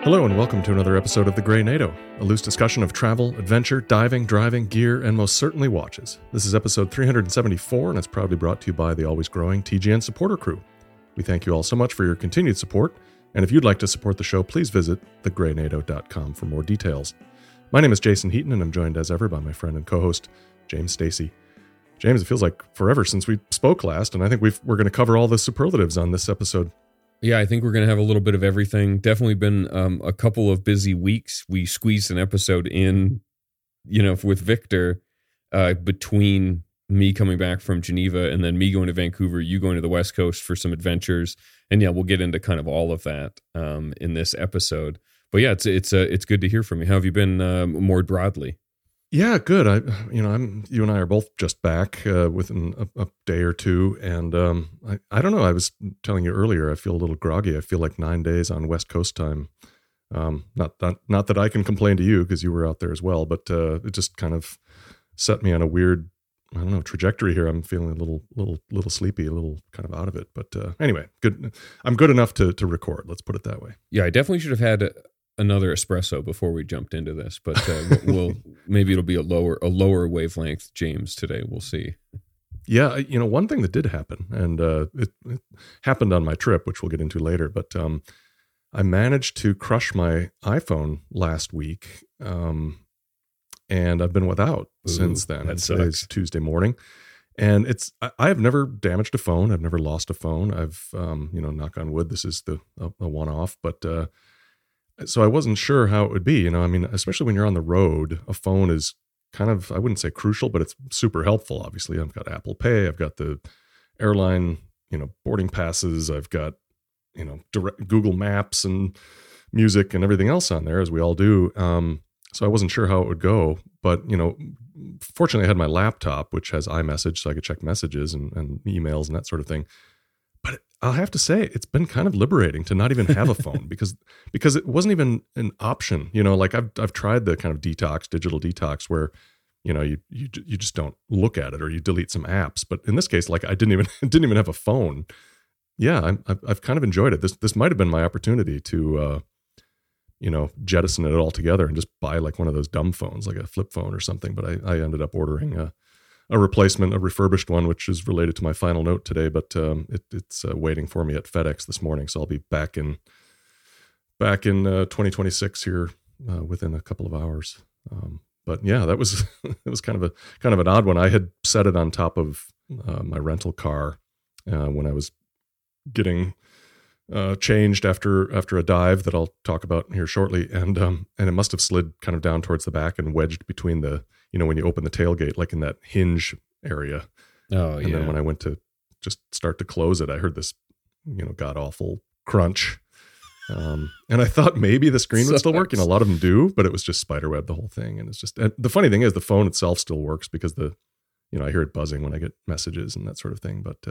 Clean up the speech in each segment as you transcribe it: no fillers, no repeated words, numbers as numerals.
Hello and welcome to another episode of The Grey NATO, a loose discussion of travel, adventure, diving, driving, gear, and most certainly watches. This is episode 374 and it's proudly brought to you by the always growing TGN supporter crew. We thank you all so much for your continued support, and if you'd like to support the show, please visit thegreynato.com for more details. My name is Jason Heaton and I'm joined as ever by my friend and co-host, James Stacey. James, it feels like forever since we spoke last, and I think we're going to cover all the superlatives on this episode. Yeah, I think we're going to have a little bit of everything. Definitely been a couple of busy weeks. We squeezed an episode in, with Victor between me coming back from Geneva and then me going to Vancouver, you going to the West Coast for some adventures. And yeah, we'll get into kind of all of that in this episode. But yeah, it's good to hear from you. How have you been more broadly? Yeah, good. You and I are both just back within a day or two, and I don't know. I was telling you earlier, I feel a little groggy. I feel like 9 days on West Coast time. Not that I can complain to you because you were out there as well, but it just kind of set me on a weird, I don't know, trajectory here. I'm feeling a little sleepy, a little kind of out of it. But anyway, good. I'm good enough to record. Let's put it that way. Yeah, I definitely should have had another espresso before we jumped into this, but maybe it'll be a lower wavelength James today. We'll see. Yeah, one thing that did happen, and it happened on my trip, which we'll get into later, but I managed to crush my iPhone last week, and I've been without since then. Today's Tuesday morning, and I have never damaged a phone. I've never lost a phone. I've knock on wood, this is a one-off, but so I wasn't sure how it would be, especially when you're on the road, a phone is kind of, I wouldn't say crucial, but it's super helpful. Obviously, I've got Apple Pay, I've got the airline, boarding passes, I've got, direct Google Maps and music and everything else on there, as we all do. So I wasn't sure how it would go, but, fortunately I had my laptop, which has iMessage, so I could check messages and emails and that sort of thing. But I'll have to say, it's been kind of liberating to not even have a phone because it wasn't even an option. Like I've tried the kind of digital detox where, you just don't look at it or you delete some apps. But in this case, like I didn't even have a phone. Yeah, I've kind of enjoyed it. This might have been my opportunity to, jettison it all together and just buy like one of those dumb phones, like a flip phone or something. But I ended up ordering a replacement, a refurbished one, which is related to my final note today, but it's waiting for me at FedEx this morning. So I'll be back in 2026 here within a couple of hours. But yeah, that was it was kind of an odd one. I had set it on top of my rental car when I was getting changed after a dive that I'll talk about here shortly, and it must have slid kind of down towards the back and wedged between the, when you open the tailgate, like in that hinge area. Oh, and then when I went to just start to close it, I heard this, god awful crunch. And I thought maybe the screen would still work. A lot of them do, but it was just spiderweb the whole thing. And it's just, and the funny thing is the phone itself still works because I hear it buzzing when I get messages and that sort of thing. But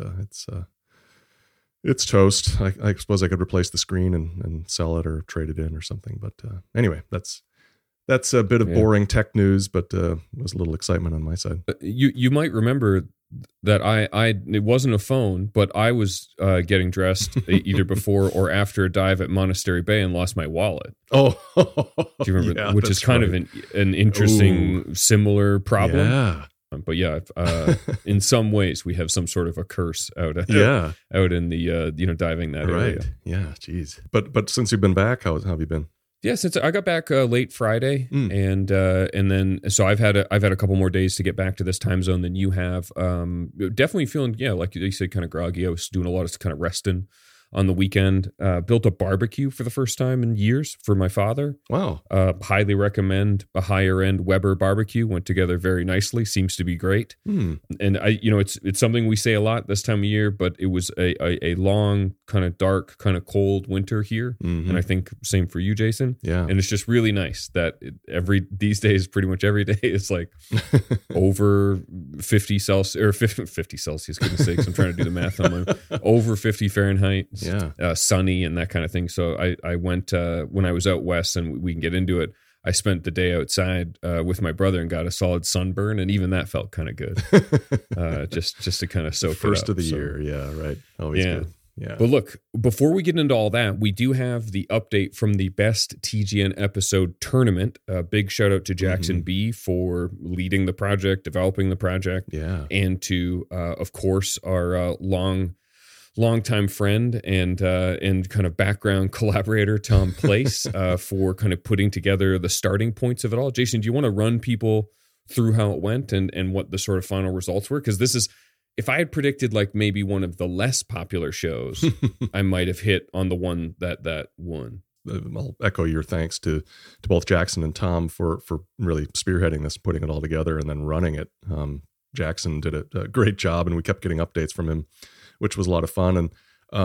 it's toast. I suppose I could replace the screen and sell it or trade it in or something. But anyway, that's a bit of boring tech news, but there was a little excitement on my side. You might remember that it wasn't a phone, but I was getting dressed either before or after a dive at Monastery Bay and lost my wallet. Oh, do you remember? Yeah, which is kind of an interesting, similar problem. Yeah. But yeah, in some ways we have some sort of a curse out in the diving that area. Right. Yeah. Geez. But since you've been back, how have you been? Yeah, since I got back late Friday, and then so I've had a couple more days to get back to this time zone than you have. Definitely feeling like you said, kind of groggy. I was doing a lot of kind of resting on the weekend. Built a barbecue for the first time in years for my father. Wow. Highly recommend a higher end Weber barbecue. Went together very nicely. Seems to be great. And it's something we say a lot this time of year, but it was a long, kind of dark, kind of cold winter here. Mm-hmm. And I think same for you, Jason. Yeah. And it's just really nice that these days, pretty much every day is like over 50 Celsius or 50 Celsius, goodness sakes. I'm trying to do the math on my over 50 Fahrenheit. Yeah. Sunny and that kind of thing. So I went when I was out west, and we can get into it. I spent the day outside with my brother and got a solid sunburn, and even that felt kind of good. Just to kind of soak first it up. of the year, yeah, right. Always good. Yeah. But look, before we get into all that, we do have the update from the Best TGN Episode Tournament. A big shout out to Jackson B for leading the project, developing the project, and to, of course, our longtime friend and kind of background collaborator, Tom Place, for kind of putting together the starting points of it all. Jason, do you want to run people through how it went and what the sort of final results were? Because this is, if I had predicted like maybe one of the less popular shows, I might have hit on the one that won. I'll echo your thanks to both Jackson and Tom for really spearheading this, putting it all together, and then running it. Jackson did a great job, and we kept getting updates from him, which was a lot of fun. And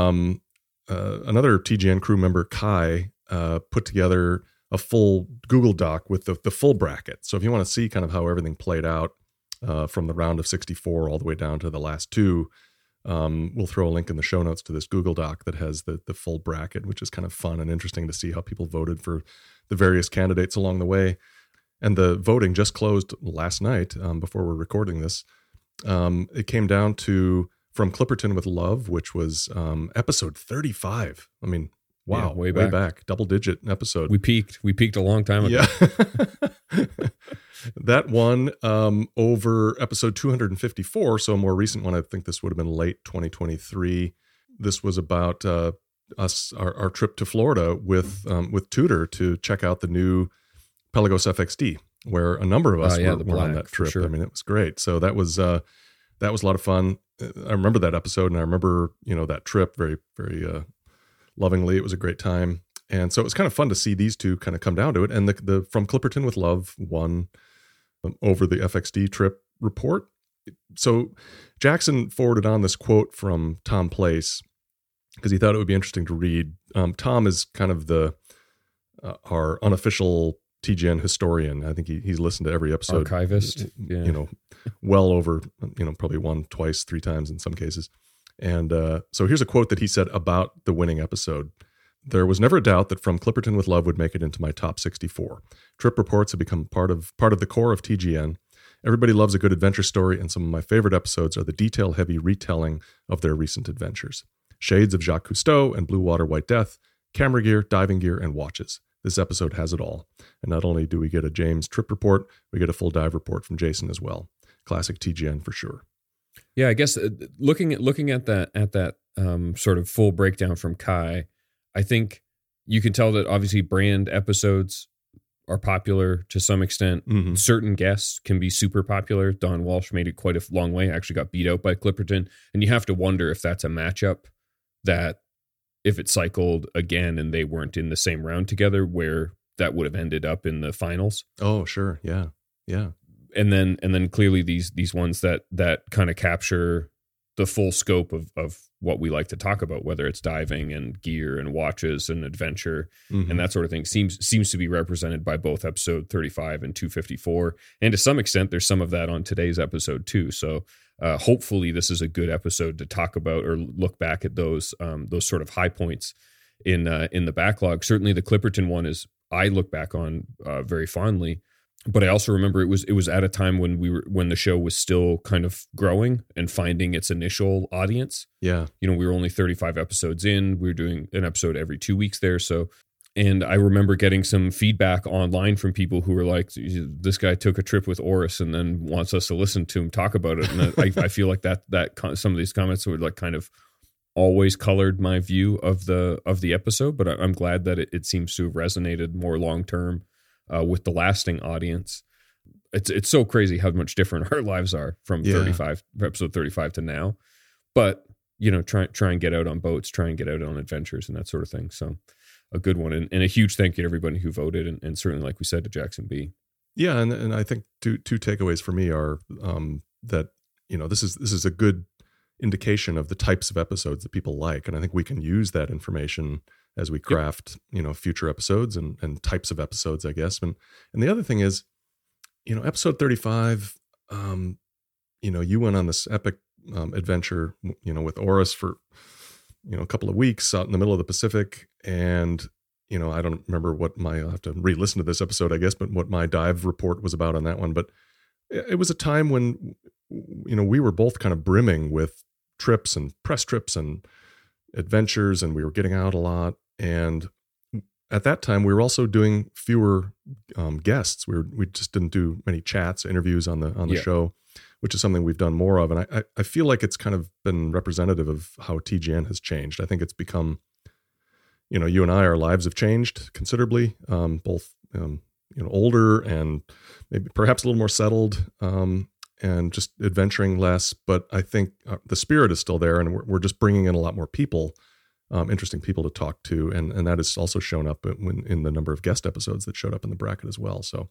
another TGN crew member, Kai, put together a full Google Doc with the full bracket. So if you want to see kind of how everything played out from the round of 64 all the way down to the last two, we'll throw a link in the show notes to this Google Doc that has the full bracket, which is kind of fun and interesting to see how people voted for the various candidates along the way. And the voting just closed last night before we're recording this. It came down to From Clipperton with Love, which was episode 35. I mean, wow, yeah, way back. Double-digit episode. We peaked a long time ago. Yeah. That one over episode 254, so a more recent one. I think this would have been late 2023. This was about our trip to Florida with Tudor to check out the new Pelagos FXD, where a number of us were on that trip. Sure. I mean, it was great. So that was a lot of fun. I remember that episode, and I remember that trip very, very lovingly. It was a great time. And so it was kind of fun to see these two kind of come down to it. And the From Clipperton with Love won over the FXD trip report. So Jackson forwarded on this quote from Tom Place because he thought it would be interesting to read. Tom is kind of our unofficial TGN historian. I think he's listened to every episode. Archivist. Yeah. Well over, probably one, twice, three times in some cases. And so here's a quote that he said about the winning episode. "There was never a doubt that From Clipperton with Love would make it into my top 64. Trip reports have become part of the core of TGN. Everybody loves a good adventure story, and some of my favorite episodes are the detail-heavy retelling of their recent adventures. Shades of Jacques Cousteau and Blue Water White Death, camera gear, diving gear, and watches. This episode has it all. And not only do we get a James trip report, we get a full dive report from Jason as well. Classic TGN for sure." Yeah, I guess looking at that sort of full breakdown from Kai, I think you can tell that obviously brand episodes are popular to some extent. Mm-hmm. Certain guests can be super popular. Don Walsh made it quite a long way, actually got beat out by Clipperton. And you have to wonder if that's a matchup that if it cycled again and they weren't in the same round together, where that would have ended up in the finals. Oh, sure. Yeah. Yeah. And then clearly these ones that kind of capture the full scope of what we like to talk about, whether it's diving and gear and watches and adventure and that sort of thing, seems to be represented by both episode 35 and 254. And to some extent, there's some of that on today's episode too. So hopefully this is a good episode to talk about or look back at those sort of high points in the backlog. Certainly the Clipperton one I look back on very fondly. But I also remember it was at a time when the show was still kind of growing and finding its initial audience. Yeah. We were only 35 episodes in. We were doing an episode every 2 weeks there. So, and I remember getting some feedback online from people who were like, "This guy took a trip with Oris and then wants us to listen to him talk about it." And I feel like that some of these comments would like kind of always colored my view of the episode. But I'm glad that it seems to have resonated more long term. With the lasting audience. It's so crazy how much different our lives are from episode 35 to now. But, try and get out on boats, try and get out on adventures and that sort of thing. So a good one. And a huge thank you to everybody who voted. And certainly, like we said, to Jackson B. Yeah. And I think two takeaways for me are that, this is a good indication of the types of episodes that people like. And I think we can use that information as we craft, future episodes and types of episodes, I guess. And the other thing is, episode 35, you went on this epic adventure, with Oris for, a couple of weeks out in the middle of the Pacific. And, I don't remember I'll have to re-listen to this episode, I guess, but what my dive report was about on that one. But it was a time when, we were both kind of brimming with trips and press trips and, adventures, and we were getting out a lot. And at that time, we were also doing fewer guests. We just didn't do many chats, interviews on the show, which is something we've done more of. And I feel like it's kind of been representative of how TGN has changed. I think it's become, you and I, our lives have changed considerably, both older and maybe perhaps a little more settled, and just adventuring less. But I think the spirit is still there, and we're just bringing in a lot more people, interesting people to talk to, and that has also shown up in the number of guest episodes that showed up in the bracket as well. So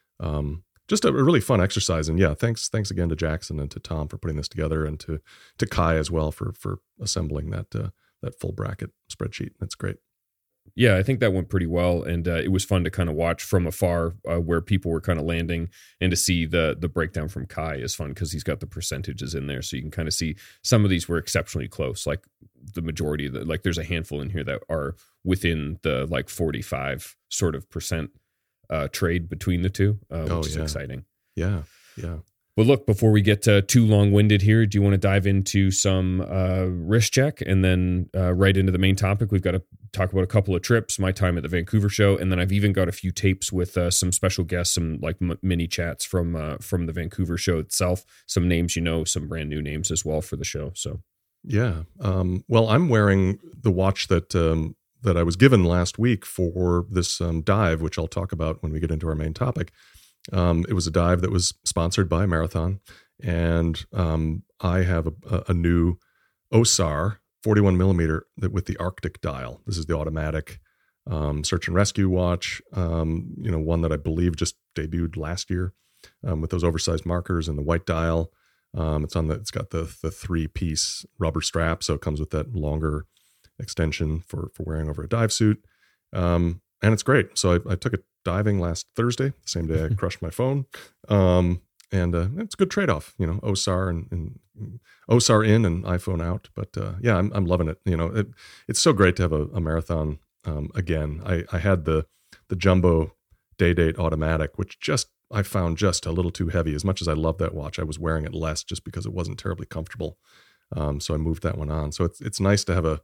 just a really fun exercise. And yeah, thanks again to Jackson and to Tom for putting this together, and to Kai as well for assembling that full bracket spreadsheet. That's great. Yeah, I think that went pretty well, and it was fun to kind of watch from afar where people were kind of landing, and to see the breakdown from Kai is fun because he's got the percentages in there, so you can kind of see some of these were exceptionally close. Like the majority of there's a handful in here that are within the 45 sort of percent trade between the two, which is exciting. Yeah. Well, look, before we get too long-winded here, do you want to dive into some wrist check and then right into the main topic? We've got to talk about a couple of trips, my time at the Vancouver show, and then I've even got a few tapes with some special guests, some mini chats from the Vancouver show itself, some names, some brand new names as well for the show. So yeah, well, I'm wearing the watch that I was given last week for this dive, which I'll talk about when we get into our main topic. It was a dive that was sponsored by Marathon, and I have a new OSAR 41 millimeter with the Arctic dial. This is the automatic search and rescue watch, one that I believe just debuted last year, with those oversized markers and the white dial. It's got the 3-piece rubber strap, so it comes with that longer extension for wearing over a dive suit. And it's great. So I took it diving last Thursday, the same day I crushed my phone. And it's a good trade-off, OSAR and OSAR in and iPhone out. But yeah, I'm loving it. It's so great to have a Marathon again. I had the Jumbo Day Date automatic, which I found just a little too heavy. As much as I love that watch, I was wearing it less just because it wasn't terribly comfortable. So I moved that one on. So it's nice to have a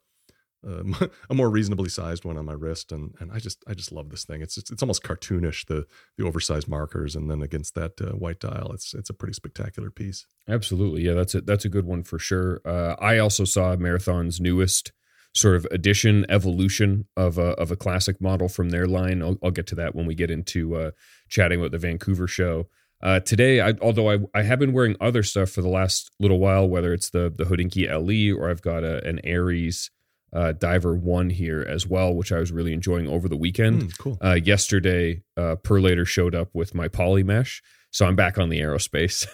more reasonably sized one on my wrist, and I just love this thing. It's almost cartoonish, the oversized markers, and then against that white dial, it's a pretty spectacular piece. Absolutely, yeah, that's a good one for sure. I also saw Marathon's newest sort of evolution of a classic model from their line. I'll get to that when we get into chatting about the Vancouver show. Today, although I have been wearing other stuff for the last little while, whether it's the Hodinkee LE or I've got an Aries Diver 1 here as well, which I was really enjoying over the weekend. Cool. Yesterday, Perlator showed up with my poly mesh, so I'm back on the aerospace.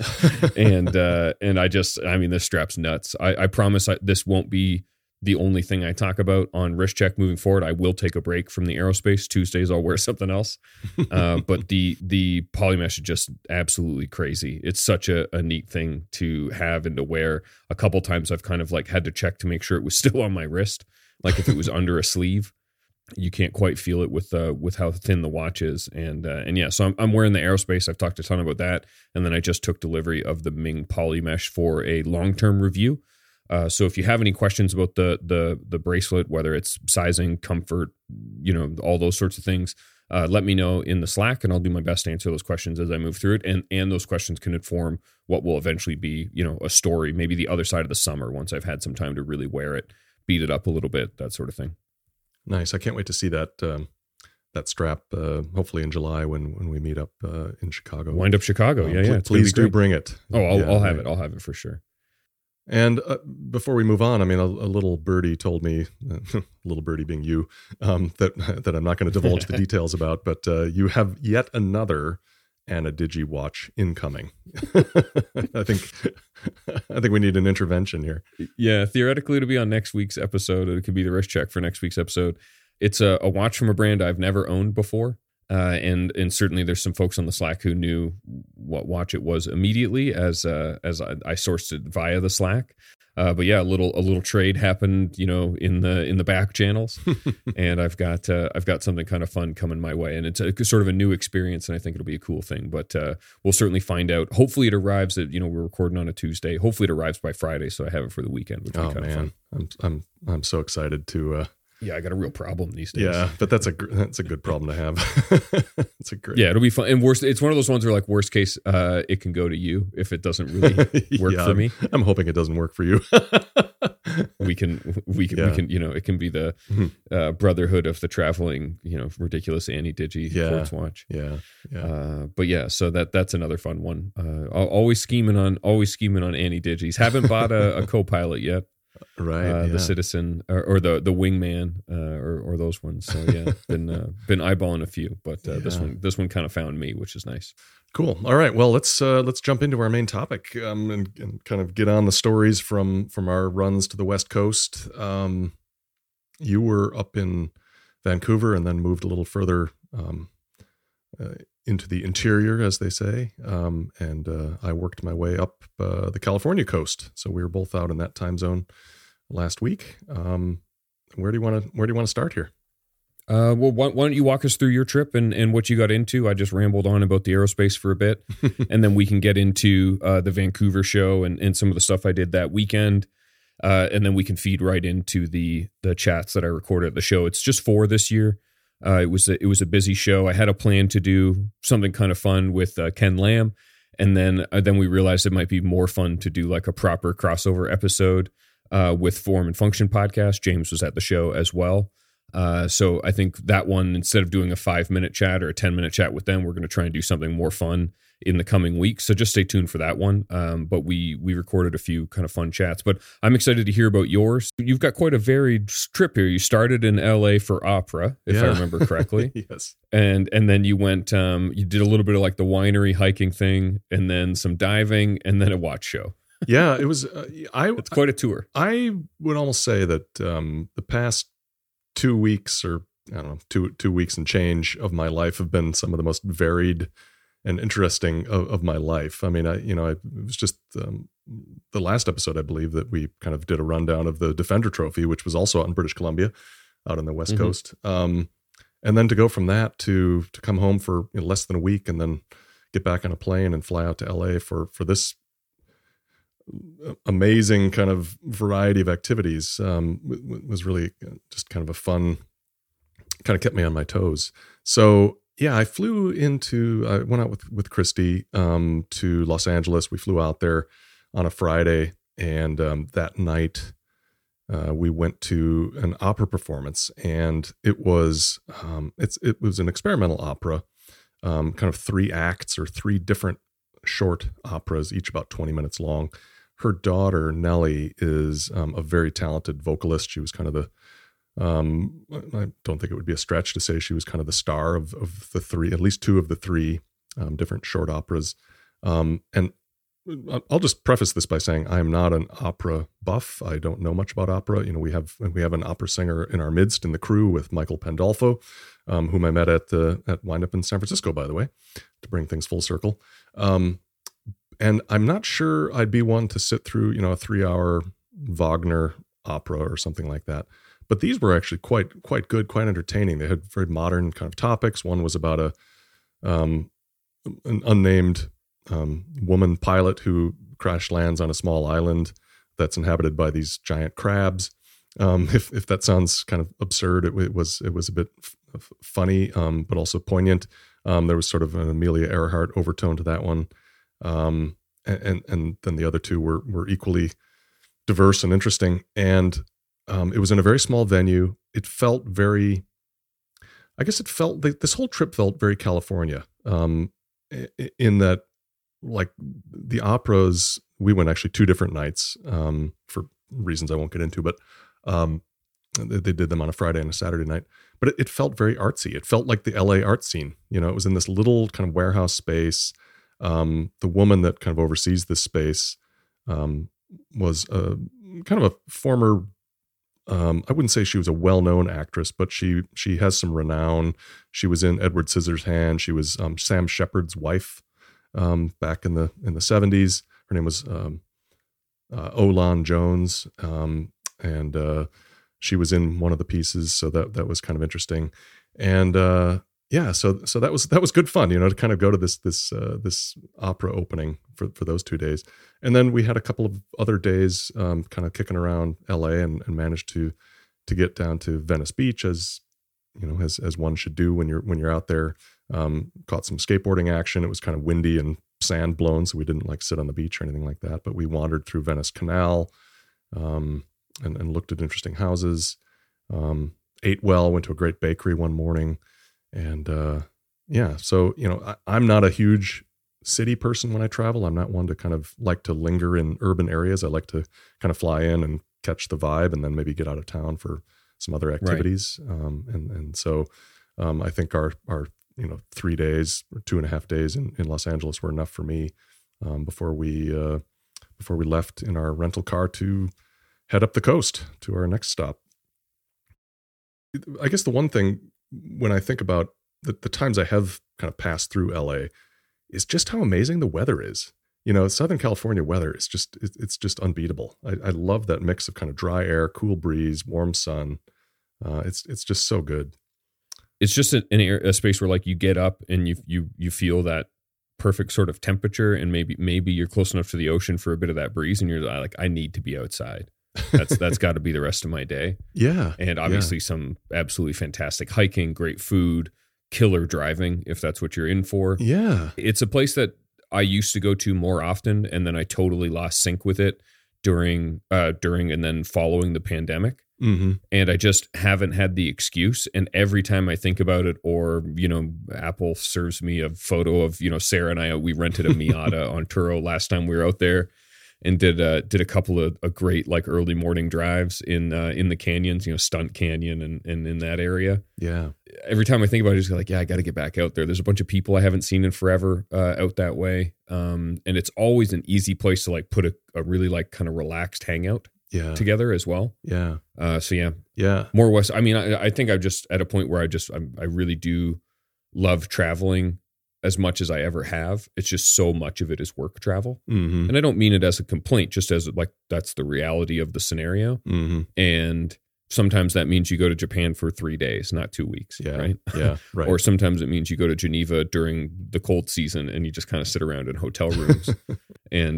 and this strap's nuts. I promise this won't be the only thing I talk about on Wrist Check moving forward. I will take a break from the aerospace. Tuesdays I'll wear something else. But the poly mesh is just absolutely crazy. It's such a neat thing to have and to wear. A couple times I've kind of had to check to make sure it was still on my wrist. Like if it was under a sleeve, you can't quite feel it with how thin the watch is. And yeah, so I'm wearing the aerospace. I've talked a ton about that. And then I just took delivery of the Ming poly mesh for a long-term review. So if you have any questions about the bracelet, whether it's sizing, comfort, all those sorts of things, let me know in the Slack, and I'll do my best to answer those questions as I move through it. And those questions can inform what will eventually be, a story, maybe the other side of the summer once I've had some time to really wear it, beat it up a little bit, that sort of thing. Nice. I can't wait to see that strap, hopefully in July when we meet up in Chicago. Wind up Chicago. Yeah. Please do bring it. Oh, I'll have it. I'll have it for sure. And before we move on, a little birdie told me, little birdie being you, that I'm not going to divulge the details about, but you have yet another Anna Digi watch incoming. I think we need an intervention here. Yeah, theoretically it'll be on next week's episode. It could be the wrist check for next week's episode. It's a watch from a brand I've never owned before. And certainly there's some folks on the Slack who knew what watch it was immediately as I sourced it via the Slack. But yeah, a little trade happened, in the back channels, and I've got something kind of fun coming my way, and it's sort of a new experience, and I think it'll be a cool thing. But we'll certainly find out. Hopefully, it arrives at we're recording on a Tuesday. Hopefully, it arrives by Friday, so I have it for the weekend. Which will be kind of fun. I'm so excited to. Yeah, I got a real problem these days. Yeah, but that's a good problem to have. It's a great. Yeah, it'll be fun. And it's one of those ones where like worst case, it can go to you if it doesn't really work for me. I'm hoping it doesn't work for you. we can, it can be the brotherhood of the traveling, ridiculous Annie Digi Forts Watch. Yeah. But yeah, so that's another fun one. Always scheming on Annie Digis. Haven't bought a co-pilot yet. Right, the Citizen or the Wingman or those ones. So yeah, been eyeballing a few, but this one kind of found me, which is nice. Cool. All right. Well, let's jump into our main topic and kind of get on the stories from our runs to the West Coast. You were up in Vancouver and then moved a little further into the interior, as they say, and I worked my way up the California coast. So we were both out in that time zone last week. Where do you want to start here? Well, why don't you walk us through your trip and what you got into? I just rambled on about the aerospace for a bit, and then we can get into the Vancouver show and some of the stuff I did that weekend, and then we can feed right into the chats that I recorded at the show. It's just 4 this year. It was a busy show. I had a plan to do something kind of fun with Ken Lamb, and then we realized it might be more fun to do like a proper crossover episode with Form and Function podcast. James was at the show as well. So I think that one, instead of doing a 5-minute chat or a 10-minute chat with them, we're going to try and do something more fun in the coming weeks. So just stay tuned for that one. But we recorded a few kind of fun chats, but I'm excited to hear about yours. You've got quite a varied trip here. You started in LA for opera, if I remember correctly. Yes. And then you went, you did a little bit of like the winery hiking thing, and then some diving, and then a watch show. Yeah, it was, it's quite a tour. I would almost say that the past 2 weeks, or I don't know, two weeks and change of my life have been some of the most varied and interesting of my life. I mean, it was just the last episode, I believe, that we kind of did a rundown of the Defender Trophy, which was also out in British Columbia, out on the West Coast. And then to go from that to come home for less than a week, and then get back on a plane and fly out to LA for this amazing kind of variety of activities was really just kind of a fun, kind of kept me on my toes. So yeah, I went out with Christy to Los Angeles. We flew out there on a Friday, and that night we went to an opera performance, and it was an experimental opera, kind of 3 acts or 3 different short operas, each about 20 minutes long. Her daughter, Nellie, is a very talented vocalist. She was kind of I don't think it would be a stretch to say she was kind of the star of the 3, at least 2 of the 3 different short operas. And I'll just preface this by saying I am not an opera buff. I don't know much about opera. We have an opera singer in our midst in the crew with Michael Pandolfo, whom I met at Wind Up in San Francisco, by the way, to bring things full circle. And I'm not sure I'd be one to sit through, a 3-hour Wagner opera or something like that. But these were actually quite good, quite entertaining. They had very modern kind of topics. One was about an unnamed woman pilot who crash lands on a small island that's inhabited by these giant crabs. If that sounds kind of absurd, it was a bit funny, but also poignant. There was sort of an Amelia Earhart overtone to that one. And then the other 2 were equally diverse and interesting. And it was in a very small venue. It felt this whole trip felt very California, in that, like, the operas, we went actually 2 different nights, for reasons I won't get into, but they did them on a Friday and a Saturday night. But it felt very artsy. It felt like the LA art scene. It was in this little kind of warehouse space. The woman that kind of oversees this space was kind of a former, I wouldn't say she was a well-known actress, but she has some renown. She was in Edward Scissorhands. She was Sam Shepard's wife back in the 70s. Her name was Olan Jones, and she was in one of the pieces, so that was kind of interesting. And yeah, so that was good fun, to kind of go to this opera opening for those 2 days. And then we had a couple of other days kind of kicking around LA and managed to get down to Venice Beach, as one should do when you're out there. Caught some skateboarding action. It was kind of windy and sand blown, so we didn't like sit on the beach or anything like that, but we wandered through Venice Canal, and looked at interesting houses, ate well, went to a great bakery one morning. And yeah, so I'm not a huge city person when I travel. I'm not one to kind of like to linger in urban areas. I like to kind of fly in and catch the vibe and then maybe get out of town for some other activities. Right. And so I think our 3 days or 2.5 days in Los Angeles were enough for me before we left in our rental car to head up the coast to our next stop. I guess the one thing when I think about the times I have kind of passed through LA is just how amazing the weather is. Southern California weather is it's just unbeatable. I love that mix of kind of dry air, cool breeze, warm sun. It's just so good. It's just a space where like you get up and you feel that perfect sort of temperature, and maybe you're close enough to the ocean for a bit of that breeze, and you're like, I need to be outside. That's got to be the rest of my day. Yeah. And obviously some absolutely fantastic hiking, great food, killer driving, if that's what you're in for. Yeah. It's a place that I used to go to more often, and then I totally lost sync with it during and then following the pandemic. Mm-hmm. And I just haven't had the excuse. And every time I think about it, or, Apple serves me a photo of, Sarah and we rented a Miata on Turo last time we were out there, and did a couple of great like early morning drives in the canyons, Stunt Canyon and in that area. Yeah. Every time I think about it, I just go like, yeah, I got to get back out there. There's a bunch of people I haven't seen in forever out that way. And it's always an easy place to like put a really like kind of relaxed hangout together as well. Yeah. So yeah. Yeah. More west. I mean, I think I'm just at a point where I really do love traveling as much as I ever have. It's just so much of it is work travel. Mm-hmm. And I don't mean it as a complaint, just as like, that's the reality of the scenario. Mm-hmm. And sometimes that means you go to Japan for 3 days, not 2 weeks. Yeah. Right. Yeah. Right. Or sometimes it means you go to Geneva during the cold season and you just kind of sit around in hotel rooms and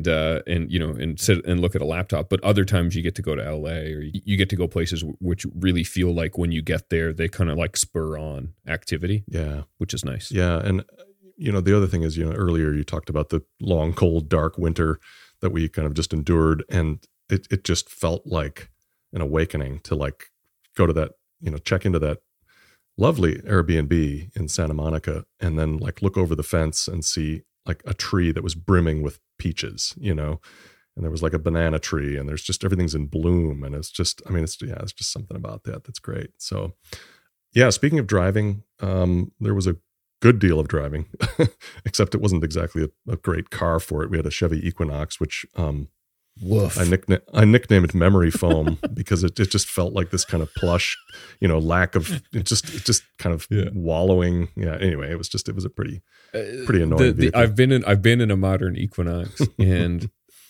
sit and look at a laptop. But other times you get to go to LA, or you get to go places which really feel like when you get there, they kind of like spur on activity. Yeah. Which is nice. Yeah. And the other thing is, earlier you talked about the long, cold, dark winter that we kind of just endured. And it just felt like an awakening to like go to that, check into that lovely Airbnb in Santa Monica, and then like look over the fence and see like a tree that was brimming with peaches, and there was like a banana tree, and there's just everything's in bloom. And it's just, it's just something about that that's great. So yeah, speaking of driving, there was a good deal of driving, except it wasn't exactly a great car for it. We had a Chevy Equinox, which woof. I nicknamed Memory Foam because it just felt like this kind of plush, lack of it just kind of wallowing. Yeah. Anyway, it was a pretty annoying vehicle. I've been in a modern Equinox, and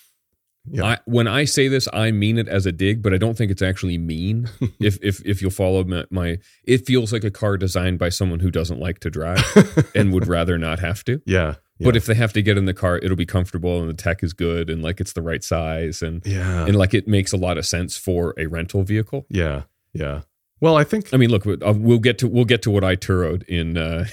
yeah. When I say this, I mean it as a dig, but I don't think it's actually mean. if you'll follow my, it feels like a car designed by someone who doesn't like to drive and would rather not have to. Yeah. But if they have to get in the car, it'll be comfortable and the tech is good and like it's the right size and like it makes a lot of sense for a rental vehicle. Yeah. Yeah. Well, I think look, we'll get to what I turoed in the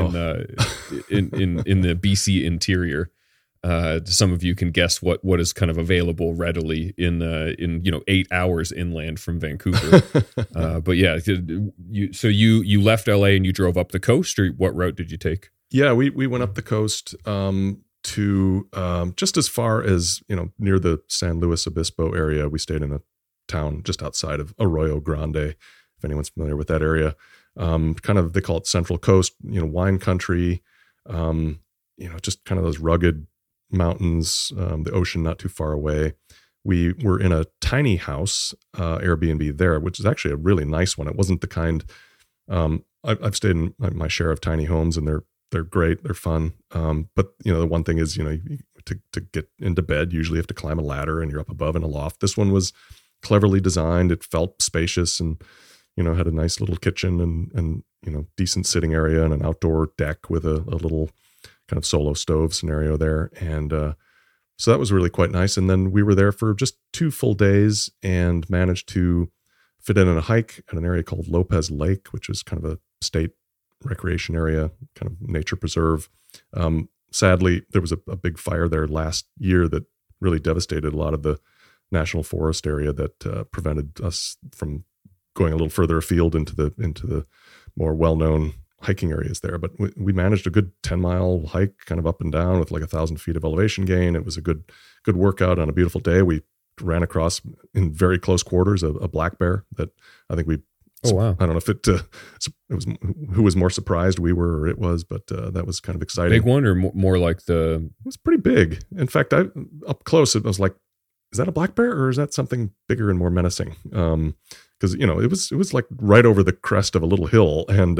BC interior. Some of you can guess what is kind of available readily in 8 hours inland from Vancouver. But yeah, you left LA and you drove up the coast, or what route did you take? Yeah, we went up the coast to just as far as near the San Luis Obispo area. We stayed in a town just outside of Arroyo Grande, if anyone's familiar with that area. Kind of, they call it Central Coast, wine country. Just kind of those rugged mountains, the ocean not too far away. We were in a tiny house Airbnb there, which is actually a really nice one. It wasn't the kind I've stayed in my share of tiny homes, and they're great, they're fun. But the one thing is, you to get into bed. Usually you have to climb a ladder and you're up above in a loft. This one was cleverly designed. It felt spacious and, had a nice little kitchen and decent sitting area and an outdoor deck with a little kind of solo stove scenario there. And so that was really quite nice. And then we were there for just 2 full days and managed to fit in a hike at an area called Lopez Lake, which is kind of a state recreation area, kind of nature preserve. Sadly, there was a big fire there last year that really devastated a lot of the national forest area that prevented us from going a little further afield into the more well-known hiking areas there. But we managed a good 10-mile hike kind of up and down with like 1,000 feet of elevation gain. It was a good workout on a beautiful day. We ran across in very close quarters a black bear that I think we, oh wow, I don't know if it was who was more surprised, we were or it was, but that was kind of exciting. Big one or more like it was pretty big. In fact, up close, it was like, is that a black bear or is that something bigger and more menacing? Because it was like right over the crest of a little hill, and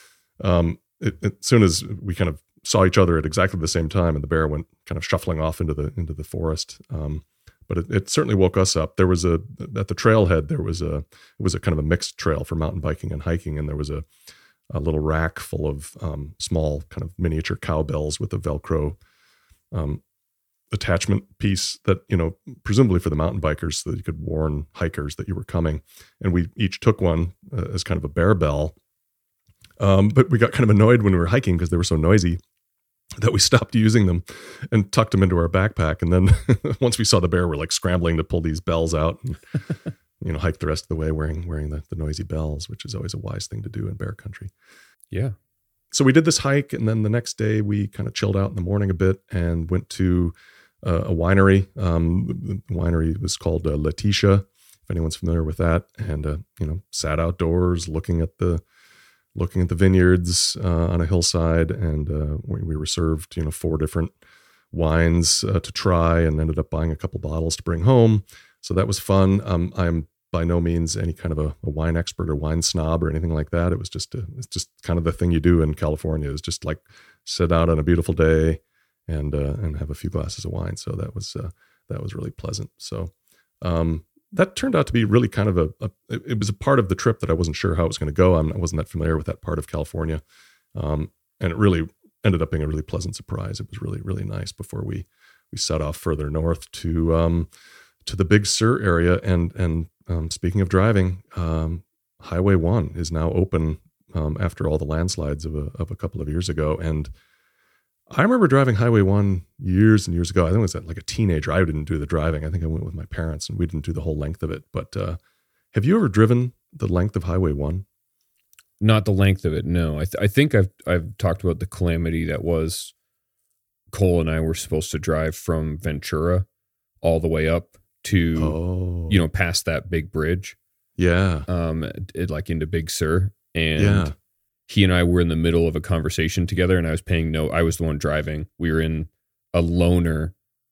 as soon as we kind of saw each other at exactly the same time, and the bear went kind of shuffling off into the forest. But it certainly woke us up. There was at the trailhead, it was a kind of a mixed trail for mountain biking and hiking, and there was a little rack full of small kind of miniature cowbells with a Velcro attachment piece that, presumably for the mountain bikers so that you could warn hikers that you were coming. And we each took one as kind of a bear bell. But we got kind of annoyed when we were hiking because they were so noisy that we stopped using them and tucked them into our backpack. And then once we saw the bear, we're like scrambling to pull these bells out and, hike the rest of the way wearing the noisy bells, which is always a wise thing to do in bear country. Yeah. So we did this hike, and then the next day we kind of chilled out in the morning a bit and went to a winery. The winery was called Letitia, if anyone's familiar with that. And, sat outdoors looking at the vineyards on a hillside, and we were served 4 different wines to try, and ended up buying a couple bottles to bring home. So that was fun. I'm by no means any kind of a wine expert or wine snob or anything like that. It's just kind of the thing you do in California, is just like sit out on a beautiful day and have a few glasses of wine. So that was really pleasant. So that turned out to be really kind of it was a part of the trip that I wasn't sure how it was going to go. I wasn't that familiar with that part of California. And it really ended up being a really pleasant surprise. It was really, really nice before we set off further north to the Big Sur area. And speaking of driving, Highway 1 is now open after all the landslides of a couple of years ago. And I remember driving Highway 1 years and years ago. I think it was like a teenager. I didn't do the driving. I think I went with my parents and we didn't do the whole length of it. But have you ever driven the length of Highway 1? Not the length of it, no. I think I've talked about the calamity that was Cole and I were supposed to drive from Ventura all the way up to, past that big bridge. Yeah. Like into Big Sur. And he and I were in the middle of a conversation together, and I was I was the one driving. We were in a loaner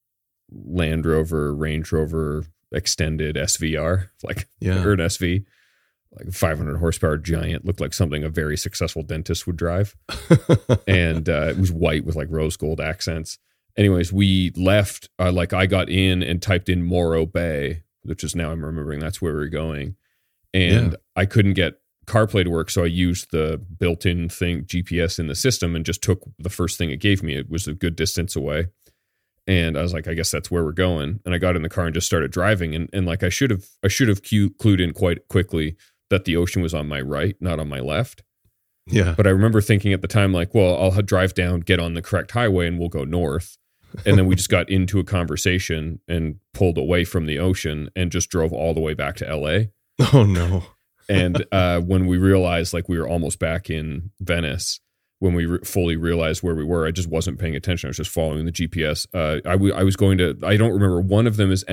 Land Rover, Range Rover extended SVR, or an SV, like a 500 horsepower giant, looked like something a very successful dentist would drive. And it was white with like rose gold accents. Anyways, we left, I got in and typed in Morro Bay, which is now I'm remembering that's where we were going. And I couldn't get CarPlay to work, so I used the built-in thing GPS in the system and just took the first thing it gave me. It was a good distance away, and I was like, I guess that's where we're going. And I got in the car and just started driving, and like I should have clued in quite quickly that the ocean was on my right, not on my left. Yeah. But I remember thinking at the time, like, well, I'll drive down, get on the correct highway, and we'll go north. And then we just got into a conversation and pulled away from the ocean and just drove all the way back to LA. Oh no. And when we realized like we were almost back in Venice, when we fully realized where we were, I just wasn't paying attention. I was just following the GPS. I was going to, I don't remember. One of them is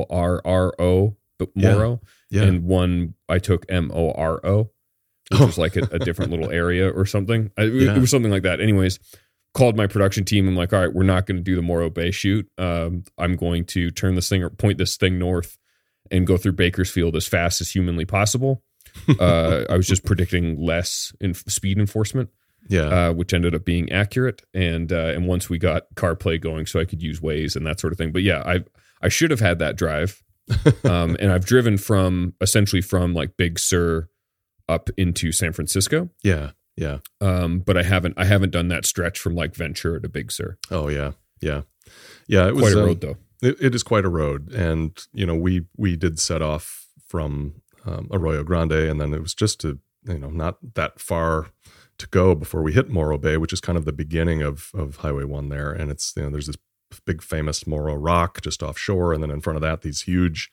Morro, Morro. Yeah. And one I took Moro, which was like a different little area or something. It was something like that. Anyways, called my production team. I'm like, all right, we're not going to do the Morro Bay shoot. I'm going to turn this thing or point this thing north and go through Bakersfield as fast as humanly possible. I was just predicting less speed enforcement. Yeah. which ended up being accurate. And once we got CarPlay going, so I could use Waze and that sort of thing. But yeah, I should have had that drive. And I've driven essentially from like Big Sur up into San Francisco. Yeah. Yeah. But I haven't done that stretch from like Ventura to Big Sur. Oh yeah. Yeah. Yeah. It was quite a road though. It is quite a road. And, we did set off from Arroyo Grande, and then it was just not that far to go before we hit Morro Bay, which is kind of the beginning of Highway 1 there. And it's, there's this big famous Morro Rock just offshore. And then in front of that, these huge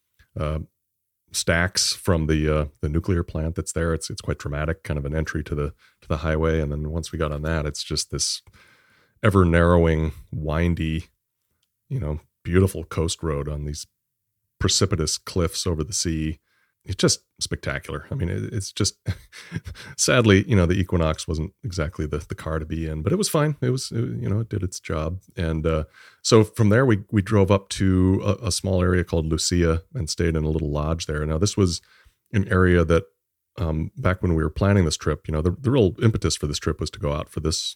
stacks from the nuclear plant that's there. It's quite dramatic, kind of an entry to the highway. And then once we got on that, it's just this ever narrowing, windy, beautiful coast road on these precipitous cliffs over the sea. It's just spectacular. I mean, it's just, sadly, the Equinox wasn't exactly the car to be in, but it was fine. It was, it did its job. And so from there, we drove up to a small area called Lucia and stayed in a little lodge there. Now, this was an area that back when we were planning this trip, the real impetus for this trip was to go out for this,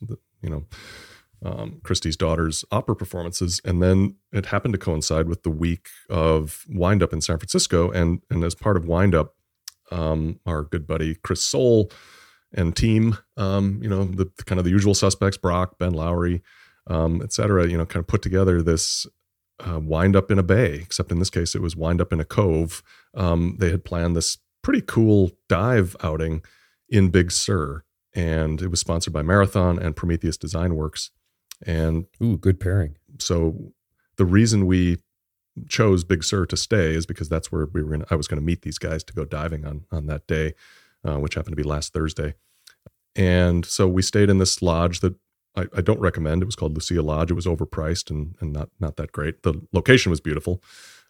Christy's daughter's opera performances. And then it happened to coincide with the week of Wind Up in San Francisco. And as part of Wind Up, our good buddy, Chris Soule and team, the kind of the usual suspects, Brock, Ben Lowry, et cetera, kind of put together this Wind Up in a bay, except in this case, it was Wind Up in a cove. They had planned this pretty cool dive outing in Big Sur, and it was sponsored by Marathon and Prometheus Design Works. And good pairing. So the reason we chose Big Sur to stay is because that's where I was going to meet these guys to go diving on that day, which happened to be last Thursday. And so we stayed in this lodge that I don't recommend. It was called Lucia Lodge. It was overpriced and not that great. The location was beautiful,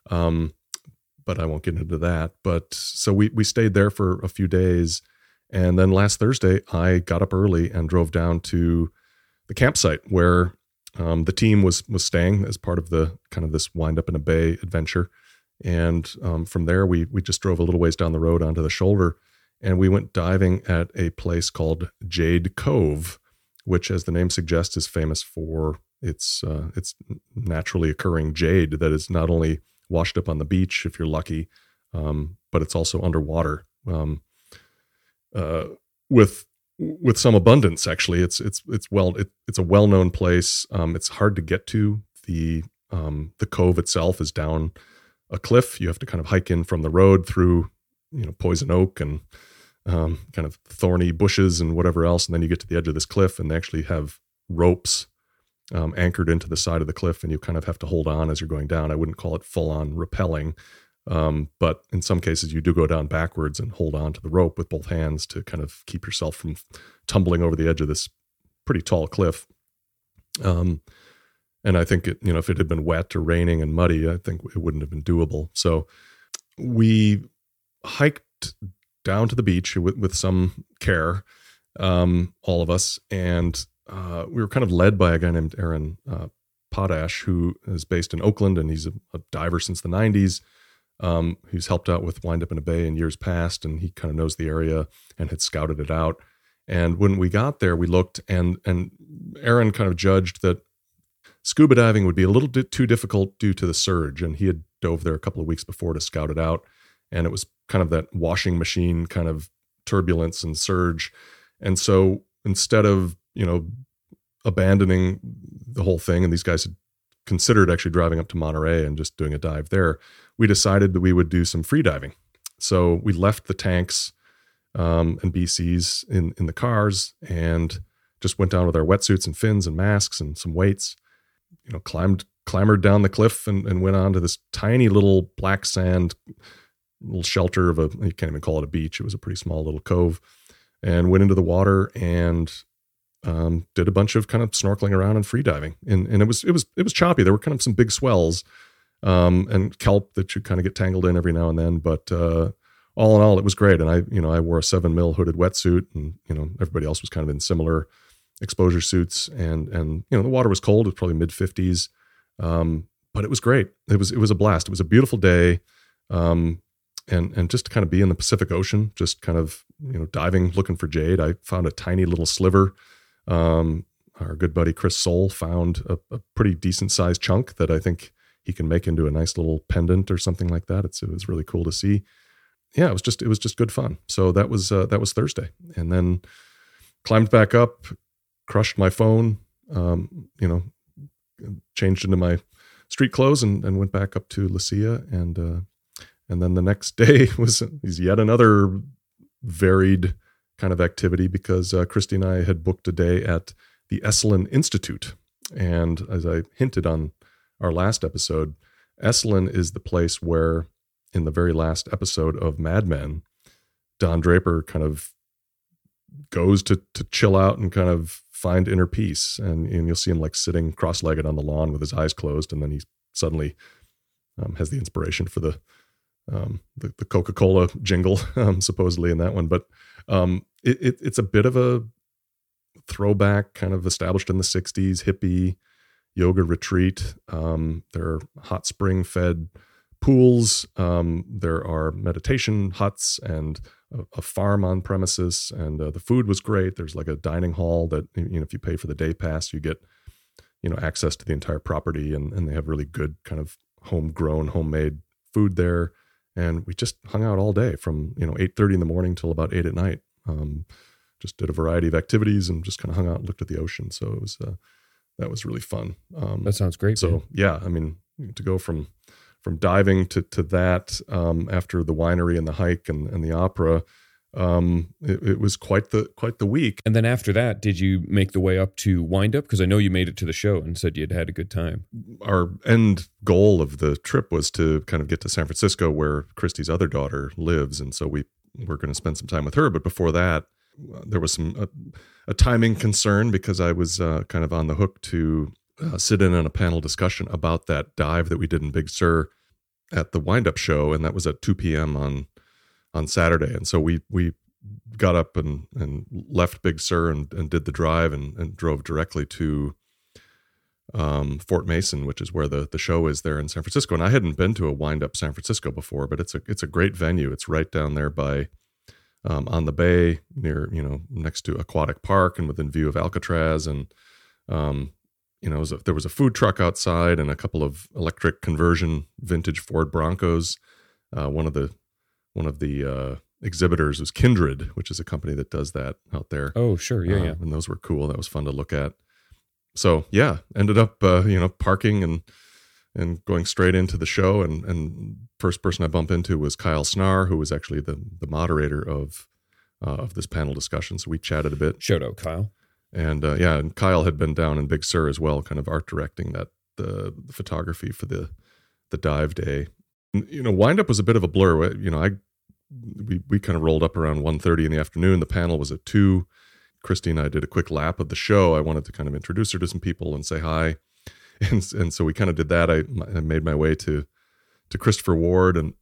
but I won't get into that. But so we stayed there for a few days. And then last Thursday, I got up early and drove down to the campsite where the team was staying as part of the kind of this Wind Up in a Bay adventure. And from there, we just drove a little ways down the road onto the shoulder, and we went diving at a place called Jade Cove, which, as the name suggests, is famous for its naturally occurring jade that is not only washed up on the beach if you're lucky, but it's also underwater with some abundance. Actually, it's a well-known place. It's hard to get to. The cove itself is down a cliff. You have to kind of hike in from the road through, poison oak and kind of thorny bushes and whatever else, and then you get to the edge of this cliff, and they actually have ropes anchored into the side of the cliff, and you kind of have to hold on as you're going down. I wouldn't call it full-on rappelling. But in some cases you do go down backwards and hold on to the rope with both hands to kind of keep yourself from tumbling over the edge of this pretty tall cliff. And I think if it had been wet or raining and muddy, I think it wouldn't have been doable. So we hiked down to the beach with some care, all of us. And we were kind of led by a guy named Aaron Potash, who is based in Oakland, and he's a diver since the 90s. Who's helped out with Wind Up in a Bay in years past, and he kind of knows the area and had scouted it out. And when we got there, we looked, and Aaron kind of judged that scuba diving would be a little bit too difficult due to the surge, and he had dove there a couple of weeks before to scout it out, and it was kind of that washing machine kind of turbulence and surge. And so instead of abandoning the whole thing, and these guys had considered actually driving up to Monterey and just doing a dive there, we decided that we would do some free diving. So we left the tanks and BCs in the cars and just went down with our wetsuits and fins and masks and some weights, clambered down the cliff and went on to this tiny little black sand little shelter of you can't even call it a beach. It was a pretty small little cove, and went into the water and did a bunch of kind of snorkeling around and free diving. And it was choppy. There were kind of some big swells, and kelp that you kind of get tangled in every now and then. But, all in all, it was great. And I wore a 7 mil hooded wetsuit, and, everybody else was kind of in similar exposure suits, and, the water was cold. It was probably mid 50s. But it was great. It was a blast. It was a beautiful day. And just to kind of be in the Pacific Ocean, just kind of, diving, looking for jade. I found a tiny little sliver Our good buddy Chris Soule found a pretty decent sized chunk that I think he can make into a nice little pendant or something like that. It was really cool to see. Yeah, it was just good fun. So that was Thursday, and then climbed back up, crushed my phone, changed into my street clothes and went back up to Lucia, and then the next day was yet another varied kind of activity because Christy and I had booked a day at the Esalen Institute, and as I hinted on our last episode, Esalen is the place where, in the very last episode of Mad Men, Don Draper kind of goes to chill out and kind of find inner peace. And you'll see him like sitting cross-legged on the lawn with his eyes closed. And then he suddenly has the inspiration for the Coca-Cola jingle, supposedly in that one. But it's a bit of a throwback, kind of established in the 60s, hippie yoga retreat. There are hot spring fed pools. There are meditation huts and a farm on premises, and the food was great. There's like a dining hall that, if you pay for the day pass, you get, access to the entire property, and they have really good kind of homegrown, homemade food there. And we just hung out all day from, 8:30 in the morning till about 8 at night. Just did a variety of activities and just kind of hung out and looked at the ocean. So it was, that was really fun. That sounds great. So man. Yeah, I mean, to go from diving to that, after the winery and the hike and the opera, it was quite the week. And then after that, did you make the way up to Windup? Because I know you made it to the show and said you'd had a good time. Our end goal of the trip was to kind of get to San Francisco, where Christy's other daughter lives, and so we were going to spend some time with her. But before that, there was a timing concern because I was kind of on the hook to sit in on a panel discussion about that dive that we did in Big Sur at the Windup show, and that was at 2 p.m. on Saturday. And so we got up and left Big Sur and did the drive and drove directly to Fort Mason, which is where the show is there in San Francisco. And I hadn't been to a Windup San Francisco before, but it's a great venue. It's right down there by on the bay near, next to Aquatic Park and within view of Alcatraz. And there was a food truck outside and a couple of electric conversion vintage Ford Broncos. One of the exhibitors was Kindred, which is a company that does that out there. Oh, sure. Yeah. And those were cool. That was fun to look at. So yeah, ended up, parking and going straight into the show. And first person I bumped into was Kyle Snar, who was actually the moderator of this panel discussion. So we chatted a bit. Shout out, Kyle. And and Kyle had been down in Big Sur as well, kind of art directing the photography for the dive day. Windup was a bit of a blur. We kind of rolled up around 1:30 in the afternoon. The panel was at 2. Christy and I did a quick lap of the show. I wanted to kind of introduce her to some people and say hi. And so we kind of did that. I made my way to Christopher Ward, and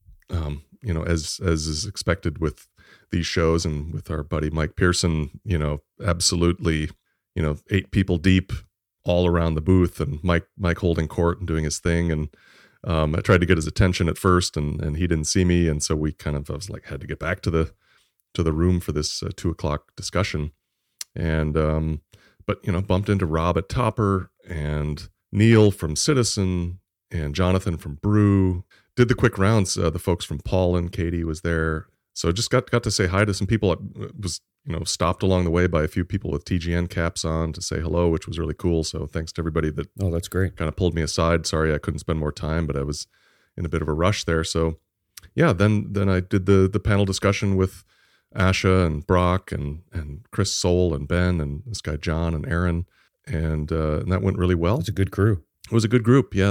as is expected with these shows and with our buddy Mike Pearson, absolutely, 8 people deep all around the booth, and Mike holding court and doing his thing. And I tried to get his attention at first, and he didn't see me, and so I was like, had to get back to the room for this 2:00 discussion, and but bumped into Rob at Topper and Neil from Citizen and Jonathan from Brew. Did the quick rounds. The folks from Paul and Katie was there, so just got to say hi to some people. I was stopped along the way by a few people with TGN caps on to say hello, which was really cool. So thanks to everybody that that's great. Kind of pulled me aside. Sorry I couldn't spend more time, but I was in a bit of a rush there. So yeah, then I did the panel discussion with Asha and Brock and Chris Soule and Ben and this guy John and Aaron, and that went really well. It's a good crew. It was a good group. Yeah,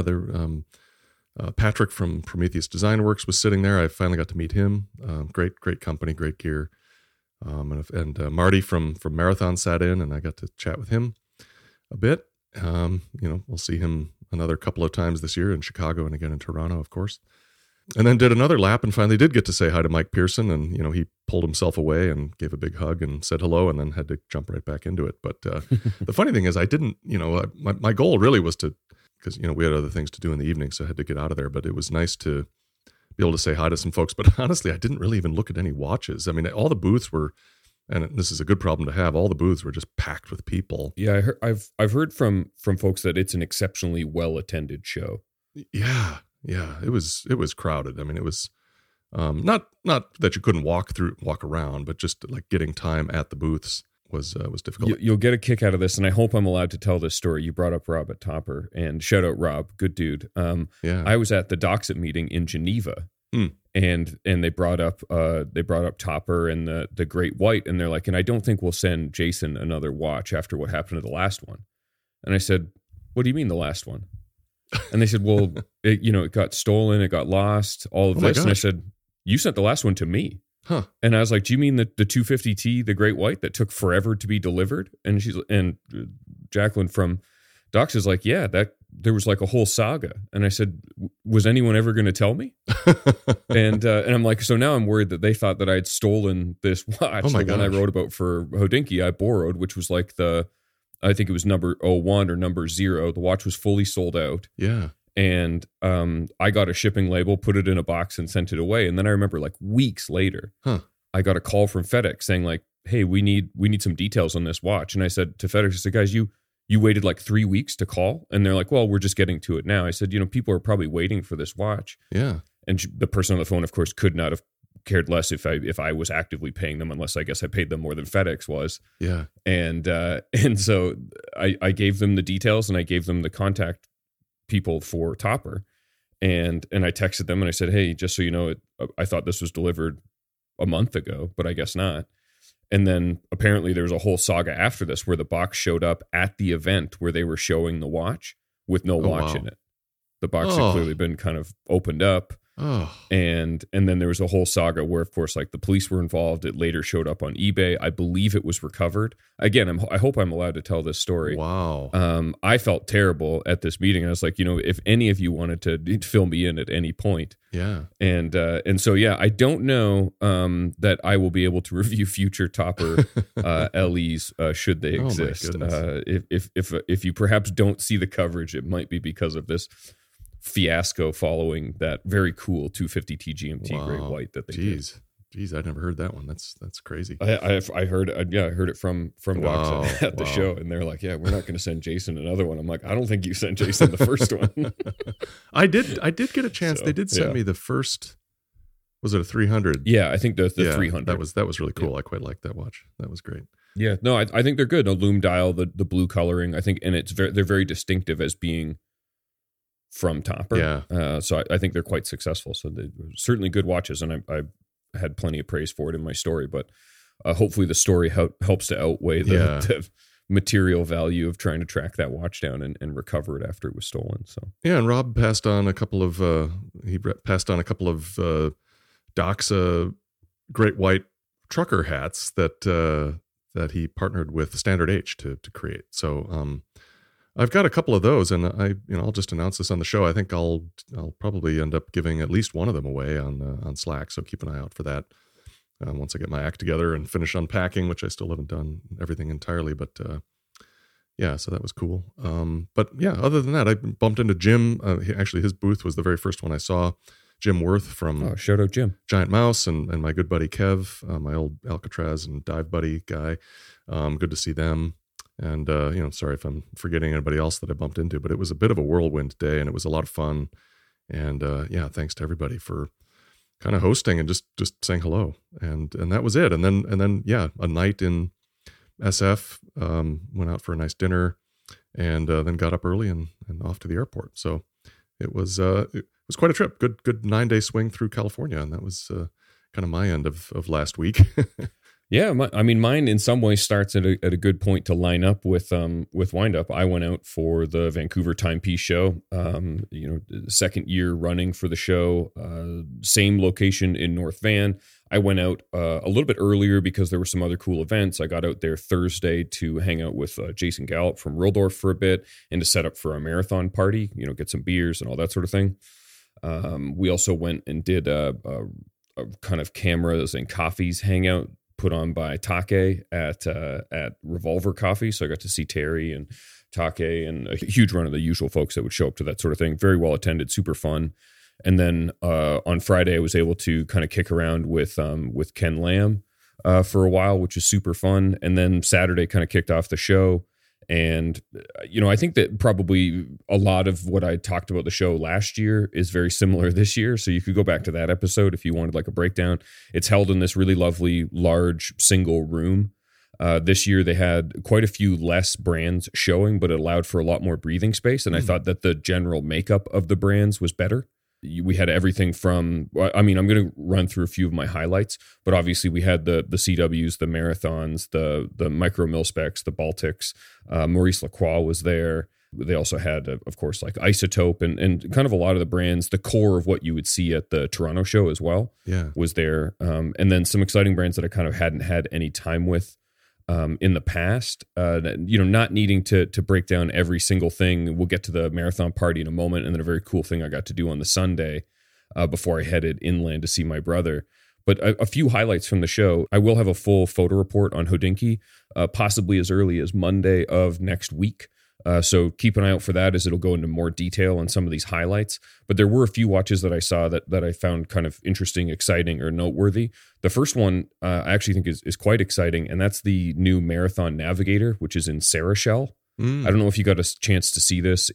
Patrick from Prometheus Design Works was sitting there. I finally got to meet him. Great company, great gear. And Marty from Marathon sat in, and I got to chat with him a bit. We'll see him another couple of times this year in Chicago and again in Toronto, of course. And then did another lap and finally did get to say hi to Mike Pearson. And, he pulled himself away and gave a big hug and said hello, and then had to jump right back into it. But the funny thing is I didn't, my goal really was to, because, we had other things to do in the evening, so I had to get out of there. But it was nice to be able to say hi to some folks. But honestly, I didn't really even look at any watches. I mean, all the booths were and this is a good problem to have. All the booths were just packed with people. Yeah, I've heard from folks that it's an exceptionally well attended show. Yeah, it was crowded. I mean, it was not that you couldn't walk around, but just like getting time at the booths was difficult. You'll get a kick out of this, and I hope I'm allowed to tell this story. You brought up Rob at Topper, and shout out Rob, good dude. I was at the Doxit meeting in Geneva. And they brought up Topper and the Great White, and they're like, and I don't think we'll send Jason another watch after what happened to the last one. And I said, what do you mean the last one? And they said, well, it got stolen, it got lost, all of this. And I said, you sent the last one to me. Huh. And I was like, do you mean the 250T, the Great White, that took forever to be delivered? And Jacqueline from Docs is like, yeah, that there was like a whole saga. And I said, was anyone ever going to tell me? and I'm like, so now I'm worried that they thought that I had stolen this watch. The one I wrote about for Hodinkee, I borrowed, which was like I think it was number 01 or number 0. The watch was fully sold out. Yeah. And I got a shipping label, put it in a box and sent it away. And then I remember like weeks later, I got a call from FedEx saying like, hey, we need some details on this watch. And I said to FedEx, I said, guys, you waited like 3 weeks to call? And they're like, well, we're just getting to it now. I said, people are probably waiting for this watch. Yeah. And the person on the phone, of course, could not have cared less if I was actively paying them, unless I guess I paid them more than FedEx was. Yeah. And so I gave them the details, and I gave them the contact people for Topper. And I texted them and I said, hey, just so you know, I thought this was delivered a month ago, but I guess not. And then apparently there was a whole saga after this where the box showed up at the event where they were showing the watch with no watch in it. The box had clearly been kind of opened up. And then there was a whole saga where, of course, like the police were involved. It later showed up on eBay. I believe it was recovered. Again, I hope I'm allowed to tell this story. Wow. I felt terrible at this meeting. I was like, if any of you wanted to fill me in at any point. Yeah. And so, yeah, I don't know that I will be able to review future Topper LEs should they exist. If you perhaps don't see the coverage, it might be because of this fiasco following that very cool 250T GMT Great White that they did. Jeez, I'd never heard that one. That's crazy. I heard it from Docs at the show, and they're like, yeah, we're not going to send Jason another one. I'm like, I don't think you sent Jason the first one. I did get a chance. They did send me the first. Was it a 300? Yeah, I think the 300. That was really cool. Yeah. I quite liked that watch. That was great. Yeah, no, I think they're good. A lume dial, the blue coloring, I think, and they're very distinctive as being from Topper. Yeah. So I think they're quite successful. So they're certainly good watches, and I had plenty of praise for it in my story, but hopefully the story helps to outweigh the material value of trying to track that watch down and recover it after it was stolen. So yeah, and Rob passed on a couple of Doxa Great White trucker hats that he partnered with Standard H to create. So I've got a couple of those, and I'll just announce this on the show. I think I'll probably end up giving at least one of them away on Slack. So keep an eye out for that once I get my act together and finish unpacking, which I still haven't done everything entirely. But yeah, so that was cool. But yeah, other than that, I bumped into Jim. Actually, his booth was the very first one I saw. Jim Worth from shout out Jim, Giant Mouse, and my good buddy Kev, my old Alcatraz and dive buddy guy. Good to see them. And, sorry if I'm forgetting anybody else that I bumped into, but it was a bit of a whirlwind day, and it was a lot of fun. And, thanks to everybody for kind of hosting and just saying hello. And that was it. And then, a night in SF, went out for a nice dinner, and then got up early and off to the airport. So it was quite a trip. Good 9-day swing through California. And that was kind of my end of last week. Yeah, mine in some ways starts at a good point to line up with Windup. I went out for the Vancouver Timepiece show, second year running for the show, same location in North Van. I went out a little bit earlier because there were some other cool events. I got out there Thursday to hang out with Jason Gallup from Rildorf for a bit and to set up for a marathon party, get some beers and all that sort of thing. We also went and did a kind of cameras and coffees hangout put on by Take at Revolver Coffee. So I got to see Terry and Take and a huge run of the usual folks that would show up to that sort of thing. Very well attended, super fun. And then on Friday, I was able to kind of kick around with Ken Lamb for a while, which is super fun. And then Saturday kind of kicked off the show. And, I think that probably a lot of what I talked about the show last year is very similar this year. So you could go back to that episode if you wanted like a breakdown. It's held in this really lovely, large single room. This year they had quite a few less brands showing, but it allowed for a lot more breathing space. And I thought that the general makeup of the brands was better. We had everything from, I'm going to run through a few of my highlights, but obviously we had the CWs, the Marathons, the Micro Mil-Specs, the Baltics. Maurice Lacroix was there. They also had, of course, like Isotope and kind of a lot of the brands, the core of what you would see at the Toronto show as well was there. And then some exciting brands that I kind of hadn't had any time with in the past, not needing to break down every single thing. We'll get to the marathon party in a moment, and then a very cool thing I got to do on the Sunday before I headed inland to see my brother. But a few highlights from the show. I will have a full photo report on Hodinkee, possibly as early as Monday of next week. So keep an eye out for that, as it'll go into more detail on some of these highlights. But there were a few watches that I saw that I found kind of interesting, exciting, or noteworthy. The first one I actually think is quite exciting, and that's the new Marathon Navigator, which is in Sarashell. I don't know if you got a chance to see this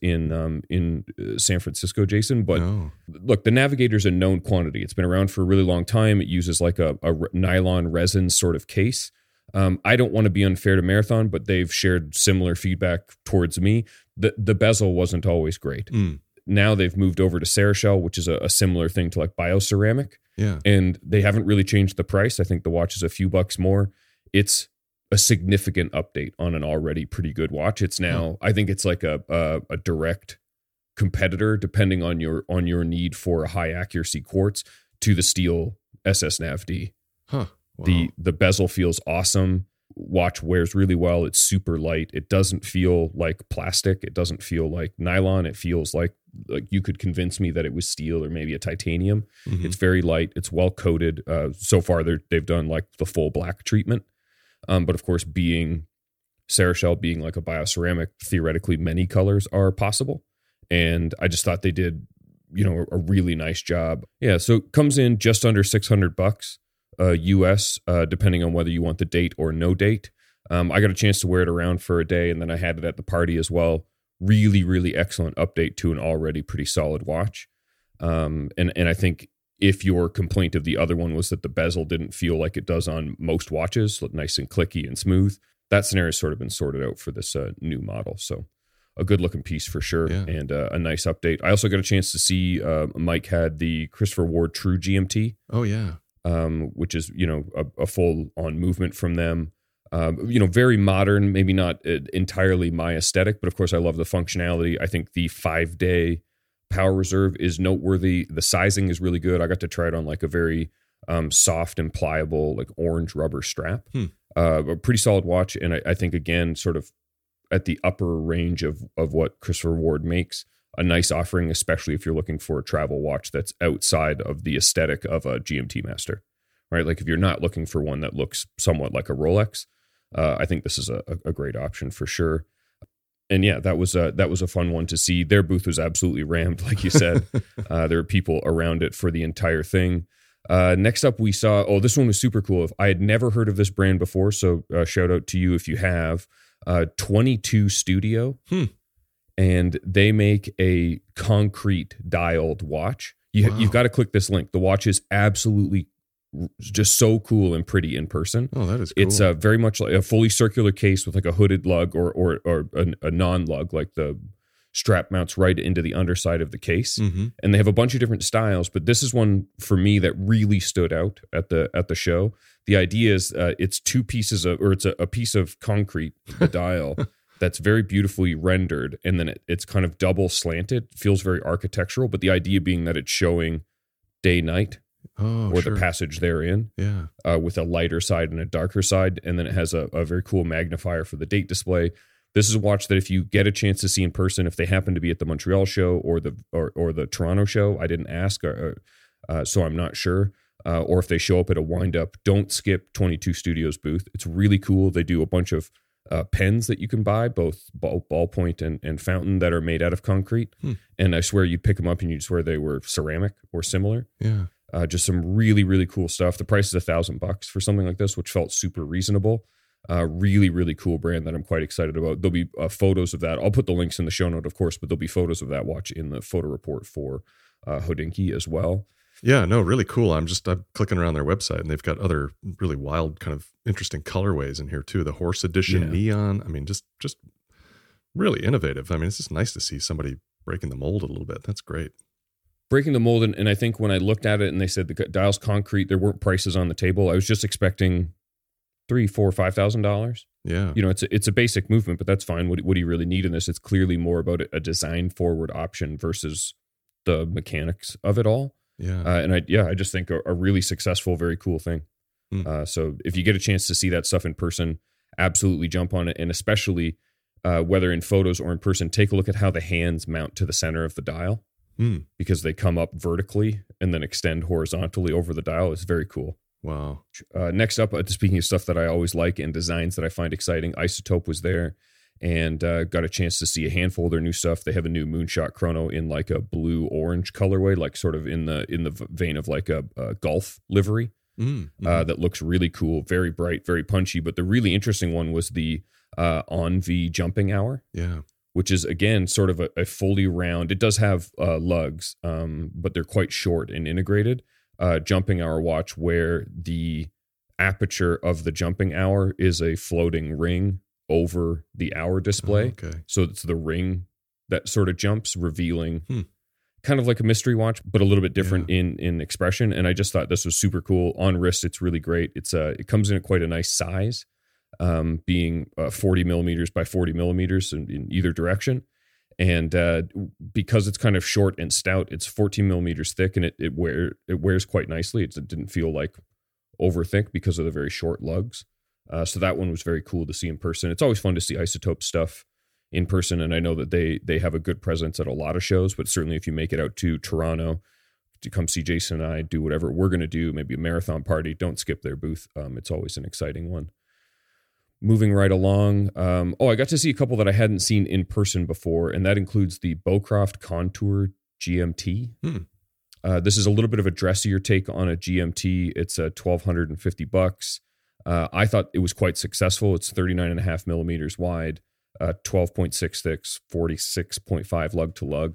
in San Francisco, Jason, but Look, the Navigator's a known quantity. It's been around for a really long time. It uses like a nylon resin sort of case. I don't want to be unfair to Marathon, but they've shared similar feedback towards me. The bezel wasn't always great. Now they've moved over to Sarashell, which is a similar thing to like bioceramic. Yeah. And they haven't really changed the price. I think the watch is a few bucks more. It's a significant update on an already pretty good watch. It's now, I think it's like a direct competitor, depending on your need for a high accuracy quartz, to the Steel SS Nav D. Huh. Wow. The bezel feels awesome. Watch wears really well. It's super light. It doesn't feel like plastic. It doesn't feel like nylon. It feels like you could convince me that it was steel or maybe a titanium. It's very light. It's well coated. So far, they've done like the full black treatment. But of course, being Sarashell, being like a bioceramic, theoretically many colors are possible. And I just thought they did, a really nice job. Yeah. So it comes in just under $600. US, depending on whether you want the date or no date. I got a chance to wear it around for a day, and then I had it at the party as well. Really, really excellent update to an already pretty solid watch. And I think if your complaint of the other one was that the bezel didn't feel like it does on most watches, look nice and clicky and smooth, that scenario's sort of been sorted out for this new model. So a good looking piece for sure, and a nice update. I also got a chance to see Mike had the Christopher Ward True GMT. Oh, yeah. Which is, a full on movement from them. Very modern, maybe not entirely my aesthetic, but of course I love the functionality. I think the 5-day power reserve is noteworthy. The sizing is really good. I got to try it on like a very soft and pliable, like orange rubber strap. A pretty solid watch. And I think, again, sort of at the upper range of what Christopher Ward makes. A nice offering, especially if you're looking for a travel watch that's outside of the aesthetic of a GMT Master, right? Like if you're not looking for one that looks somewhat like a Rolex, I think this is a great option for sure. And yeah, that was a fun one to see. Their booth was absolutely rammed, like you said. There were people around it for the entire thing. Next up, we saw, this one was super cool. I had never heard of this brand before, so shout out to you if you have. 22 Studio. And they make a concrete dialed watch. You've got to click this link. The watch is absolutely just so cool and pretty in person. Oh, that is cool. It's very much like a fully circular case with like a hooded lug or a non-lug, like the strap mounts right into the underside of the case. And they have a bunch of different styles, but this is one for me that really stood out at the show. The idea is it's two pieces it's a piece of concrete, the dial. That's very beautifully rendered, and then it's kind of double slanted. Feels very architectural, but the idea being that it's showing day-night the passage therein, with a lighter side and a darker side, and then it has a very cool magnifier for the date display. This is a watch that if you get a chance to see in person, if they happen to be at the Montreal show or the Toronto show, I didn't ask, so I'm not sure. Or if they show up at a wind-up, don't skip 22 Studios booth. It's really cool. They do a bunch of pens that you can buy, both ballpoint and fountain, that are made out of concrete. And I swear you'd pick them up and you'd swear they were ceramic or similar. Yeah. Just some really, really cool stuff. The price is $1,000 for something like this, which felt super reasonable. Really, really cool brand that I'm quite excited about. There'll be photos of that. I'll put the links in the show note, of course, but there'll be photos of that watch in the photo report for Hodinkee as well. Yeah, no, really cool. I'm clicking around their website, and they've got other really wild, kind of interesting colorways in here too. The horse edition neon. I mean, just really innovative. I mean, it's just nice to see somebody breaking the mold a little bit. That's great. Breaking the mold, and I think when I looked at it and they said the dial's concrete, there weren't prices on the table. I was just expecting $3,000, $4,000, $5,000. Yeah, it's a basic movement, but that's fine. What do you really need in this? It's clearly more about a design forward option versus the mechanics of it all. Yeah, and I just think a really successful, very cool thing. So if you get a chance to see that stuff in person, absolutely jump on it, and especially whether in photos or in person, take a look at how the hands mount to the center of the dial, because they come up vertically and then extend horizontally over the dial. It's very cool. Wow. Next up, speaking of stuff that I always like and designs that I find exciting, Isotope was there, and got a chance to see a handful of their new stuff. They have a new Moonshot Chrono in like a blue-orange colorway, like sort of in the vein of like a golf livery. That looks really cool, very bright, very punchy. But the really interesting one was the Envy Jumping Hour. Yeah. Which is, again, sort of a fully round. It does have lugs, but they're quite short and integrated. Jumping hour watch where the aperture of the jumping hour is a floating ring over the hour display. Oh, okay. So it's the ring that sort of jumps, revealing kind of like a mystery watch, but a little bit different in expression. And I just thought this was super cool. On wrist, it's really great. It comes in at quite a nice size, being 40 millimeters by 40 millimeters in either direction. And because it's kind of short and stout, it's 14 millimeters thick, and it wears quite nicely. It didn't feel like over thick because of the very short lugs. So that one was very cool to see in person. It's always fun to see Isotope stuff in person, and I know that they have a good presence at a lot of shows, but certainly if you make it out to Toronto to come see Jason and I do whatever we're going to do, maybe a marathon party, don't skip their booth. It's always an exciting one. Moving right along. I got to see a couple that I hadn't seen in person before, and that includes the Bowcroft Contour GMT. This is a little bit of a dressier take on a GMT. It's $1,250. I thought it was quite successful. It's 39.5 millimeters wide, 12.6 thick, 46.5 lug to lug,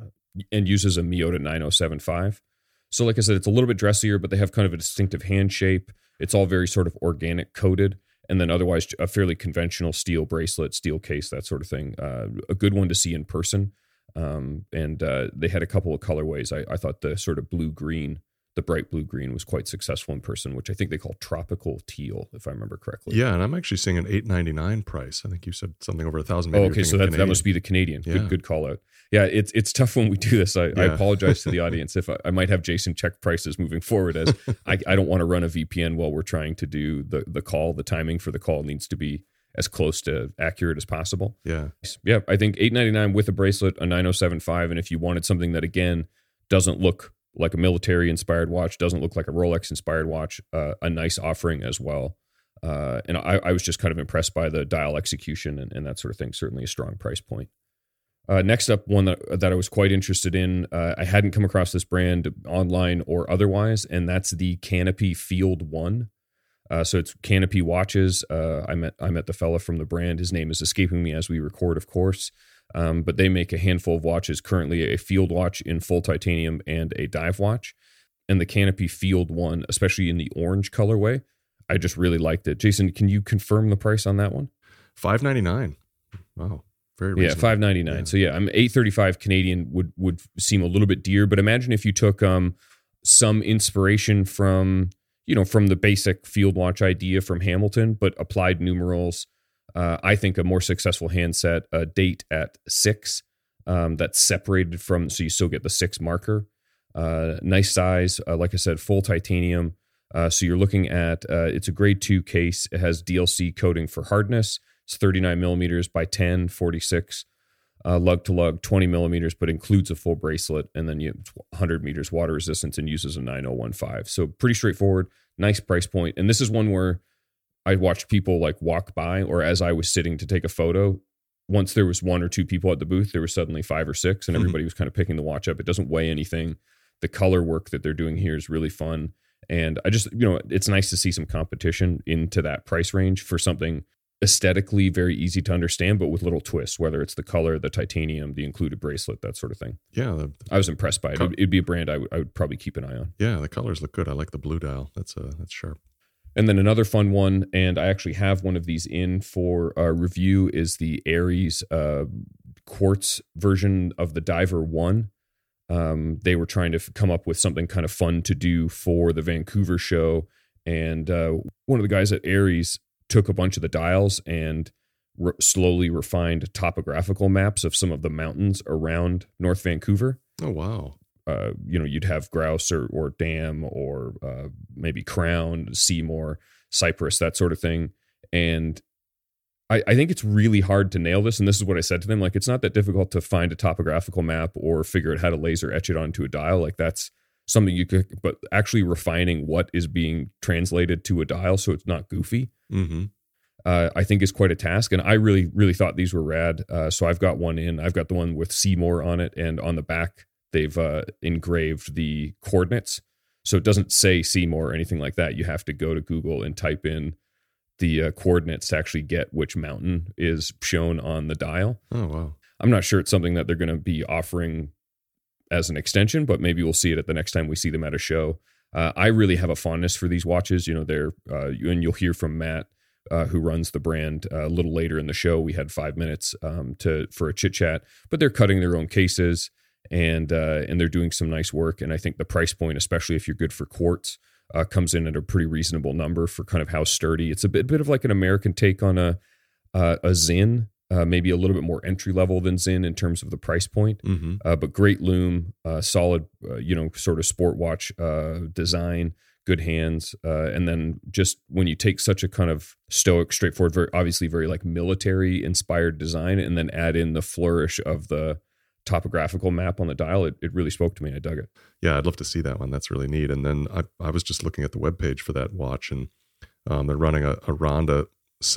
and uses a Miyota 9075. So like I said, it's a little bit dressier, but they have kind of a distinctive hand shape. It's all very sort of organic coated. And then otherwise a fairly conventional steel bracelet, steel case, that sort of thing. A good one to see in person. And they had a couple of colorways. I thought the sort of blue-green, the bright blue-green was quite successful in person, which I think they call tropical teal, if I remember correctly. Yeah, and I'm actually seeing an $899 price. I think you said something over $1,000. Oh, okay, so that must be the Canadian. Yeah. Good call out. Yeah, it's tough when we do this. I apologize to the audience if I might have Jason check prices moving forward, as I don't want to run a VPN while we're trying to do the call. The timing for the call needs to be as close to accurate as possible. Yeah. I think $899 with a bracelet, a 9075, and if you wanted something that, again, doesn't look like a military-inspired watch, doesn't look like a Rolex-inspired watch, a nice offering as well. And I was just kind of impressed by the dial execution and that sort of thing. Certainly a strong price point. Next up, one that I was quite interested in. I hadn't come across this brand online or otherwise, and that's the Canopy Field 1. So it's Canopy watches. I met the fella from the brand. His name is escaping me as we record, of course. But they make a handful of watches, currently a field watch in full titanium and a dive watch. And the Canopy Field 1, especially in the orange colorway, I just really liked it. Jason, can you confirm the price on that one? $599. Wow. Very reasonable. Yeah, $599. Yeah. So yeah, I'm $835 Canadian would seem a little bit dear, but imagine if you took some inspiration from the basic field watch idea from Hamilton, but applied numerals. I think a more successful handset, a date at 6, that's separated from, so you still get the 6 marker. Nice size, like I said, full titanium. So you're looking at, it's a grade 2 case. It has DLC coating for hardness. It's 39 millimeters by 10, 46 lug to lug, 20 millimeters, but includes a full bracelet. And then 100 meters water resistance and uses a 9015. So pretty straightforward, nice price point. And this is one where I watched people like walk by, or as I was sitting to take a photo, once there was 1 or 2 people at the booth, there were suddenly 5 or 6, and everybody was kind of picking the watch up. It doesn't weigh anything. The color work that they're doing here is really fun. And I just, it's nice to see some competition into that price range for something aesthetically very easy to understand, but with little twists, whether it's the color, the titanium, the included bracelet, that sort of thing. Yeah. I was impressed by it. It'd be a brand I would probably keep an eye on. Yeah, the colors look good. I like the blue dial. That's sharp. And then another fun one, and I actually have one of these in for review, is the Aries quartz version of the Diver 1. They were trying to come up with something kind of fun to do for the Vancouver show. And one of the guys at Aries took a bunch of the dials and slowly refined topographical maps of some of the mountains around North Vancouver. Oh, wow. You'd have Grouse or Dam or maybe Crown, Seymour, Cypress, that sort of thing. And I think it's really hard to nail this. And this is what I said to them. Like, it's not that difficult to find a topographical map or figure out how to laser etch it onto a dial. Like, that's something you could, but actually refining what is being translated to a dial so it's not goofy, I think is quite a task. And I really, really thought these were rad. So I've got one in. I've got the one with Seymour on it, and on the back they've engraved the coordinates. So it doesn't say Seymour or anything like that. You have to go to Google and type in the coordinates to actually get which mountain is shown on the dial. Oh, wow. I'm not sure it's something that they're going to be offering as an extension, but maybe we'll see it at the next time we see them at a show. I really have a fondness for these watches. They're and you'll hear from Matt, who runs the brand, a little later in the show. We had 5 minutes for a chit chat, but they're cutting their own cases and they're doing some nice work. And I think the price point, especially if you're good for quartz, comes in at a pretty reasonable number for kind of how sturdy. It's a bit of like an American take on a Zinn. Maybe a little bit more entry level than Zinn in terms of the price point, but great lume, solid, sort of sport watch design, good hands, and then just when you take such a kind of stoic, straightforward, very like military inspired design, and then add in the flourish of the topographical map on the dial, it really spoke to me. I dug it. Yeah, I'd love to see that one. That's really neat. And then I was just looking at the webpage for that watch, and they're running a Ronda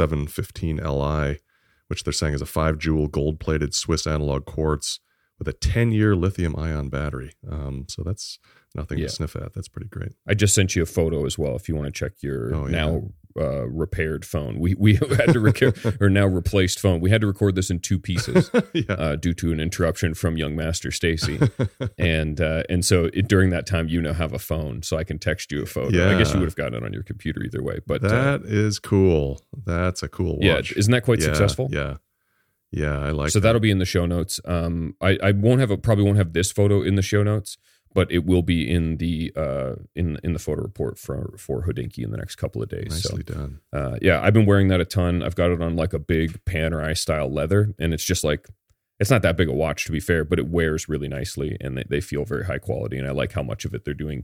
715 Li, which they're saying is a 5-jewel gold-plated Swiss analog quartz with a 10-year lithium-ion battery. So that's nothing to sniff at. That's pretty great. I just sent you a photo as well if you want to check your now repaired phone. We had to or now replaced phone. We had to record this in 2 pieces due to an interruption from young Master Stacy. and so during that time, have a phone, so I can text you a photo. Yeah. I guess you would have gotten it on your computer either way. But that is cool. That's a cool watch. Yeah, isn't that quite successful? Yeah, I like. So that'll be in the show notes. I probably won't have this photo in the show notes, but it will be in the in the photo report for Hodinkee in the next couple of days. Nicely done. I've been wearing that a ton. I've got it on like a big Panerai style leather, and it's just like, it's not that big a watch to be fair, but it wears really nicely, and they feel very high quality. And I like how much of it they're doing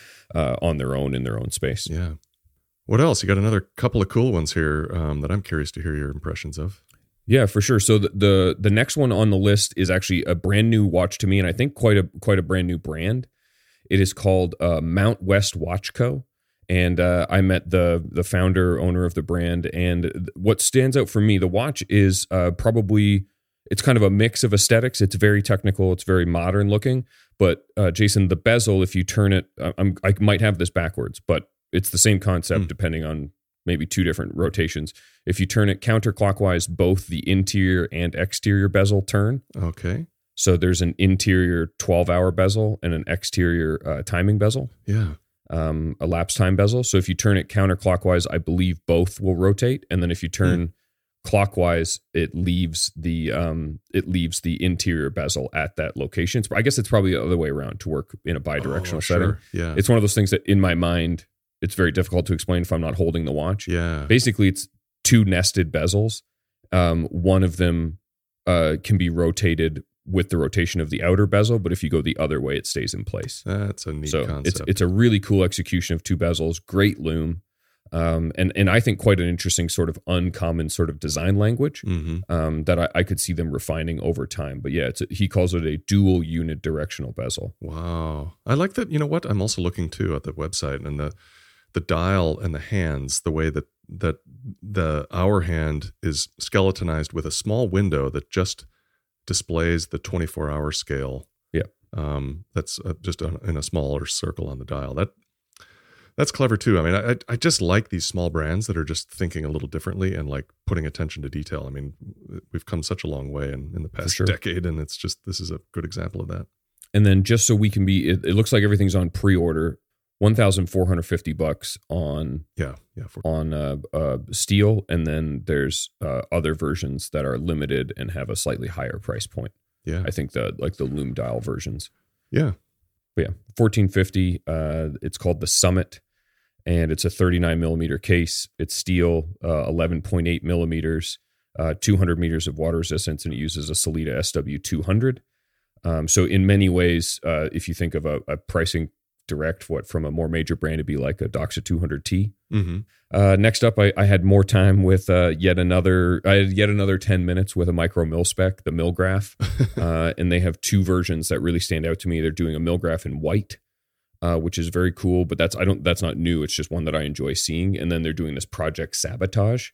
on their own in their own space. Yeah. What else? You got another couple of cool ones here that I'm curious to hear your impressions of. Yeah, for sure. So the next one on the list is actually a brand new watch to me, and I think quite a brand new brand. It is called Mount West Watch Co. And I met the founder, owner of the brand. And what stands out for me, the watch is probably, it's kind of a mix of aesthetics. It's very technical. It's very modern looking. But Jason, the bezel, if you turn it, I might have this backwards, but it's the same concept depending on maybe 2 different rotations. If you turn it counterclockwise, both the interior and exterior bezel turn. Okay. So there's an interior 12-hour bezel and an exterior timing bezel. Yeah. A lapse time bezel. So if you turn it counterclockwise, I believe both will rotate. And then if you turn clockwise, it leaves the interior bezel at that location. I guess it's probably the other way around to work in a bidirectional setting. Yeah. It's one of those things that in my mind, it's very difficult to explain if I'm not holding the watch. Yeah. Basically, it's 2 nested bezels. One of them can be rotated with the rotation of the outer bezel, but if you go the other way, it stays in place. That's a neat concept. It's a really cool execution of 2 bezels, great lume, and I think quite an interesting sort of uncommon sort of design language that I could see them refining over time. But yeah, he calls it a dual unit directional bezel. Wow. I like that. You know what? I'm also looking too at the website, and the dial and the hands, the way that the hour hand is skeletonized with a small window that just displays the 24-hour scale. Yeah. That's just in a smaller circle on the dial. That's clever too. I mean, I just like these small brands that are just thinking a little differently and like putting attention to detail. I mean, we've come such a long way in the past decade, and this is a good example of that. And then just so we can be, it looks like everything's on pre-order. $1,450 on steel, and then there's other versions that are limited and have a slightly higher price point. Yeah, I think the Lume dial versions. Yeah, but yeah, $1,450. It's called the Summit, and it's a 39 millimeter case. It's steel, 11.8 millimeters, 200 meters of water resistance, and it uses a Sellita SW200. So in many ways, if you think of a pricing direct, from a more major brand, it'd be like a Doxa 200T. Mm-hmm. Next up, I had more time with yet another 10 minutes with a micro mil spec, the Milgraph. And they have two versions that really stand out to me. They're doing a Milgraph in white, which is very cool, but that's not new. It's just one that I enjoy seeing. And then they're doing this Project Sabotage,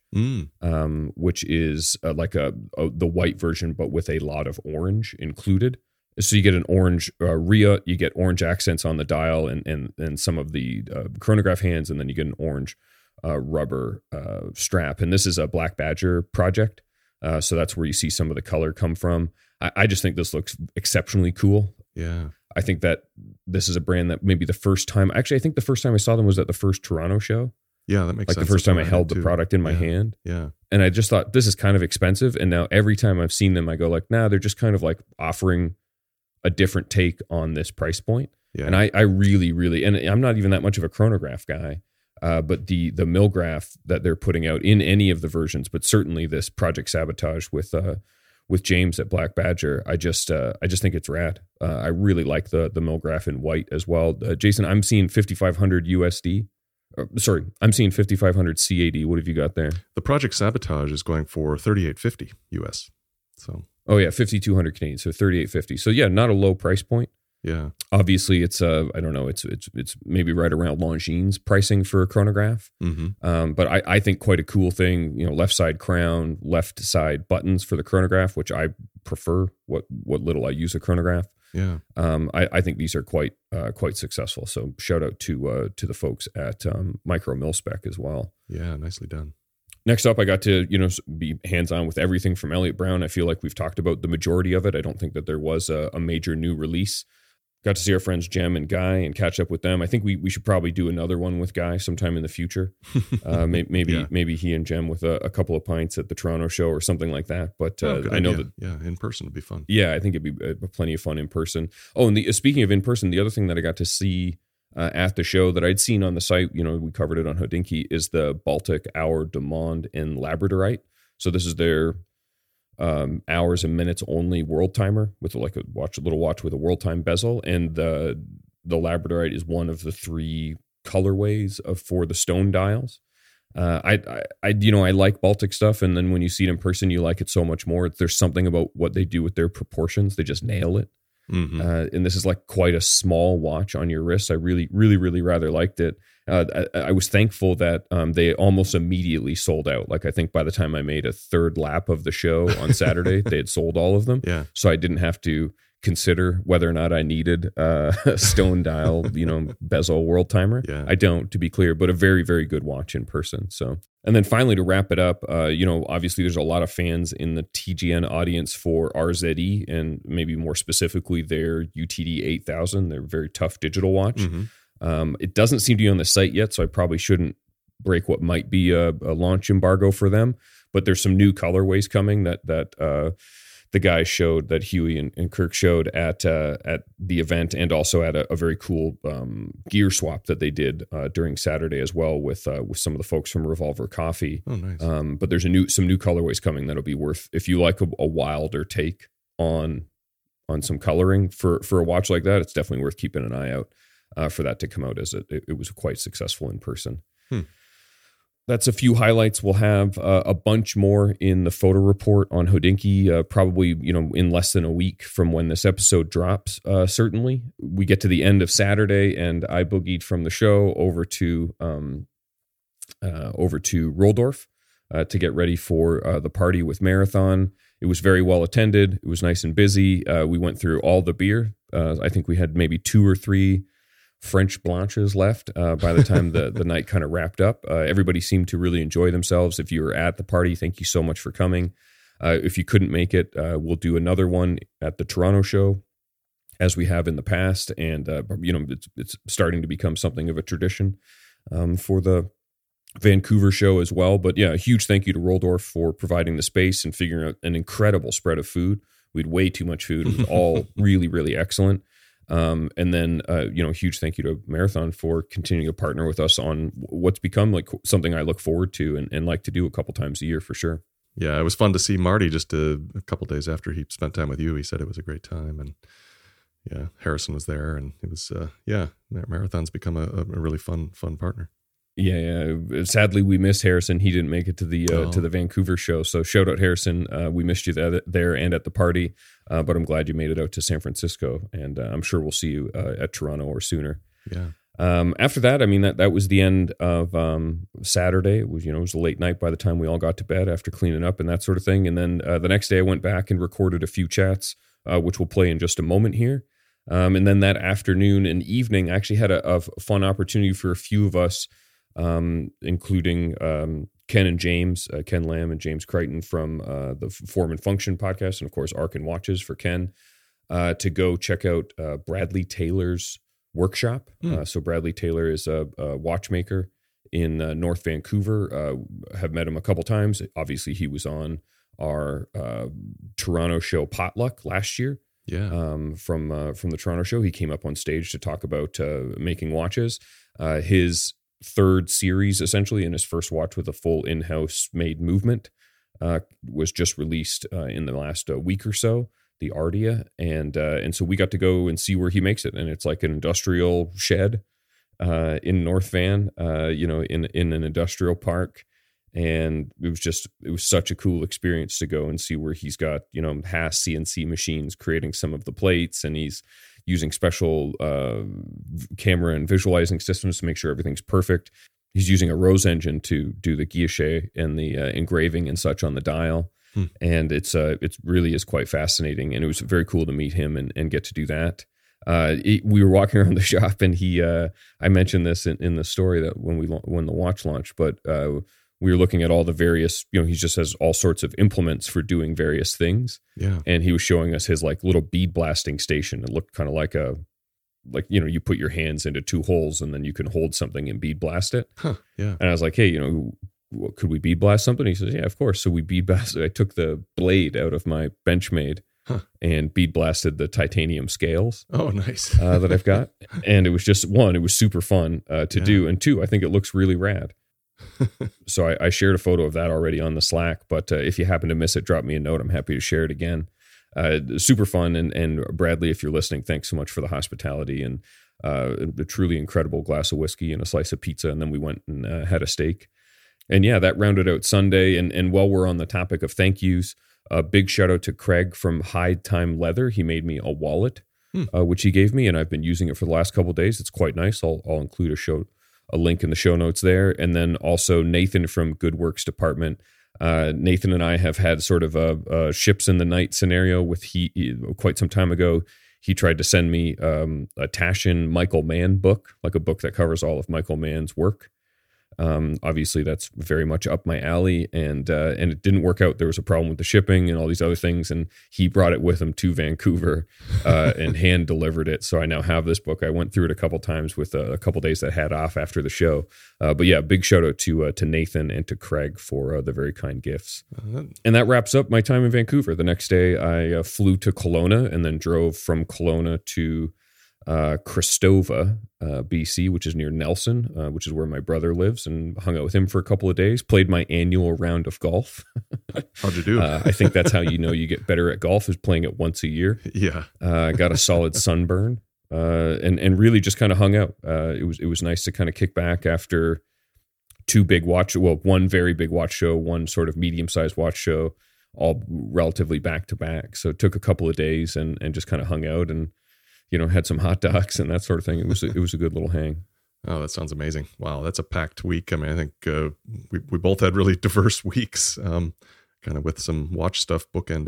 which is like the white version, but with a lot of orange included. So you get an orange RIA, you get orange accents on the dial and some of the chronograph hands, and then you get an orange rubber strap. And this is a Black Badger project, so that's where you see some of the color come from. I just think this looks exceptionally cool. Yeah. I think that this is a brand that maybe the first time I saw them was at the first Toronto show. Yeah, that makes sense. Like the first time I held the product in my hand. Yeah. And I just thought, this is kind of expensive. And now every time I've seen them, I go like, nah, they're just kind of like offering a different take on this price point. Yeah. And I really, really, and I'm not even that much of a chronograph guy, but the Milgraph that they're putting out in any of the versions, but certainly this Project Sabotage with James at Black Badger, I just think it's rad. I really like the Milgraph in white as well. Jason, I'm seeing 5,500 USD. I'm seeing 5,500 CAD. What have you got there? The Project Sabotage is going for 3,850 US. So. Oh yeah, 5,200 Canadian, so 3,850. So yeah, not a low price point. Yeah. Obviously, it's I don't know, it's maybe right around Longines pricing for a chronograph. Mm-hmm. But I think quite a cool thing. Left side crown, left side buttons for the chronograph, which I prefer. What little I use a chronograph. Yeah. I think these are quite successful. So shout out to the folks at Micro Mil Spec as well. Yeah, nicely done. Next up, I got to, be hands-on with everything from Elliott Brown. I feel like we've talked about the majority of it. I don't think that there was a major new release. Got to see our friends Jem and Guy and catch up with them. I think we should probably do another one with Guy sometime in the future. Maybe he and Jem with a couple of pints at the Toronto show or something like that. But I know that in person would be fun. Yeah, I think it'd be plenty of fun in person. Oh, and speaking of in person, the other thing that I got to see at the show that I'd seen on the site, we covered it on Hodinkee, is the Baltic Hour de Monde in Labradorite. So this is their hours and minutes only world timer with like a little watch with a world time bezel, and the Labradorite is one of the three colorways for the stone dials. I like Baltic stuff, and then when you see it in person, you like it so much more. There's something about what they do with their proportions; they just nail it. Mm-hmm. And this is like quite a small watch on your wrist. I really, really, really rather liked it. I was thankful that they almost immediately sold out. Like I think by the time I made a third lap of the show on Saturday, they had sold all of them. Yeah. So I didn't have to consider whether or not I needed a stone dial, bezel world timer. Yeah. I don't, to be clear, but a very, very good watch in person. So, and then finally to wrap it up, obviously there's a lot of fans in the TGN audience for RZE and maybe more specifically their UTD 8000, their very tough digital watch. Mm-hmm. It doesn't seem to be on the site yet, so I probably shouldn't break what might be a launch embargo for them, but there's some new colorways coming that the guys showed, that Huey and Kirk showed at the event, and also at a very cool gear swap that they did during Saturday as well with some of the folks from Revolver Coffee. Oh, nice. But there's some new colorways coming that'll be worth, if you like a wilder take on some coloring for a watch like that, it's definitely worth keeping an eye out for that to come out, as it was quite successful in person. That's a few highlights. We'll have a bunch more in the photo report on Hodinkee, probably, in less than a week from when this episode drops. Certainly, we get to the end of Saturday, and I boogied from the show over to Roldorf to get ready for the party with Marathon. It was very well attended. It was nice and busy. We went through all the beer. I think we had maybe 2 or 3 French blanches left by the time the night kind of wrapped up. Everybody seemed to really enjoy themselves. If you were at the party, thank you so much for coming. If you couldn't make it, we'll do another one at the Toronto show, as we have in the past. And, it's starting to become something of a tradition for the Vancouver show as well. But yeah, a huge thank you to Rolldorf for providing the space and figuring out an incredible spread of food. We had way too much food. It was all really, really excellent. And then, huge thank you to Marathon for continuing to partner with us on what's become like something I look forward to and like to do a couple times a year for sure. Yeah, it was fun to see Marty just a couple days after he spent time with you. He said it was a great time. And yeah, Harrison was there, and it was, Marathon's become a really fun partner. Yeah. Sadly, we missed Harrison. He didn't make it to the Vancouver show. So shout out Harrison. We missed you there and at the party, but I'm glad you made it out to San Francisco, and I'm sure we'll see you at Toronto or sooner. Yeah. After that, I mean, that was the end of Saturday. It was a late night by the time we all got to bed after cleaning up and that sort of thing. And then the next day I went back and recorded a few chats, which we'll play in just a moment here. And then that afternoon and evening, I actually had a fun opportunity for a few of us, including Ken and James, Ken Lamb and James Crichton from the Form and Function podcast, and of course Arc and Watches for Ken, to go check out Bradley Taylor's workshop. So Bradley Taylor is a watchmaker in North Vancouver. Have met him a couple times. Obviously, he was on our Toronto show Potluck last year. Yeah. From the Toronto show, he came up on stage to talk about making watches. His third series, essentially, and his first watch with a full in-house made movement, was just released in the last week or so, the Ardia, and so we got to go and see where he makes it, and it's like an industrial shed in North Van, in an industrial park. And it was such a cool experience to go and see where he's got, Haas CNC machines creating some of the plates, and he's using special camera and visualizing systems to make sure everything's perfect. He's using a Rose engine to do the guilloche and the engraving and such on the dial. And it really is quite fascinating. And it was very cool to meet him and get to do that. We were walking around the shop, and I mentioned this in the story that when the watch launched, but we were looking at all the various, he just has all sorts of implements for doing various things. Yeah. And he was showing us his like little bead blasting station. It looked kind of like you put your hands into 2 holes and then you can hold something and bead blast it. Huh. Yeah. And I was like, hey, could we bead blast something? He says, yeah, of course. So we bead blasted. I took the blade out of my Benchmade and bead blasted the titanium scales. Oh, nice. That I've got. And it was just, 1, it was super fun to do. And 2, I think it looks really rad. So I shared a photo of that already on the Slack, but if you happen to miss it, drop me a note. I'm happy to share it again. Super fun. And Bradley, if you're listening, thanks so much for the hospitality and a truly incredible glass of whiskey and a slice of pizza. And then we went and had a steak. And yeah, that rounded out Sunday. And while we're on the topic of thank yous, a big shout out to Craig from Hide Time Leather. He made me a wallet, which he gave me, and I've been using it for the last couple of days. It's quite nice. I'll include a link in the show notes there. And then also Nathan from Good Works Department. Nathan and I have had sort of a ships in the night scenario with quite some time ago. He tried to send me a Taschen Michael Mann book, like a book that covers all of Michael Mann's work. Obviously that's very much up my alley, and it didn't work out. There was a problem with the shipping and all these other things, and he brought it with him to Vancouver and hand delivered it. So I now have this book. I went through it a couple times with a couple days that I had off after the show. But yeah, big shout out to Nathan and to Craig for the very kind gifts. And that wraps up my time in Vancouver. The next day I flew to Kelowna and then drove from Kelowna to Christova, BC, which is near Nelson, which is where my brother lives, and hung out with him for a couple of days. Played my annual round of golf. How'd you do? I think that's how you get better at golf, is playing it once a year. Yeah. Got a solid sunburn, and really just kind of hung out. It was nice to kind of kick back after one very big watch show, one sort of medium-sized watch show, all relatively back to back. So it took a couple of days and just kind of hung out and had some hot dogs and that sort of thing. It was a good little hang. Oh, that sounds amazing. Wow. That's a packed week. I mean, I think we both had really diverse weeks, kind of with some watch stuff bookending it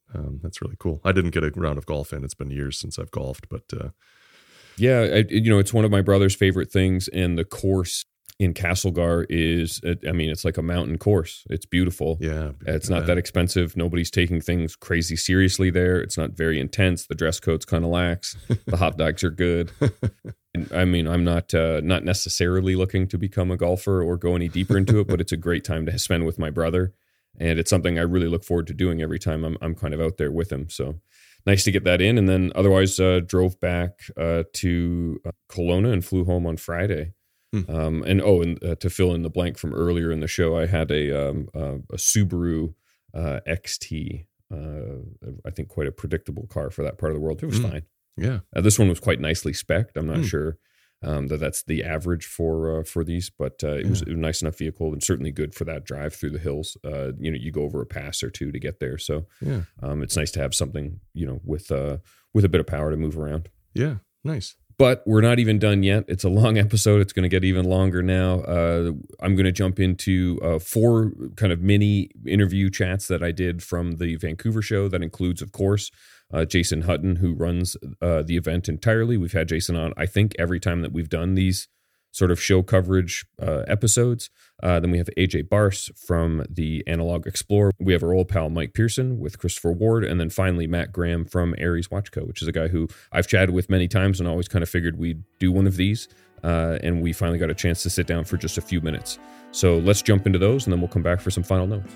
That's really cool. I didn't get a round of golf in. It's been years since I've golfed, but yeah, it's one of my brother's favorite things, and the course in Castlegar is, it's like a mountain course. It's beautiful. Yeah. It's not that expensive. Nobody's taking things crazy seriously there. It's not very intense. The dress code's kind of lax. The hot dogs are good. And, I'm not necessarily looking to become a golfer or go any deeper into it, but it's a great time to spend with my brother. And it's something I really look forward to doing every time I'm kind of out there with him. So nice to get that in. And then otherwise drove back to Kelowna and flew home on Friday. And to fill in the blank from earlier in the show, I had a Subaru XT. I think quite a predictable car for that part of the world. It was fine. Yeah. This one was quite nicely spec'd. I'm not sure that's the average for these, but it was a nice enough vehicle and certainly good for that drive through the hills. You go over a pass or two to get there. So it's nice to have something, with a bit of power to move around. Yeah. Nice. But we're not even done yet. It's a long episode. It's going to get even longer now. I'm going to jump into 4 kind of mini interview chats that I did from the Vancouver show. That includes, of course, Jason Hutton, who runs the event entirely. We've had Jason on, I think, every time that we've done these sort of show coverage episodes. Then we have AJ Barse from the Analog Explorer. We have our old pal Mike Pearson with Christopher Ward. And then finally, Matt Graham from Aries Watch Co., which is a guy who I've chatted with many times and always kind of figured we'd do one of these. And we finally got a chance to sit down for just a few minutes. So let's jump into those, and then we'll come back for some final notes.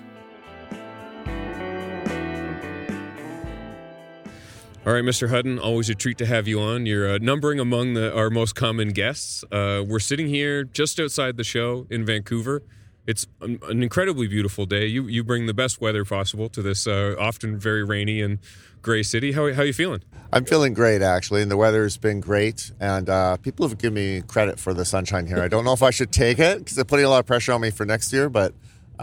All right, Mr. Hutton, always a treat to have you on. You're numbering among our most common guests. We're sitting here just outside the show in Vancouver. It's an incredibly beautiful day. You bring the best weather possible to this often very rainy and gray city. How are you feeling? I'm feeling great, actually, and the weather's been great. And people have given me credit for the sunshine here. I don't know if I should take it because they're putting a lot of pressure on me for next year, but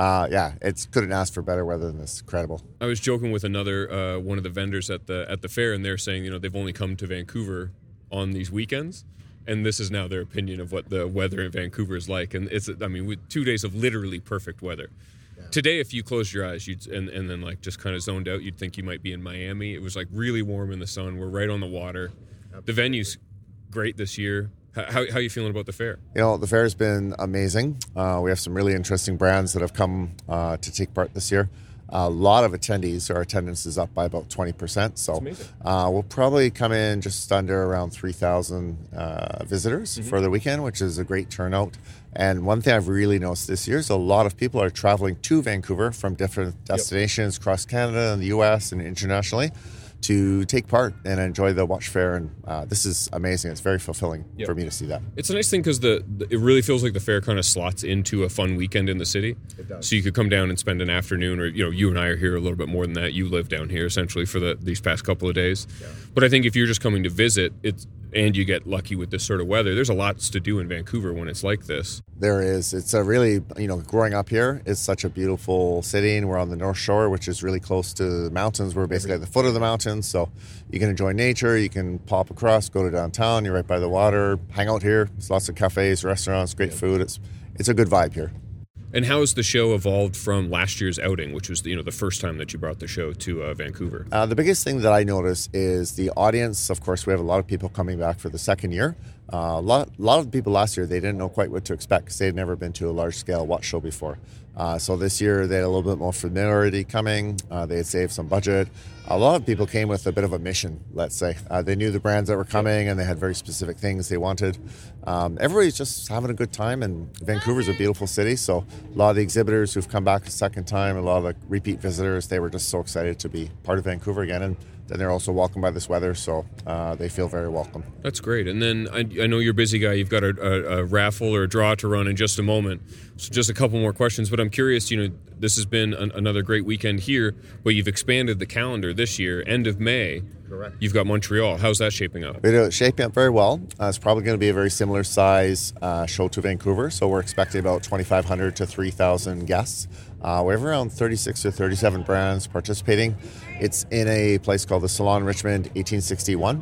couldn't ask for better weather than this. Incredible. I was joking with another one of the vendors at the fair, and they're saying they've only come to Vancouver on these weekends, and this is now their opinion of what the weather in Vancouver is like. And it's with 2 days of literally perfect weather. Yeah. Today, if you closed your eyes, and then like just kind of zoned out, you'd think you might be in Miami. It was like really warm in the sun. We're right on the water. Absolutely. The venue's great this year. How are you feeling about the fair? The fair's been amazing. We have some really interesting brands that have come to take part this year. A lot of attendees. Our attendance is up by about 20%. So we'll probably come in just under around 3,000 visitors for the weekend, which is a great turnout. And one thing I've really noticed this year is a lot of people are traveling to Vancouver from different destinations across Canada and the U.S. and internationally to take part and enjoy the watch fair, and this is amazing. It's very fulfilling for me to see that. It's a nice thing because it really feels like the fair kind of slots into a fun weekend in the city. It does. So you could come down and spend an afternoon, or you and I are here a little bit more than that. You live down here essentially for these past couple of days. Yeah. But I think if you're just coming to visit, and you get lucky with this sort of weather, there's a lot to do in Vancouver when it's like this. There is. It's a really, growing up here, it's such a beautiful city, and we're on the North Shore, which is really close to the mountains. We're basically at the foot of the mountains, so you can enjoy nature. You can pop across, go to downtown. You're right by the water. Hang out here. There's lots of cafes, restaurants, great food. It's a good vibe here. And how has the show evolved from last year's outing, which was the first time that you brought the show to Vancouver? The biggest thing that I notice is the audience. Of course, we have a lot of people coming back for the second year. A lot of people last year, they didn't know quite what to expect because they had never been to a large-scale watch show before. So this year, they had a little bit more familiarity coming. They had saved some budget. A lot of people came with a bit of a mission, let's say. They knew the brands that were coming, and they had very specific things they wanted. Everybody's just having a good time, and Vancouver's a beautiful city, so a lot of the exhibitors who've come back a second time, a lot of the repeat visitors, they were just so excited to be part of Vancouver again, and then they're also welcomed by this weather, so they feel very welcome. That's great. And then I know you're a busy guy. You've got a raffle or a draw to run in just a moment. So just a couple more questions, but I'm curious, this has been another great weekend here, but you've expanded the calendar this year, end of May. Correct. You've got Montreal. How's that shaping up? It's shaping up very well. It's probably going to be a very similar size show to Vancouver, so we're expecting about 2,500 to 3,000 guests. We have around 36 or 37 brands participating. It's in a place called the Salon Richmond 1861.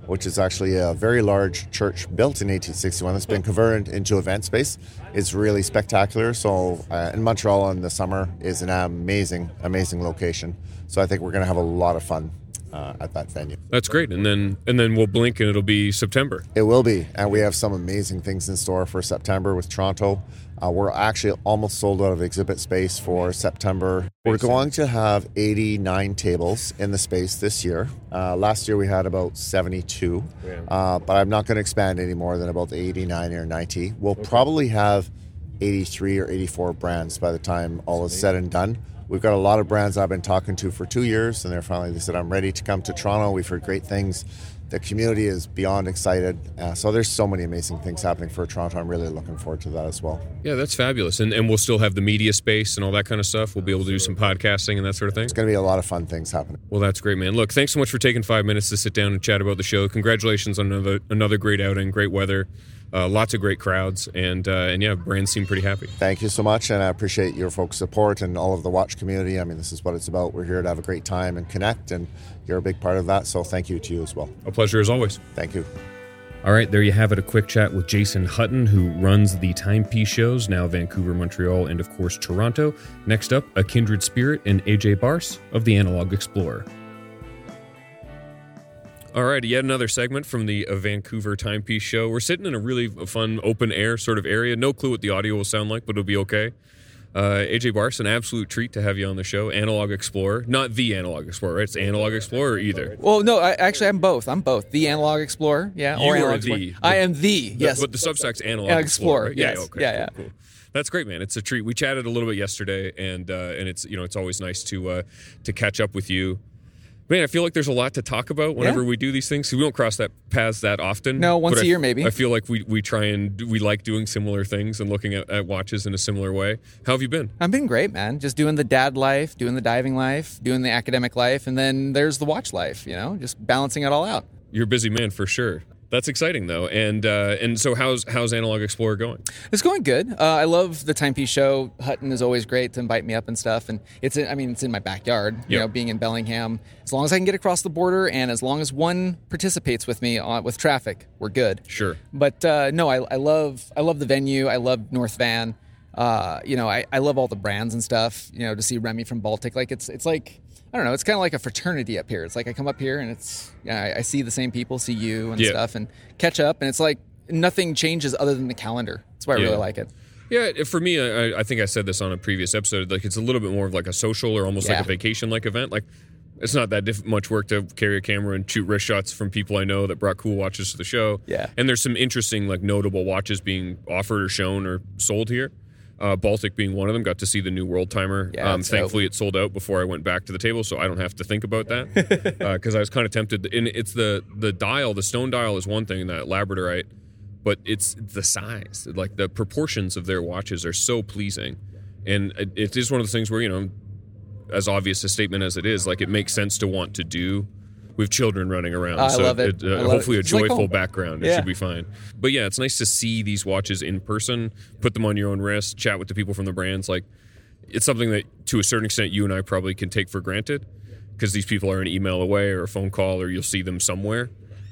which is actually a very large church built in 1861 that's been converted into event space. It's really spectacular. So in Montreal in the summer is an amazing, amazing location. So I think we're going to have a lot of fun at that venue. That's great. And then we'll blink and it'll be September. It will be. And we have some amazing things in store for September with Toronto. We're actually almost sold out of exhibit space for September. We're going to have 89 tables in the space this year. Last year we had about 72, but I'm not going to expand any more than about 89 or 90. We'll probably have 83 or 84 brands by the time all is said and done. We've got a lot of brands I've been talking to for 2 years, and they said, I'm ready to come to Toronto. We've heard great things. The community is beyond excited. So there's so many amazing things happening for Toronto. I'm really looking forward to that as well. Yeah, that's fabulous. And we'll still have the media space and all that kind of stuff. We'll be able to do some podcasting and that sort of thing. It's going to be a lot of fun things happening. Well, that's great, man. Look, thanks so much for taking 5 minutes to sit down and chat about the show. Congratulations on another great outing, great weather. Lots of great crowds, and yeah, brands seem pretty happy. Thank you so much, and I appreciate your folks' support and all of the watch community. I mean, this is what it's about. We're here to have a great time and connect, and you're a big part of that, so thank you to you as well. A pleasure as always. Thank you. All right, there you have it, a quick chat with Jason Hutton, who runs the Timepiece shows, now Vancouver, Montreal, and of course Toronto. Next up, a kindred spirit in AJ Barse of the Analog Explorer. All right, yet another segment from the Vancouver Timepiece show. We're sitting in a really fun open air sort of area. No clue what the audio will sound like, but it'll be okay. AJ Barse, an absolute treat to have you on the show. Analog Explorer, not the Analog Explorer, right? It's Analog Explorer either. Well, no, I'm both. I'm both. The Analog Explorer, yeah. You or are Analog the. Explorer. I am the, yes. But the Substack's Analog Explorer. Right? Yes. Yeah, okay. Yeah. Cool. That's great, man. It's a treat. We chatted a little bit yesterday, and it's it's always nice to catch up with you. Man, I feel like there's a lot to talk about whenever we do these things. We don't cross that paths that often. No, once a year maybe. I feel like we like doing similar things and looking at watches in a similar way. How have you been? I've been great, man. Just doing the dad life, doing the diving life, doing the academic life, and then there's the watch life, just balancing it all out. You're a busy man for sure. That's exciting though, and so how's Analog Explorer going? It's going good. I love the Timepiece show. Hutton is always great to invite me up and stuff, and it's in my backyard. Being in Bellingham, as long as I can get across the border, and as long as one participates with me with traffic, we're good. Sure. But no, I love the venue. I love North Van. I love all the brands and stuff. To see Remy from Baltic, like it's like. I don't know. It's kind of like a fraternity up here. It's like I come up here and I see the same people, see you and stuff, and catch up. And it's like nothing changes other than the calendar. That's why I really like it. Yeah, for me, I think I said this on a previous episode. Like it's a little bit more of like a social or almost like a vacation-like event. Like it's not that much work to carry a camera and shoot wrist shots from people I know that brought cool watches to the show. Yeah, and there's some interesting like notable watches being offered or shown or sold here. Baltic being one of them. Got to see the new World Timer. Thankfully, it sold out before I went back to the table, so I don't have to think about that. Because I was kind of tempted. And it's the dial, the stone dial is one thing, that labradorite, but it's the size. Like the proportions of their watches are so pleasing. And it is one of the things where, as obvious a statement as it is, like it makes sense to want to do. We have children running around, I love it. Hopefully It's a joyful like background. It should be fine. But yeah, it's nice to see these watches in person, put them on your own wrist, chat with the people from the brands. Like, it's something that, to a certain extent, you and I probably can take for granted because these people are an email away or a phone call or you'll see them somewhere.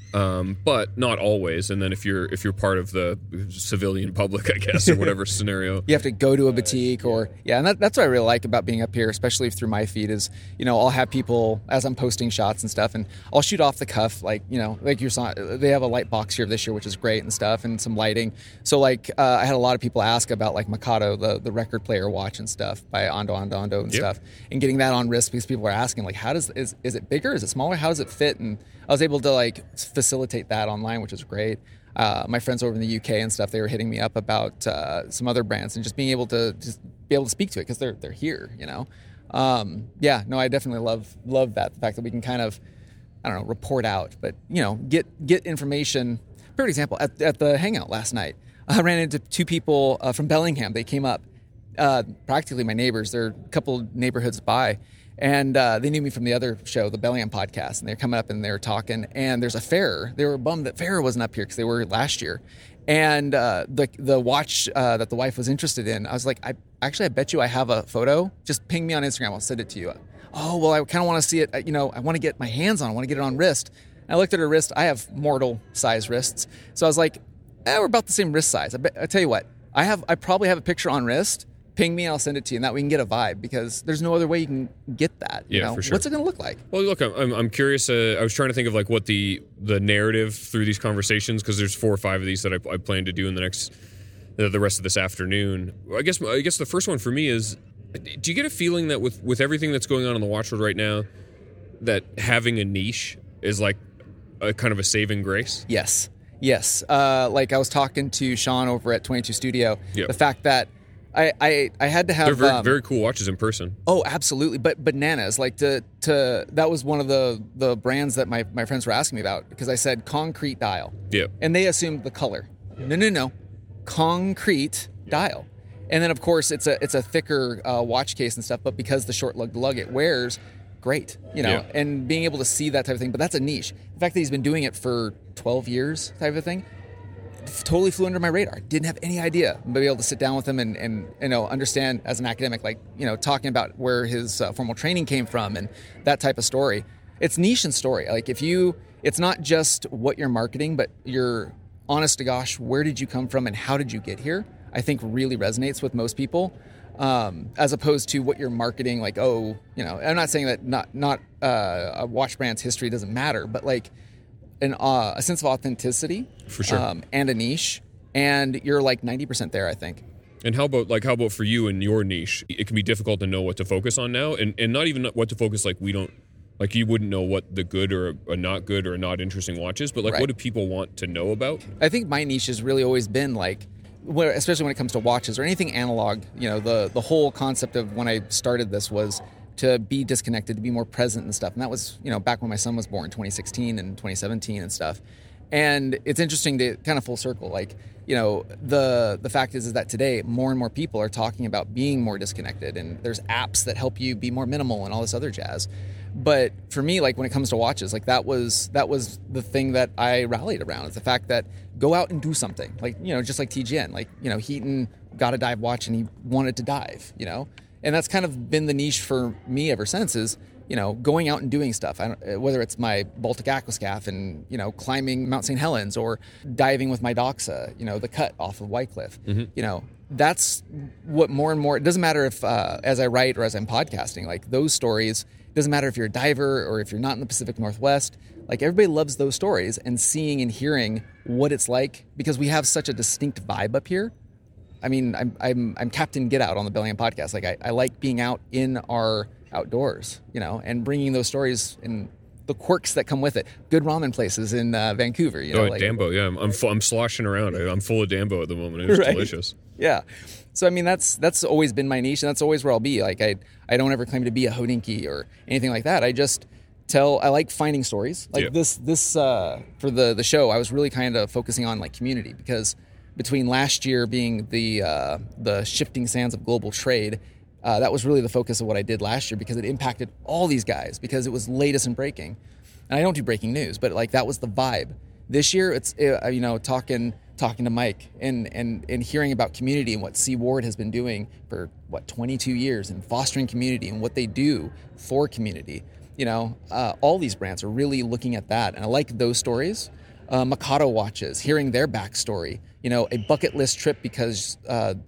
But not always. And then if you're part of the civilian public, I guess, or whatever scenario, you have to go to a boutique and that's what I really like about being up here, especially through my feed is, I'll have people as I'm posting shots and stuff, and I'll shoot off the cuff, like you saw, they have a light box here this year, which is great and stuff, and some lighting. So I had a lot of people ask about like Mikado, the record player watch and stuff by Ando and stuff, and getting that on wrist because people were asking like, is it bigger? Is it smaller? How does it fit? And I was able to facilitate that online, which is great. My friends over in the UK and stuff, they were hitting me up about some other brands and just being able to speak to it because they're here, I definitely love that, the fact that we can kind of, I don't know, report out, but get information. For example, at the hangout last night, I ran into two people from Bellingham. They came up, practically my neighbors. They're a couple neighborhoods by. And they knew me from the other show, the Bellingham podcast, and they're coming up and they were talking. And there's a Ferrer. They were bummed that Ferrer wasn't up here because they were last year. And the watch that the wife was interested in, I was like, I bet you I have a photo. Just ping me on Instagram. I'll send it to you. Oh, well, I kind of want to see it. I want to get my hands on it. I want to get it on wrist. And I looked at her wrist. I have mortal size wrists. So I was like, we're about the same wrist size. I tell you what, I probably have a picture on wrist. Ping me and I'll send it to you, and that we can get a vibe, because there's no other way you can get that. For sure. What's it going to look like? Well, look, I'm curious. I was trying to think of like what the narrative through these conversations, because there's 4 or 5 of these that I plan to do in the rest of this afternoon. I guess the first one for me is, do you get a feeling that with everything that's going on in the watch world right now, that having a niche is like a kind of a saving grace? Yes. Like I was talking to Sean over at 22 Studio. Yep. The fact that I had to have... They're very, very cool watches in person. Oh, absolutely. But bananas. Like that was one of the brands that my friends were asking me about, because I said concrete dial. Yeah. And they assumed the color. No. Concrete dial. And then, of course, it's a thicker watch case and stuff, but because the short lug it wears, great, and being able to see that type of thing. But that's a niche. The fact that he's been doing it for 12 years type of thing, totally flew under my radar. Didn't have any idea. But be able to sit down with him and understand as an academic, like, talking about where his formal training came from and that type of story. It's niche and story. Like it's not just what you're marketing, but you're honest to gosh, where did you come from and how did you get here? I think really resonates with most people, as opposed to what you're marketing. Like, I'm not saying that not a watch brand's history doesn't matter, but like a sense of authenticity, for sure, and a niche, and you're like 90% there, I think. And how about for you and your niche? It can be difficult to know what to focus on now, and not even what to focus. Like you wouldn't know what the good or a not good or not interesting watch is, but like, right. What do people want to know about? I think my niche has really always been like, especially when it comes to watches or anything analog, the whole concept of when I started this was to be disconnected, to be more present and stuff. And that was, back when my son was born, 2016 and 2017 and stuff. And it's interesting to kind of full circle, like, the fact is that today more and more people are talking about being more disconnected, and there's apps that help you be more minimal and all this other jazz. But for me, like when it comes to watches, like that was the thing that I rallied around, is the fact that go out and do something, like, just like TGN, like, Heaton got a dive watch and he wanted to dive, and that's kind of been the niche for me ever since, is, going out and doing stuff. Whether it's my Baltic Aquascaf and, climbing Mount St. Helens, or diving with my Doxa, the cut off of Whitecliff, that's what more and more, it doesn't matter if, as I write or as I'm podcasting, like those stories, doesn't matter if you're a diver or if you're not in the Pacific Northwest, like everybody loves those stories and seeing and hearing what it's like, because we have such a distinct vibe up here. I mean, I'm Captain Get Out on the Bellingham podcast. Like I like being out in our outdoors, and bringing those stories and the quirks that come with it. Good ramen places in Vancouver, like Dambo, yeah. I'm sloshing around. I'm full of Dambo at the moment. It's delicious. Yeah. So I mean, that's always been my niche, and that's always where I'll be. Like I don't ever claim to be a Hodinkee or anything like that. I just I like finding stories. Like this for the show, I was really kind of focusing on like community, because between last year being the shifting sands of global trade, that was really the focus of what I did last year, because it impacted all these guys, because it was latest and breaking. And I don't do breaking news, but like that was the vibe. This year, it's talking to Mike and hearing about community and what C. Ward has been doing for 22 years, and fostering community and what they do for community. All these brands are really looking at that, and I like those stories. Mikado watches, hearing their backstory. A bucket list trip because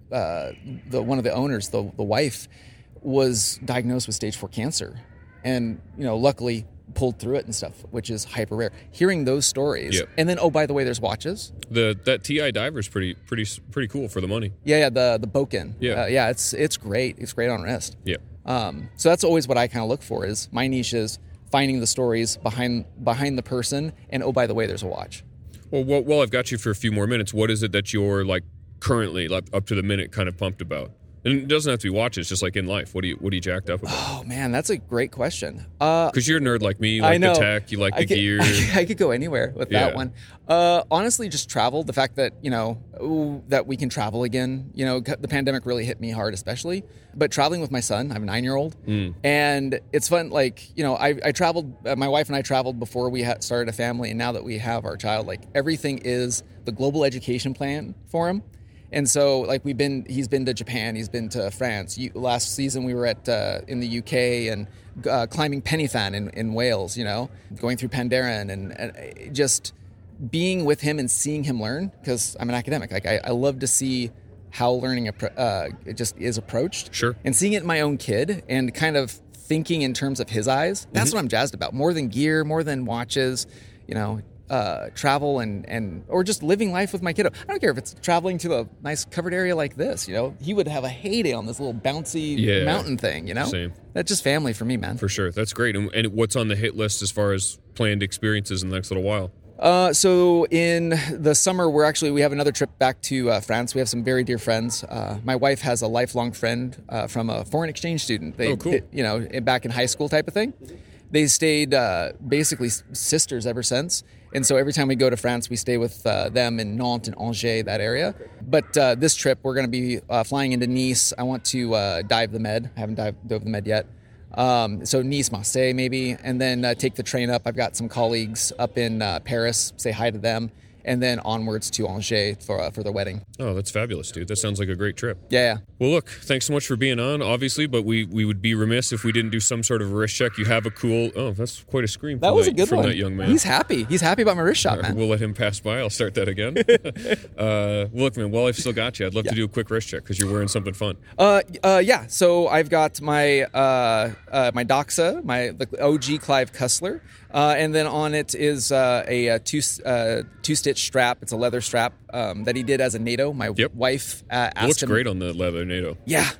one of the owners, the wife, was diagnosed with stage 4 cancer, and luckily pulled through it and stuff, which is hyper rare. Hearing those stories, and then by the way, there's watches. That TI diver is pretty cool for the money. Yeah, the Boken. Yeah, it's great. It's great on wrist. Yeah. So that's always what I kind of look for. Is my niche is finding the stories behind the person, and by the way, there's a watch. Well, I've got you for a few more minutes. What is it that you're like currently, like, up to the minute, kind of pumped about? And it doesn't have to be watches, just like in life. What are you jacked up about? Oh man, that's a great question. Because you're a nerd like me, you like the tech, you like the gear. I could go anywhere with that one. Honestly, just travel. The fact that that we can travel again. The pandemic really hit me hard, especially. But traveling with my son, I have a 9-year-old, and it's fun. Like I traveled. My wife and I traveled before we started a family, and now that we have our child, like everything is the global education plan for him. And so, like, he's been to Japan, he's been to France. Last season we were in the UK and climbing Pennyfan in Wales, going through Pandaren and just being with him and seeing him learn, because I'm an academic. Like, I love to see how learning it just is approached. Sure. And seeing it in my own kid and kind of thinking in terms of his eyes, that's what I'm jazzed about. More than gear, more than watches, travel and or just living life with my kiddo. I don't care if it's traveling to a nice covered area like this. He would have a heyday on this little bouncy mountain thing. Same. That's just family for me, man. For sure. That's great. And what's on the hit list as far as planned experiences in the next little while? So in the summer, we have another trip back to France. We have some very dear friends. My wife has a lifelong friend from a foreign exchange student. Cool. Back in high school type of thing. They stayed basically sisters ever since. And so every time we go to France, we stay with them in Nantes and Angers, that area. But this trip, we're going to be flying into Nice. I want to dive the Med. I haven't dove the Med yet. So Nice, Marseille maybe, and then take the train up. I've got some colleagues up in Paris, say hi to them, and then onwards to Angers for the wedding. Oh, that's fabulous, dude. That sounds like a great trip. Yeah. Well, look, thanks so much for being on, obviously, but we would be remiss if we didn't do some sort of wrist check. You have a cool... Oh, that's quite a scream that was a good from one. That young man. He's happy. He's happy about my wrist shot, man. We'll let him pass by. I'll start that again. Look, man, while I've still got you, I'd love to do a quick wrist check because you're wearing something fun. Yeah. So I've got my my Doxa, the OG Clive Cussler, and then on it is a two-stitch strap. It's a leather strap that he did as a NATO. My wife asked him. It looks great on the leather NATO. Yeah.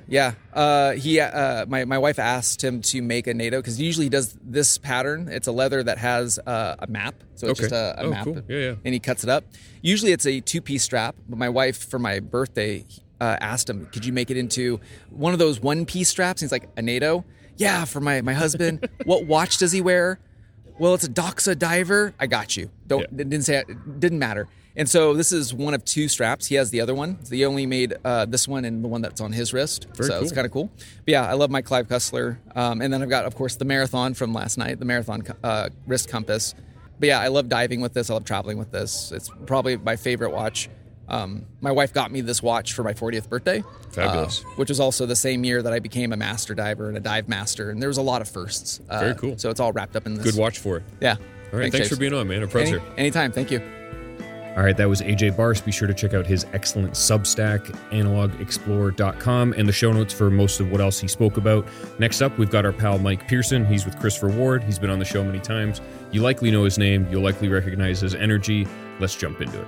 My wife asked him to make a NATO because usually he does this pattern. It's a leather that has a map, so it's just a map. Cool. Yeah. And he cuts it up. Usually it's a two-piece strap, but my wife, for my birthday, asked him, could you make it into one of those one-piece straps? And he's like, a NATO? Yeah, for my husband. What watch does he wear? Well, it's a Doxa diver. I got you. It didn't matter. And so this is one of two straps. He has the other one. So he only made this one and the one that's on his wrist. Very cool. It's kind of cool. But yeah, I love my Clive Cussler. And then I've got, of course, the Marathon from last night, the Marathon wrist compass. But yeah, I love diving with this. I love traveling with this. It's probably my favorite watch. My wife got me this watch for my 40th birthday. Fabulous. Which was also the same year that I became a master diver and a dive master. And there was a lot of firsts. Very cool. So it's all wrapped up in this. Good watch for it. Yeah. All right. Thanks for being on, man. A pleasure. Anytime. Thank you. All right, that was AJ Barse. Be sure to check out his excellent Substack, analogexplorer.com, and the show notes for most of what else he spoke about. Next up, we've got our pal Mike Pearson. He's with Christopher Ward. He's been on the show many times. You likely know his name. You'll likely recognize his energy. Let's jump into it.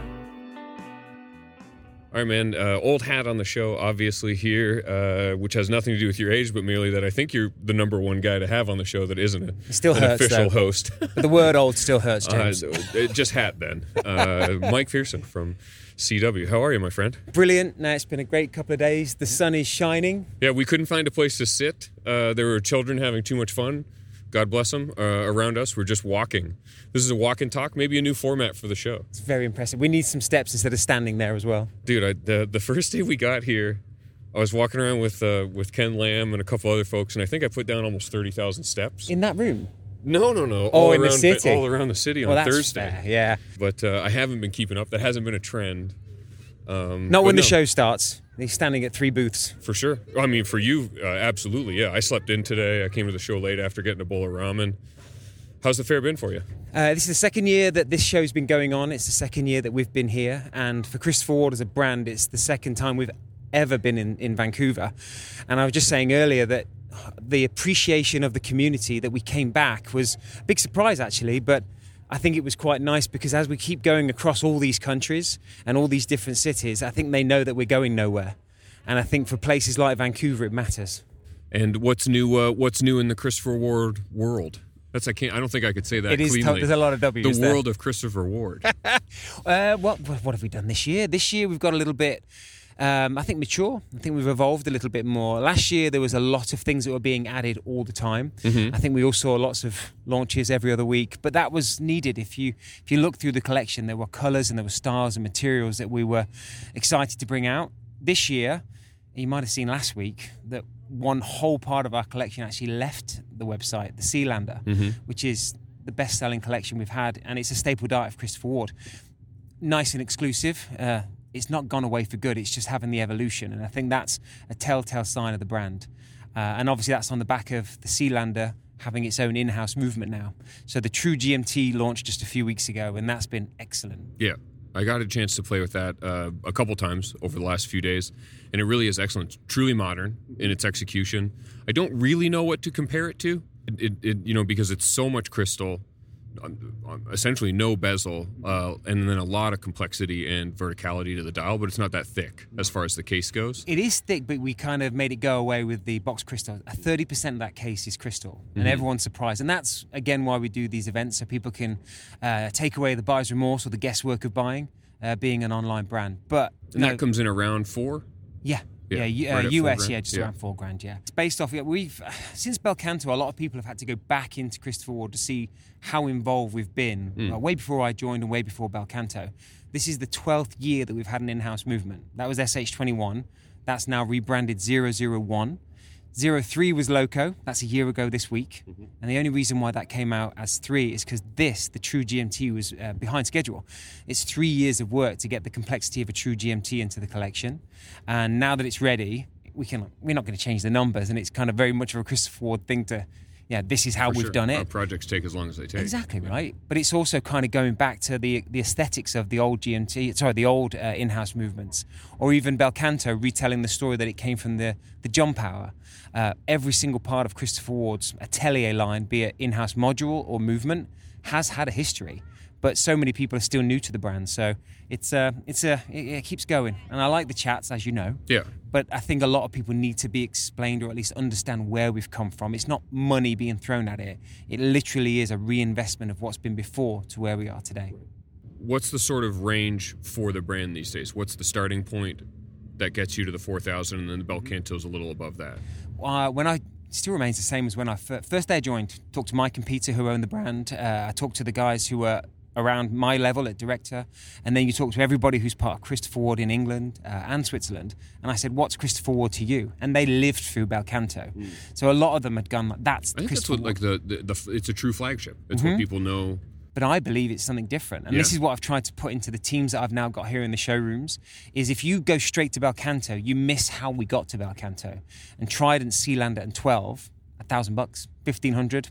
All right, man. Old hat on the show, obviously, here, which has nothing to do with your age, but merely that I think you're the number one guy to have on the show that isn't an official host. But the word old still hurts, James. Just hat, then. Mike Pearson from CW. How are you, my friend? Brilliant. Now, it's been a great couple of days. The sun is shining. Yeah, we couldn't find a place to sit. There were children having too much fun. God bless them, around us. We're just walking. This is a walk and talk, maybe a new format for the show. It's very impressive. We need some steps instead of standing there as well. Dude, the first day we got here, I was walking around with Ken Lamb and a couple other folks, and I think I put down almost 30,000 steps. In that room? No. Oh, in the city? All around the city on Thursday. Fair, yeah. But I haven't been keeping up. That hasn't been a trend. Not when the show starts. He's standing at 3 booths. For sure. I mean, for you, absolutely, yeah. I slept in today. I came to the show late after getting a bowl of ramen. How's the fair been for you? This is the second year that this show's been going on. It's the second year that we've been here. And for Christopher Ward as a brand, it's the second time we've ever been in Vancouver. And I was just saying earlier that the appreciation of the community that we came back was a big surprise, actually. But I think it was quite nice because as we keep going across all these countries and all these different cities, I think they know that we're going nowhere. And I think for places like Vancouver, it matters. And what's new in the Christopher Ward world? I don't think I could say that it is cleanly. There's a lot of W's The world of Christopher Ward. What have we done this year? This year we've got a little bit, I think, mature. I think we've evolved a little bit more. Last year there was a lot of things that were being added all the time. Mm-hmm. I think we all saw lots of launches every other week, but that was needed. If you look through the collection, there were colours and there were styles and materials that we were excited to bring out. This year, you might have seen last week that one whole part of our collection actually left the website, the Sealander, which is the best-selling collection we've had, and it's a staple diet of Christopher Ward. Nice and exclusive. it's not gone away for good. It's just having the evolution. And I think that's a telltale sign of the brand. And obviously that's on the back of the Sealander having its own in-house movement now. So the True GMT launched just a few weeks ago, and that's been excellent. Yeah, I got a chance to play with that a couple times over the last few days, and it really is excellent. It's truly modern in its execution. I don't really know what to compare it to, because it's so much crystal, essentially no bezel, and then a lot of complexity and verticality to the dial, but it's not that thick as far as the case goes. It is thick, but we kind of made it go away with the box crystal. 30% of that case is crystal, and everyone's surprised. And that's, again, why we do these events, so people can take away the buyer's remorse or the guesswork of buying, being an online brand. But that comes in around 4? Yeah. Right US, at just around $4,000. Yeah, it's based off. We've since Belcanto, a lot of people have had to go back into Christopher Ward to see how involved we've been. Way before I joined and way before Belcanto. This is the 12th year that we've had an in-house movement. That was SH21. That's now rebranded 001. 03 was Loco. That's a year ago this week. And the only reason why that came out as 3 is because the True GMT, was behind schedule. It's 3 years of work to get the complexity of a True GMT into the collection. And now that it's ready, we're not going to change the numbers. And it's kind of very much of a Christopher Ward thing to, this is how we've done it. Our projects take as long as they take. Exactly, right. But it's also kind of going back to the aesthetics of the old the old in-house movements, or even Belcanto retelling the story that it came from the jump hour. Every single part of Christopher Ward's Atelier line, be it in-house module or movement, has had a history. But so many people are still new to the brand, so it keeps going. And I like the chats, as you know. Yeah. But I think a lot of people need to be explained, or at least understand where we've come from. It's not money being thrown at it. It literally is a reinvestment of what's been before to where we are today. What's the sort of range for the brand these days? What's the starting point that gets you to the 4,000, and then the Belcanto's a little above that? Still remains the same as when I first day I joined. Talked to Mike and Peter, who own the brand. I talked to the guys who were around my level at director, and then you talk to everybody who's part of Christopher Ward in England and Switzerland, and I said, what's Christopher Ward to you? And they lived through Belcanto. So a lot of them had gone, that's I think Christopher that's what Ward. It's a true flagship. It's what people know. But I believe it's something different. And this is what I've tried to put into the teams that I've now got here in the showrooms, is if you go straight to Belcanto, you miss how we got to Belcanto. And Trident Sealander and 12, $1,000, $1,500.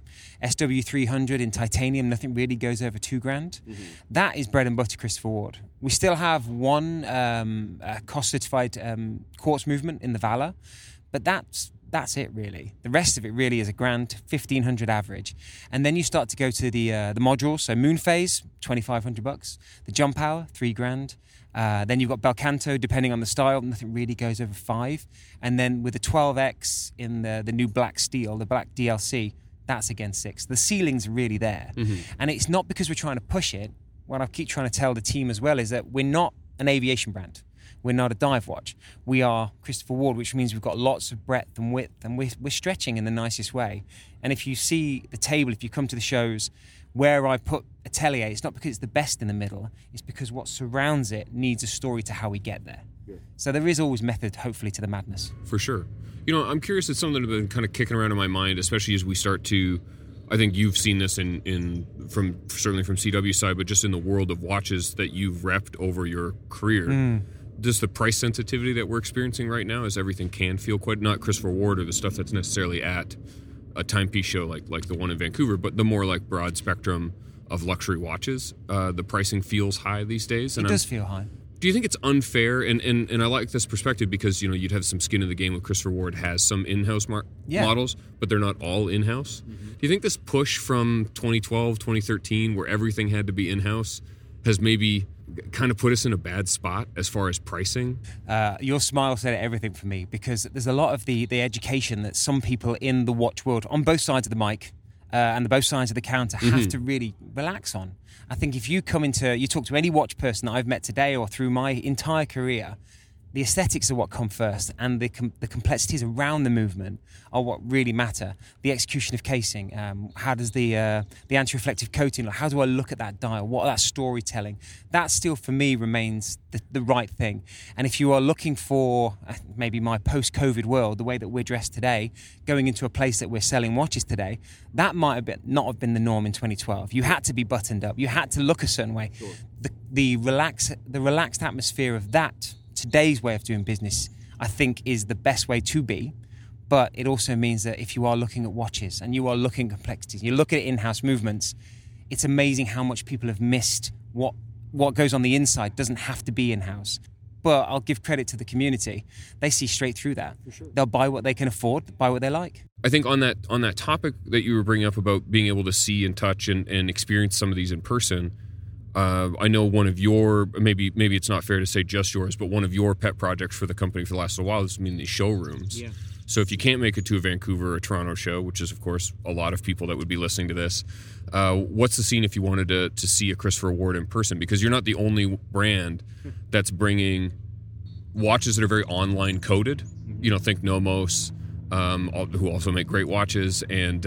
SW300 in titanium, nothing really goes over $2,000. That is bread and butter Christopher Ward. We still have one cost certified quartz movement in the Valor, but that's it really. The rest of it really is $1,000, $1,500 average. And then you start to go to the modules. So Moon Phase, $2,500. The Jump Hour, $3,000. Then you've got Belcanto, depending on the style, nothing really goes over $5,000. And then with the 12X in the new black steel, the black DLC, that's again $6,000. The ceiling's really there. And it's not because we're trying to push it. What I keep trying to tell the team as well is that we're not an aviation brand. We're not a dive watch. We are Christopher Ward, which means we've got lots of breadth and width, and we're stretching in the nicest way. And if you see the table, if you come to the shows where I put Atelier, it's not because it's the best in the middle, it's because what surrounds it needs a story to how we get there. So there is always method, hopefully, to the madness. For sure. I'm curious, it's something that's been kind of kicking around in my mind, especially as we start to, I think you've seen this certainly from CW side, but just in the world of watches that you've repped over your career. Just the price sensitivity that we're experiencing right now, as everything can feel quite, not Christopher Ward or the stuff that's necessarily at a timepiece show like the one in Vancouver, but the more like broad spectrum of luxury watches, the pricing feels high these days. And it does feel high. Do you think it's unfair? And I like this perspective because, you'd have some skin in the game with Christopher Ward has some in-house models, but they're not all in-house. Do you think this push from 2012, 2013, where everything had to be in-house, has maybe kind of put us in a bad spot as far as pricing? Your smile said everything for me, because there's a lot of the education that some people in the watch world, on both sides of the mic and both sides of the counter, have to really relax on. I think if you talk to any watch person that I've met today or through my entire career, the aesthetics are what come first, and the complexities around the movement are what really matter. The execution of casing, how does the anti-reflective coating look? How do I look at that dial? What are that storytelling? That still, for me, remains the right thing. And if you are looking for maybe my post-COVID world, the way that we're dressed today, going into a place that we're selling watches today, that might have not have been the norm in 2012. You had to be buttoned up. You had to look a certain way. Sure. The relaxed atmosphere of that, today's way of doing business, I think, is the best way to be. But it also means that if you are looking at watches and you are looking at complexities, you look at in-house movements, it's amazing how much people have missed what goes on the inside doesn't have to be in-house. But I'll give credit to the community. They see straight through that. For sure. They'll buy what they can afford, buy what they like. I think on that topic that you were bringing up about being able to see and touch and experience some of these in person, I know one of your, maybe it's not fair to say just yours, but one of your pet projects for the company for the last little while has been these showrooms. Yeah. So if you can't make it to a Vancouver or Toronto show, which is, of course, a lot of people that would be listening to this, what's the scene if you wanted to see a Christopher Ward in person? Because you're not the only brand that's bringing watches that are very online coded. You know, think Nomos, who also make great watches, and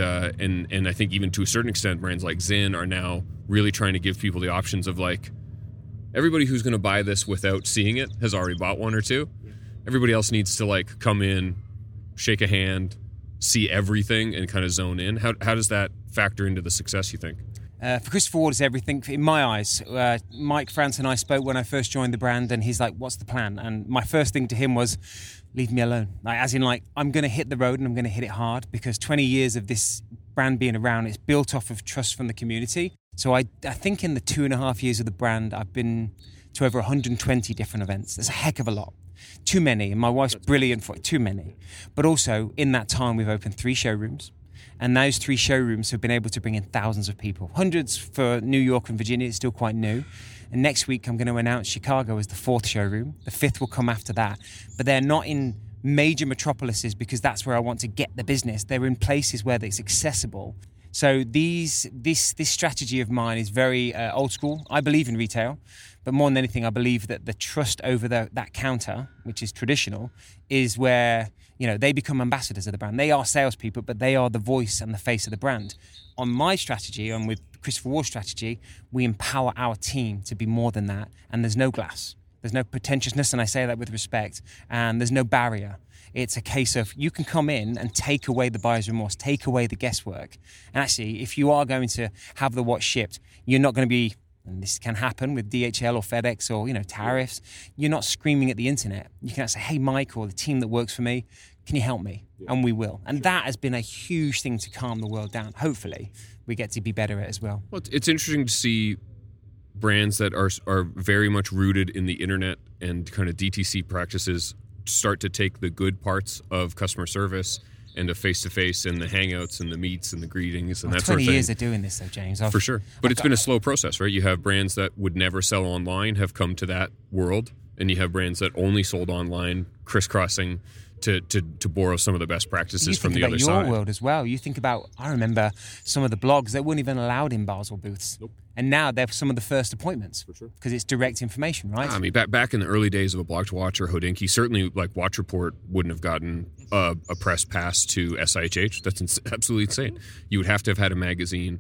I think even to a certain extent, brands like Zinn are now really trying to give people the options of, like, everybody who's going to buy this without seeing it has already bought one or two. Everybody else needs to, like, come in, shake a hand, see everything, and kind of zone in. How does that factor into the success, you think? For Christopher Ward, is everything, in my eyes. Mike France and I spoke when I first joined the brand, and he's like, what's the plan? And my first thing to him was, leave me alone. Like, as in, like, I'm going to hit the road and I'm going to hit it hard, because 20 years of this brand being around, it's built off of trust from the community. So I think in the 2.5 years of the brand, I've been to over 120 different events. That's a heck of a lot. Too many, and my wife's brilliant for it, too many. But also, in that time, we've opened 3 showrooms, and those 3 showrooms have been able to bring in thousands of people. Hundreds for New York and Virginia, it's still quite new. And next week, I'm going to announce Chicago as the 4th showroom. The 5th will come after that. But they're not in major metropolises, because that's where I want to get the business. They're in places where it's accessible. So this strategy of mine is very old school. I believe in retail, but more than anything, I believe that the trust over that counter, which is traditional, is where, you know, they become ambassadors of the brand. They are salespeople, but they are the voice and the face of the brand. On my strategy, and with Christopher Ward's strategy, we empower our team to be more than that. And there's no glass. There's no pretentiousness, and I say that with respect. And there's no barrier. It's a case of you can come in and take away the buyer's remorse, take away the guesswork. And actually, if you are going to have the watch shipped, you're not going to be, and this can happen with DHL or FedEx or, you know, tariffs, you're not screaming at the internet. You can say, hey, Mike, or the team that works for me, can you help me? Yeah. And we will. And that has been a huge thing to calm the world down. Hopefully, we get to be better at it as well. Well, it's interesting to see brands that are very much rooted in the internet and kind of DTC practices start to take the good parts of customer service and the face-to-face and the hangouts and the meets and the greetings and that sort of thing. 20 years of doing this, though, James. For sure. But it's been a slow process, right? You have brands that would never sell online have come to that world, and you have brands that only sold online, crisscrossing to borrow some of the best practices from the other side. You think about your world as well. You think about, I remember some of the blogs that weren't even allowed in Basel booths. Nope. And now they're some of the first appointments. For sure. Because it's direct information, right? I mean, back in the early days of a Blog to Watch or Hodinkee, certainly like Watch Report wouldn't have gotten a press pass to SIHH. That's absolutely insane. You would have to have had a magazine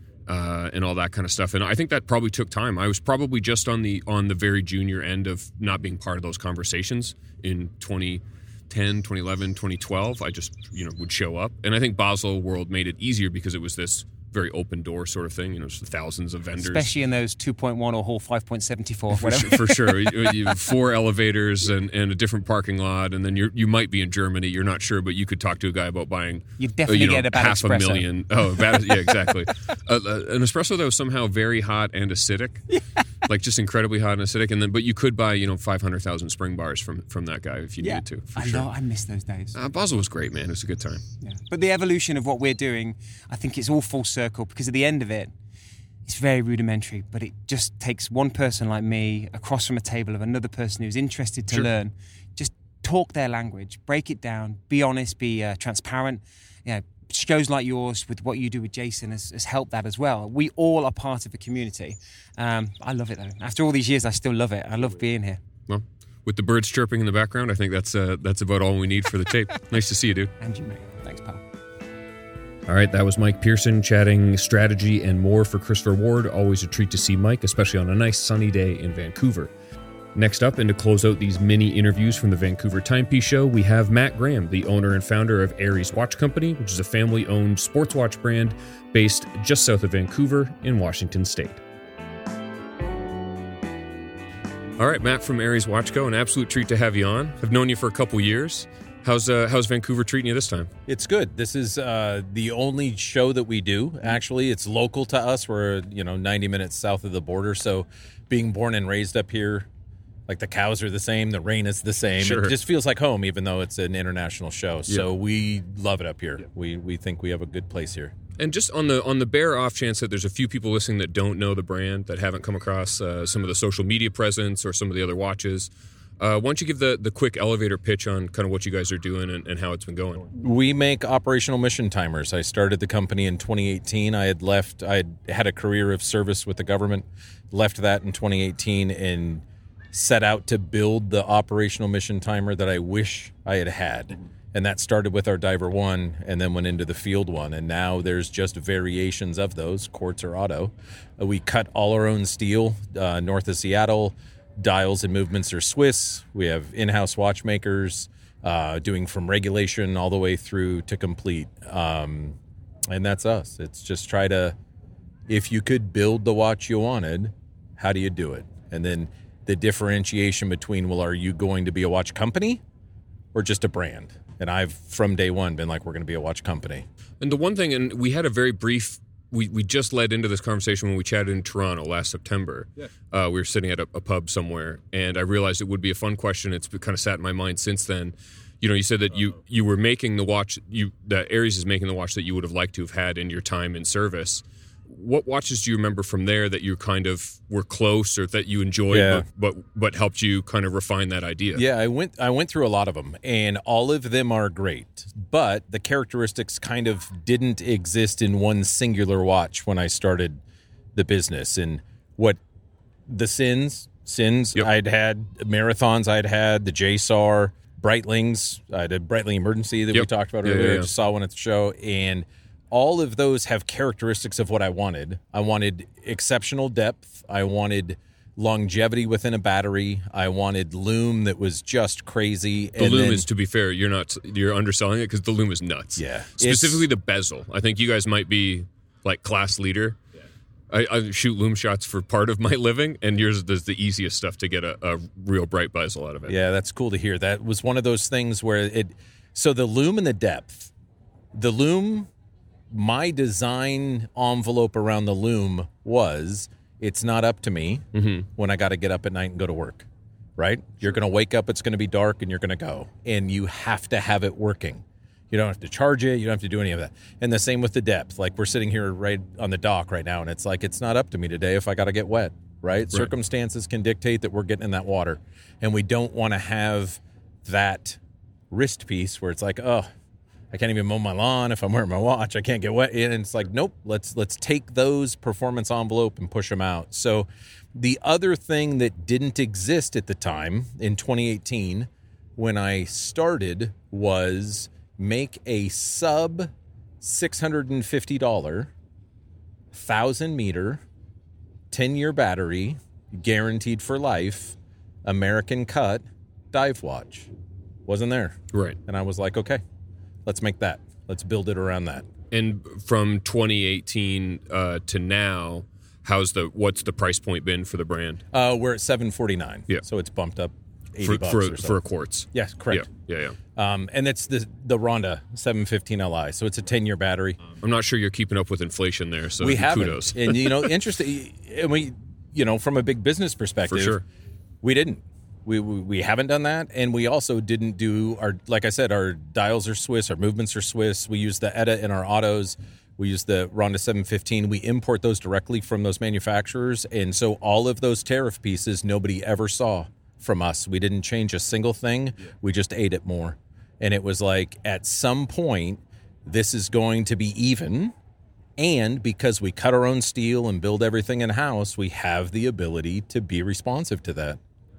and all that kind of stuff. And I think that probably took time. I was probably just on the very junior end of not being part of those conversations in 2010, 2011, 2012. I just, would show up. And I think Basel World made it easier because it was this very open door sort of thing, just thousands of vendors. Especially in those 2.1 or hall 5.74. For sure. You have 4 elevators and a different parking lot, and then you might be in Germany, you're not sure, but you could talk to a guy about buying you'd definitely get a bad espresso. $500,000. Oh, yeah, exactly. An espresso that was somehow very hot and acidic. Yeah. Like just incredibly hot and acidic, but you could buy 500,000 spring bars from that guy if you needed to. I miss those days. Basel was great, man. It was a good time. Yeah. But the evolution of what we're doing, I think it's all full circle, because at the end of it, it's very rudimentary, but it just takes one person like me across from a table of another person who's interested to learn. Just talk their language, break it down, be honest, be transparent. Shows like yours with what you do with Jason has helped that as well. We all are part of a community. I love it though. After all these years, I still love it. I love being here. Well, with the birds chirping in the background, I think that's about all we need for the tape. Nice to see you, dude. And you, mate. Thanks, pal. All right, that was Mike Pearson chatting strategy and more for Christopher Ward. Always a treat to see Mike, especially on a nice sunny day in Vancouver. Next up, and to close out these mini interviews from the Vancouver Timepiece Show, we have Matt Graham, the owner and founder of Aries Watch Company, which is a family-owned sports watch brand based just south of Vancouver in Washington State. All right, Matt from Aries Watch Co., an absolute treat to have you on. I've known you for a couple years. How's Vancouver treating you this time? It's good. This is the only show that we do. Actually, it's local to us. We're 90 minutes south of the border. So, being born and raised up here, like the cows are the same, the rain is the same. Sure. It just feels like home, even though it's an international show. So we love it up here. We think we have a good place here. And just on the bare off chance that there's a few people listening that don't know the brand, that haven't come across some of the social media presence or some of the other watches. Why don't you give the quick elevator pitch on kind of what you guys are doing and how it's been going? We make operational mission timers. I started the company in 2018. I had a career of service with the government, left that in 2018 and set out to build the operational mission timer that I wish I had had. And that started with our Diver 1 and then went into the Field 1. And now there's just variations of those, quartz or auto. We cut all our own steel north of Seattle. Dials and movements are Swiss. We have in-house watchmakers doing from regulation all the way through to complete. And that's us. It's just if you could build the watch you wanted, how do you do it? And then the differentiation between, are you going to be a watch company or just a brand? And I've, from day one, been like, we're going to be a watch company. And the one thing, and we had a very brief, we just led into this conversation when we chatted in Toronto last September. Yeah. We were sitting at a pub somewhere, and I realized it would be a fun question. It's kind of sat in my mind since then. You said that you were making the watch, that Aries is making the watch that you would have liked to have had in your time in service. What watches do you remember from there that you kind of were close or that you enjoyed, but helped you kind of refine that idea? Yeah, I went through a lot of them, and all of them are great. But the characteristics kind of didn't exist in one singular watch when I started the business. And what the Sins, yep. I'd had marathons, I'd had the JSAR, Breitlings, I did Breitling Emergency that we talked about earlier. I just saw one at the show, and all of those have characteristics of what I wanted. I wanted exceptional depth. I wanted longevity within a battery. I wanted lume that was just crazy. The lume is, to be fair, you're underselling it because the lume is nuts. Yeah. Specifically the bezel. I think you guys might be like class leader. Yeah. I shoot lume shots for part of my living, and yours is the easiest stuff to get a real bright bezel out of it. Yeah, that's cool to hear. That was one of those things where so the lume and the depth, my design envelope around the lume was, it's not up to me when I got to get up at night and go to work, right? You're going to wake up, it's going to be dark, and you're going to go. And you have to have it working. You don't have to charge it. You don't have to do any of that. And the same with the depth. Like, we're sitting here right on the dock right now, and it's like, it's not up to me today if I got to get wet, right? Circumstances can dictate that we're getting in that water. And we don't want to have that wrist piece where it's like, oh, I can't even mow my lawn if I'm wearing my watch. I can't get wet. And it's like, nope, let's take those performance envelope and push them out. So the other thing that didn't exist at the time in 2018 when I started was make a sub $650 1,000-meter 10-year battery guaranteed for life American cut dive watch. Wasn't there. Right. And I was like, okay, let's make that. Let's build it around that. And from 2018 to now, what's the price point been for the brand? We're at $749. Yeah. So it's bumped up $80 or so. For a quartz. Yes, correct. Yeah. And it's the Ronda 715 Li. So it's a 10-year battery. I'm not sure you're keeping up with inflation there. So we haven't. Kudos. And interesting. And we, from a big business perspective, for sure, we didn't. We haven't done that, and we also didn't do like I said, our dials are Swiss, our movements are Swiss. We use the ETA in our autos. We use the Ronda 715. We import those directly from those manufacturers, and so all of those tariff pieces nobody ever saw from us. We didn't change a single thing. We just ate it more, and it was like at some point this is going to be even. And because we cut our own steel and build everything in-house, we have the ability to be responsive to that.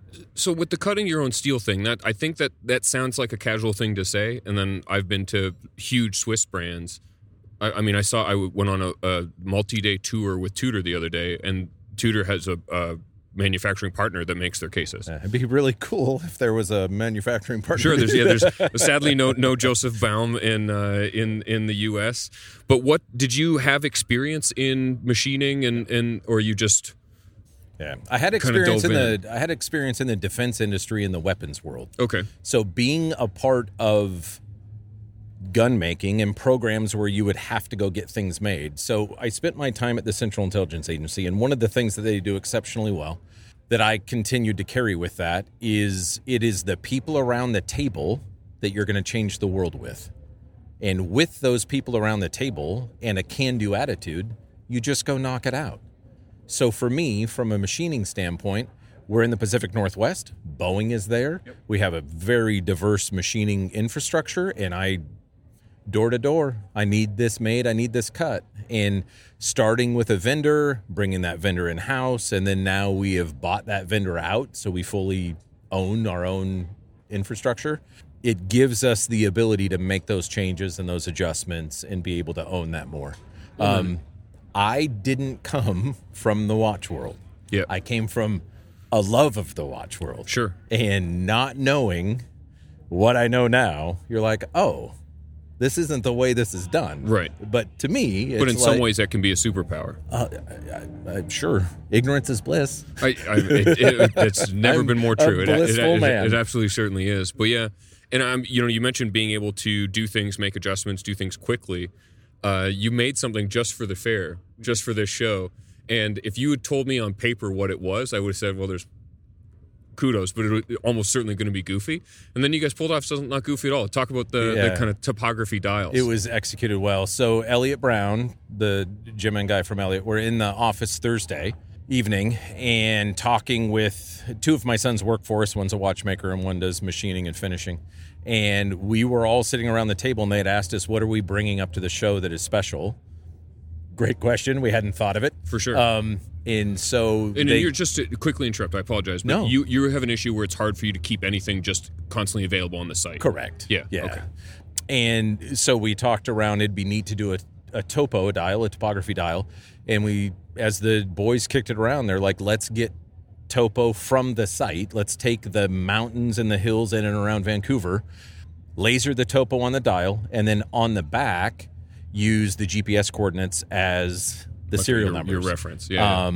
So with the cutting your own steel thing, that I think that sounds like a casual thing to say. And then I've been to huge Swiss brands. I mean, I went on a multi-day tour with Tudor the other day, and Tudor has a manufacturing partner that makes their cases. It'd be really cool if there was a manufacturing partner. Sure, there's sadly no Joseph Baum in the U.S. But what did you have experience in machining and or you just? Yeah, I had experience in the defense industry in the weapons world. Okay, so being a part of gun making and programs where you would have to go get things made. So I spent my time at the Central Intelligence Agency, and one of the things that they do exceptionally well that I continued to carry with that is it is the people around the table that you're going to change the world with. And with those people around the table and a can-do attitude, you just go knock it out. So for me, from a machining standpoint, we're in the Pacific Northwest. Boeing is there. Yep. We have a very diverse machining infrastructure, and door to door, I need this made, I need this cut. And starting with a vendor, bringing that vendor in-house, and then now we have bought that vendor out, so we fully own our own infrastructure. It gives us the ability to make those changes and those adjustments and be able to own that more. I didn't come from the watch world. Yeah, I came from a love of the watch world. Sure. And not knowing what I know now, you're like, oh, this isn't the way this is done. Right. But to me, it's but in some ways that can be a superpower. I'm sure. Ignorance is bliss. It's never been more true. It absolutely certainly is. But yeah, and you mentioned being able to do things, make adjustments, do things quickly. You made something just for the fair, just for this show. And if you had told me on paper what it was, I would have said, well, there's kudos, but it was almost certainly going to be goofy. And then you guys pulled off something not goofy at all. Talk about the kind of topography dials. It was executed well. So Elliot Brown, the Jim and guy from Elliot, were in the office Thursday evening and talking with two of my sons work for us. One's a watchmaker and one does machining and finishing. And we were all sitting around the table and they had asked us, what are we bringing up to the show that is special? Great question. We hadn't thought of it. For sure. And so you're just to quickly interrupt, I apologize, but no. You have an issue where it's hard for you to keep anything just constantly available on the site. Correct. Yeah. Okay. And so we talked around, it'd be neat to do a topo, a topography dial. And we, as the boys kicked it around, they're like, let's get topo from the site. Let's take the mountains and the hills in and around Vancouver, laser the topo on the dial, and then on the back, use the GPS coordinates as the serial numbers. Your reference, yeah.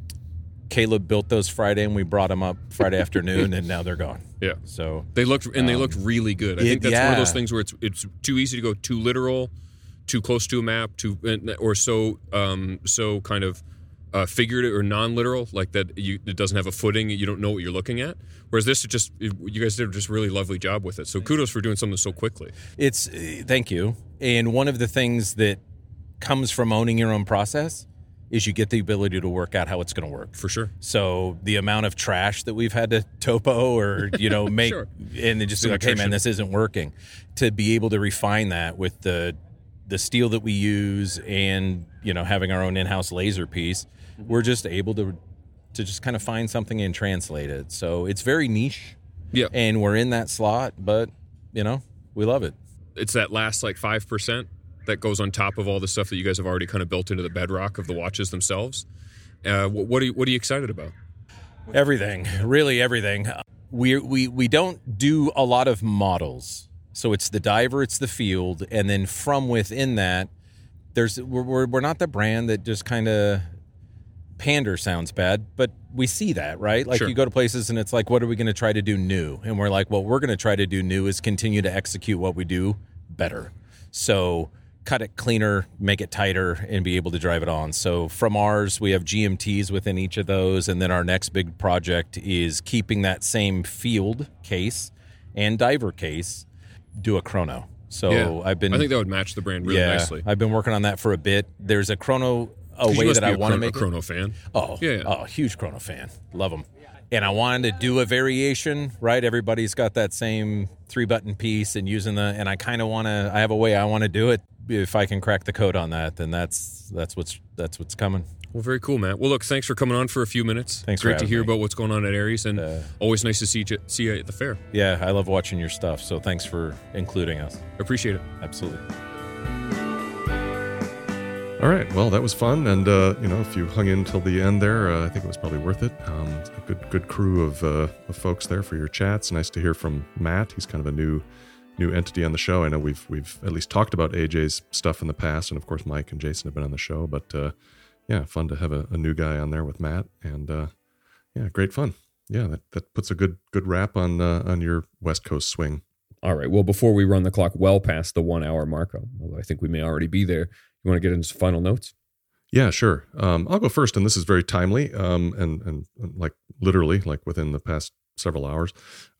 Caleb built those Friday, and we brought them up Friday afternoon, and now they're gone. Yeah. So they looked really good. I think that's one of those things where it's too easy to go too literal, too close to a map, or so kind of figurative or non-literal, like that it doesn't have a footing. You don't know what you're looking at. Whereas this, you guys did just a really lovely job with it. So kudos for doing something so quickly. Thank you. And one of the things that comes from owning your own process is you get the ability to work out how it's going to work. For sure. So the amount of trash that we've had to topo or, make, sure. And then just be like, hey man, this isn't working. To be able to refine that with the steel that we use and, having our own in-house laser piece, we're just able to just kind of find something and translate it. So it's very niche. Yeah. And we're in that slot, but, we love it. It's that last 5% that goes on top of all the stuff that you guys have already kind of built into the bedrock of the watches themselves. What are you excited about? Everything, really everything. We don't do a lot of models. So it's the diver, it's the field, and then from within that, we're not the brand that just kind of pander sounds bad, but we see that, right? Like You go to places and it's like, what are we going to try to do new? And we're like, what we're going to try to do new is continue to execute what we do better. So cut it cleaner, make it tighter, and be able to drive it on. So from ours, we have GMTs within each of those, and then our next big project is keeping that same field case and diver case, do a chrono. So I think that would match the brand really nicely. I've been working on that for a bit. There's a chrono way that I want to make a chrono fan. Oh, huge chrono fan. Love them. And I wanted to do a variation, right? Everybody's got that same 3-button piece and and I kind of I have a way I want to do it if I can crack the code on that, then that's what's coming. Well, very cool, Matt. Well, look, thanks for coming on for a few minutes. Thanks for Great to having hear me. about what's going on at Aries, and always nice to see you at the fair. Yeah, I love watching your stuff, so thanks for including us. Appreciate it. Absolutely. All right, well, that was fun, and if you hung in till the end there, I think it was probably worth it. A good crew of folks there for your chats. Nice to hear from Matt. He's kind of a new entity on the show. I know we've at least talked about AJ's stuff in the past, and of course Mike and Jason have been on the show. But yeah, fun to have a new guy on there with Matt, and yeah, great fun. Yeah, that puts a good wrap on your West Coast swing. All right. Well, before we run the clock well past the 1 hour mark, although I think we may already be there, you want to get into some final notes? Yeah, sure. I'll go first, and this is very timely, and like literally, like within the past several hours.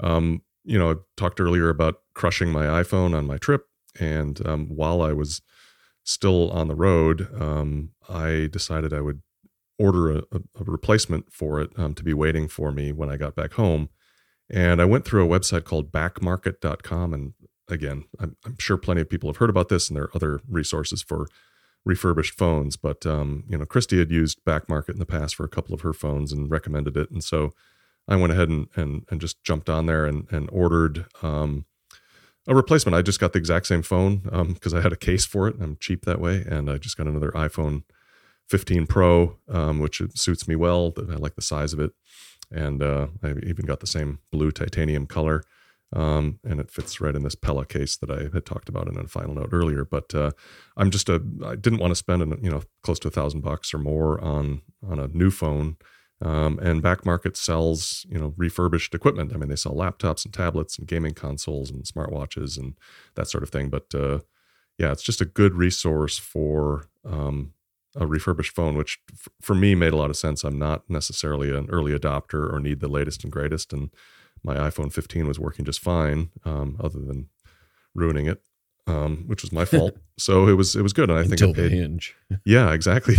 I talked earlier about crushing my iPhone on my trip, and while I was still on the road, I decided I would order a replacement for it to be waiting for me when I got back home. And I went through a website called backmarket.com, and again, I'm sure plenty of people have heard about this, and there are other resources for refurbished phones. But Christy had used Backmarket in the past for a couple of her phones and recommended it, and so I went ahead and just jumped on there and ordered a replacement. I just got the exact same phone because I had a case for it. I'm cheap that way, and I just got another iPhone 15 Pro, which suits me well. I like the size of it, and I even got the same blue titanium color. And it fits right in this Pella case that I had talked about in a final note earlier. But I didn't want to spend close to $1,000 or more on a new phone. And Backmarket sells refurbished equipment. I mean, they sell laptops and tablets and gaming consoles and smartwatches and that sort of thing. But yeah, it's just a good resource for a refurbished phone, which for me made a lot of sense. I'm not necessarily an early adopter or need the latest and greatest, and my iPhone 15 was working just fine, other than ruining it, which was my fault. So it was good, and I think I paid. Hinge. Yeah, exactly.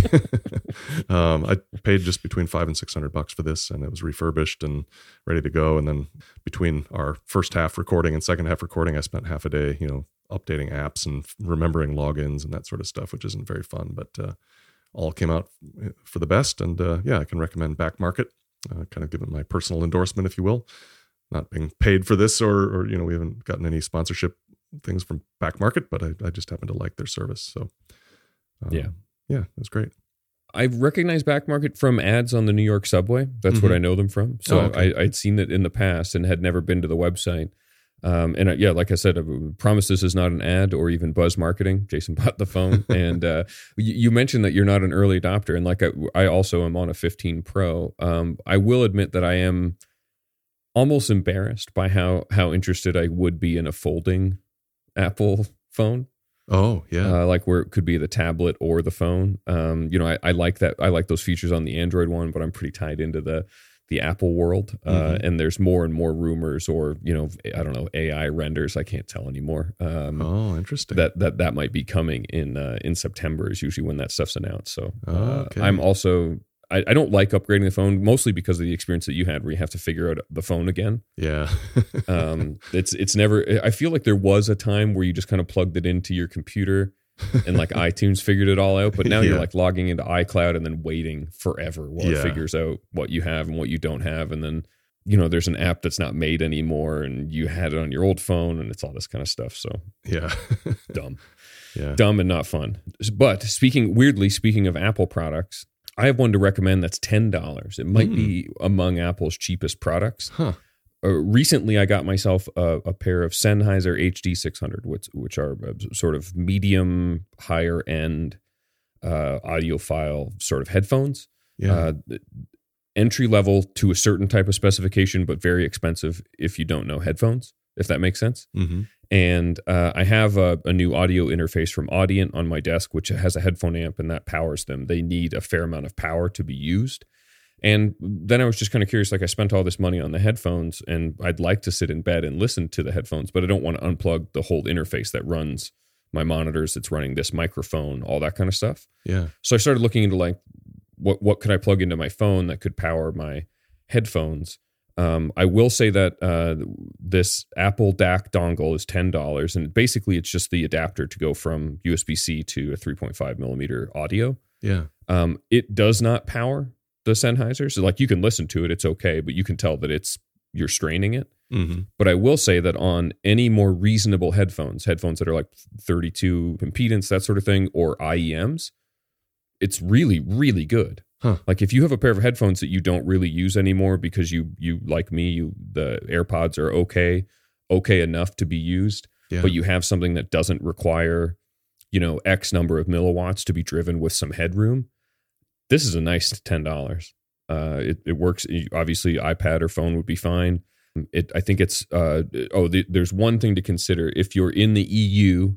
I paid just between $500 and $600 for this, and it was refurbished and ready to go. And then between our first half recording and second half recording, I spent half a day, updating apps and remembering logins and that sort of stuff, which isn't very fun, but all came out for the best. And yeah, I can recommend Backmarket. Kind of give it my personal endorsement, if you will. Not being paid for this, or we haven't gotten any sponsorship things from Backmarket, but I just happen to like their service. So yeah, it was great. I recognize Backmarket from ads on the New York subway. That's what I know them from. So okay. I'd seen it in the past and had never been to the website. And like I said, I promise this is not an ad or even buzz marketing. Jason bought the phone, and you mentioned that you're not an early adopter, and like I also am on a 15 Pro. I will admit that I am almost embarrassed by how interested I would be in a folding Apple phone. Oh yeah. Like where it could be the tablet or the phone. I like that. I like those features on the Android one, but I'm pretty tied into the Apple world. And there's more and more rumors, or, I don't know, AI renders. I can't tell anymore. Interesting. That might be coming in September is usually when that stuff's announced. So okay. I'm also, I don't like upgrading the phone, mostly because of the experience that you had where you have to figure out the phone again. Yeah. It's never, I feel like there was a time where you just kind of plugged it into your computer and like iTunes figured it all out. But now you're like logging into iCloud and then waiting forever while it figures out what you have and what you don't have. And then, there's an app that's not made anymore and you had it on your old phone and it's all this kind of stuff. So yeah. Dumb. Yeah. Dumb and not fun. But speaking of Apple products, I have one to recommend that's $10. It might be among Apple's cheapest products. Huh. Recently, I got myself a pair of Sennheiser HD600, which are sort of medium, higher end audiophile sort of headphones. Yeah. Entry level to a certain type of specification, but very expensive if you don't know headphones, if that makes sense. Mm-hmm. And I have a new audio interface from Audient on my desk, which has a headphone amp, and that powers them. They need a fair amount of power to be used. And then I was just kind of curious, like I spent all this money on the headphones, and I'd like to sit in bed and listen to the headphones, but I don't want to unplug the whole interface that runs my monitors, that's running this microphone, all that kind of stuff. Yeah. So I started looking into like, what could I plug into my phone that could power my headphones? I will say that this Apple DAC dongle is $10, and basically it's just the adapter to go from USB-C to a 3.5 millimeter audio. Yeah. It does not power the Sennheiser, so like you can listen to it, it's okay, but you can tell that you're straining it. Mm-hmm. But I will say that on any more reasonable headphones that are like 32 impedance, that sort of thing, or IEMs, it's really, really good. Huh. Like if you have a pair of headphones that you don't really use anymore because you like me, the AirPods are okay enough to be used, but you have something that doesn't require, X number of milliwatts to be driven with some headroom, this is a nice $10. It works. Obviously, iPad or phone would be fine. I think it's there's one thing to consider. If you're in the EU,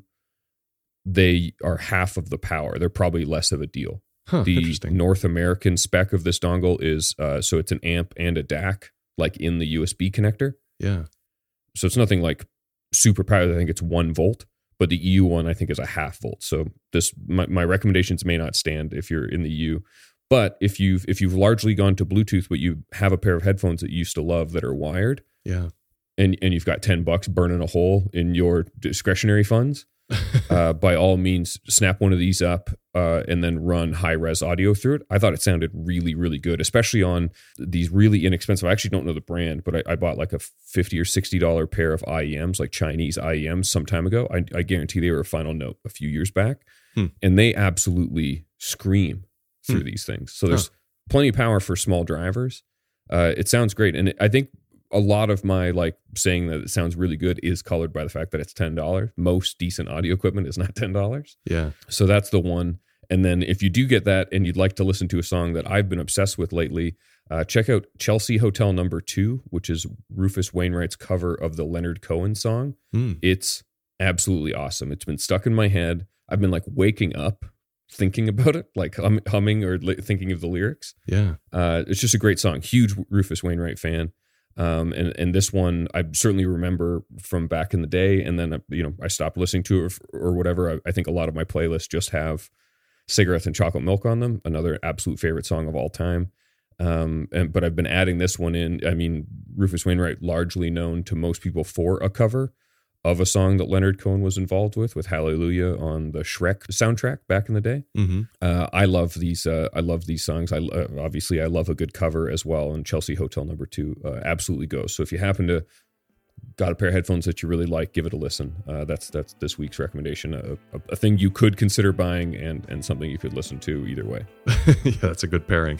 they are half of the power. They're probably less of a deal. The North American spec of this dongle is so it's an amp and a DAC, like in the USB connector. Yeah. So it's nothing like super powered. I think it's 1 volt, but the EU one I think is a half volt. So my recommendations may not stand if you're in the EU. But if you've largely gone to Bluetooth, but you have a pair of headphones that you used to love that are wired, yeah, and you've got $10 burning a hole in your discretionary funds, by all means, snap one of these up and then run high-res audio through it. I thought it sounded really, really good, especially on these really inexpensive. I actually don't know the brand, but I bought like a $50 or $60 pair of IEMs, like Chinese IEMs, some time ago. I guarantee they were a Final Note a few years back, and they absolutely scream through these things. So there's plenty of power for small drivers. It sounds great. And I think a lot of my like saying that it sounds really good is colored by the fact that it's $10. Most decent audio equipment is not $10. Yeah. So that's the one. And then if you do get that and you'd like to listen to a song that I've been obsessed with lately, check out Chelsea Hotel No. 2, which is Rufus Wainwright's cover of the Leonard Cohen song. It's absolutely awesome. It's been stuck in my head. I've been like waking up thinking about it, like humming or thinking of the lyrics. Yeah. It's just a great song. Huge Rufus Wainwright fan. And this one I certainly remember from back in the day. And then, I stopped listening to it or whatever. I think a lot of my playlists just have Cigarette and Chocolate Milk on them. Another absolute favorite song of all time. But I've been adding this one in. I mean, Rufus Wainwright, largely known to most people for a cover of a song that Leonard Cohen was involved with Hallelujah on the Shrek soundtrack back in the day. Mm-hmm. I love these. I love these songs. Obviously I love a good cover as well. And Chelsea Hotel No. 2 absolutely goes. So if you happen to got a pair of headphones that you really like, give it a listen. That's this week's recommendation. A thing you could consider buying and something you could listen to either way. Yeah, that's a good pairing.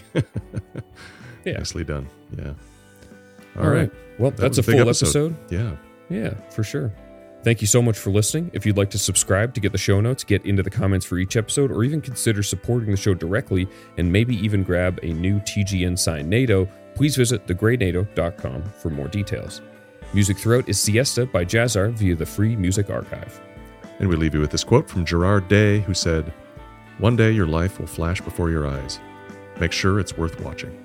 Yeah. Nicely done. Yeah. All right. Well, that's a full episode. Yeah. Yeah, for sure. Thank you so much for listening. If you'd like to subscribe to get the show notes, get into the comments for each episode, or even consider supporting the show directly and maybe even grab a new TGN signed NATO, please visit thegreynato.com for more details. Music throughout is Siesta by Jazzar via the Free Music Archive. And we leave you with this quote from Gerard Day, who said, "One day your life will flash before your eyes. Make sure it's worth watching."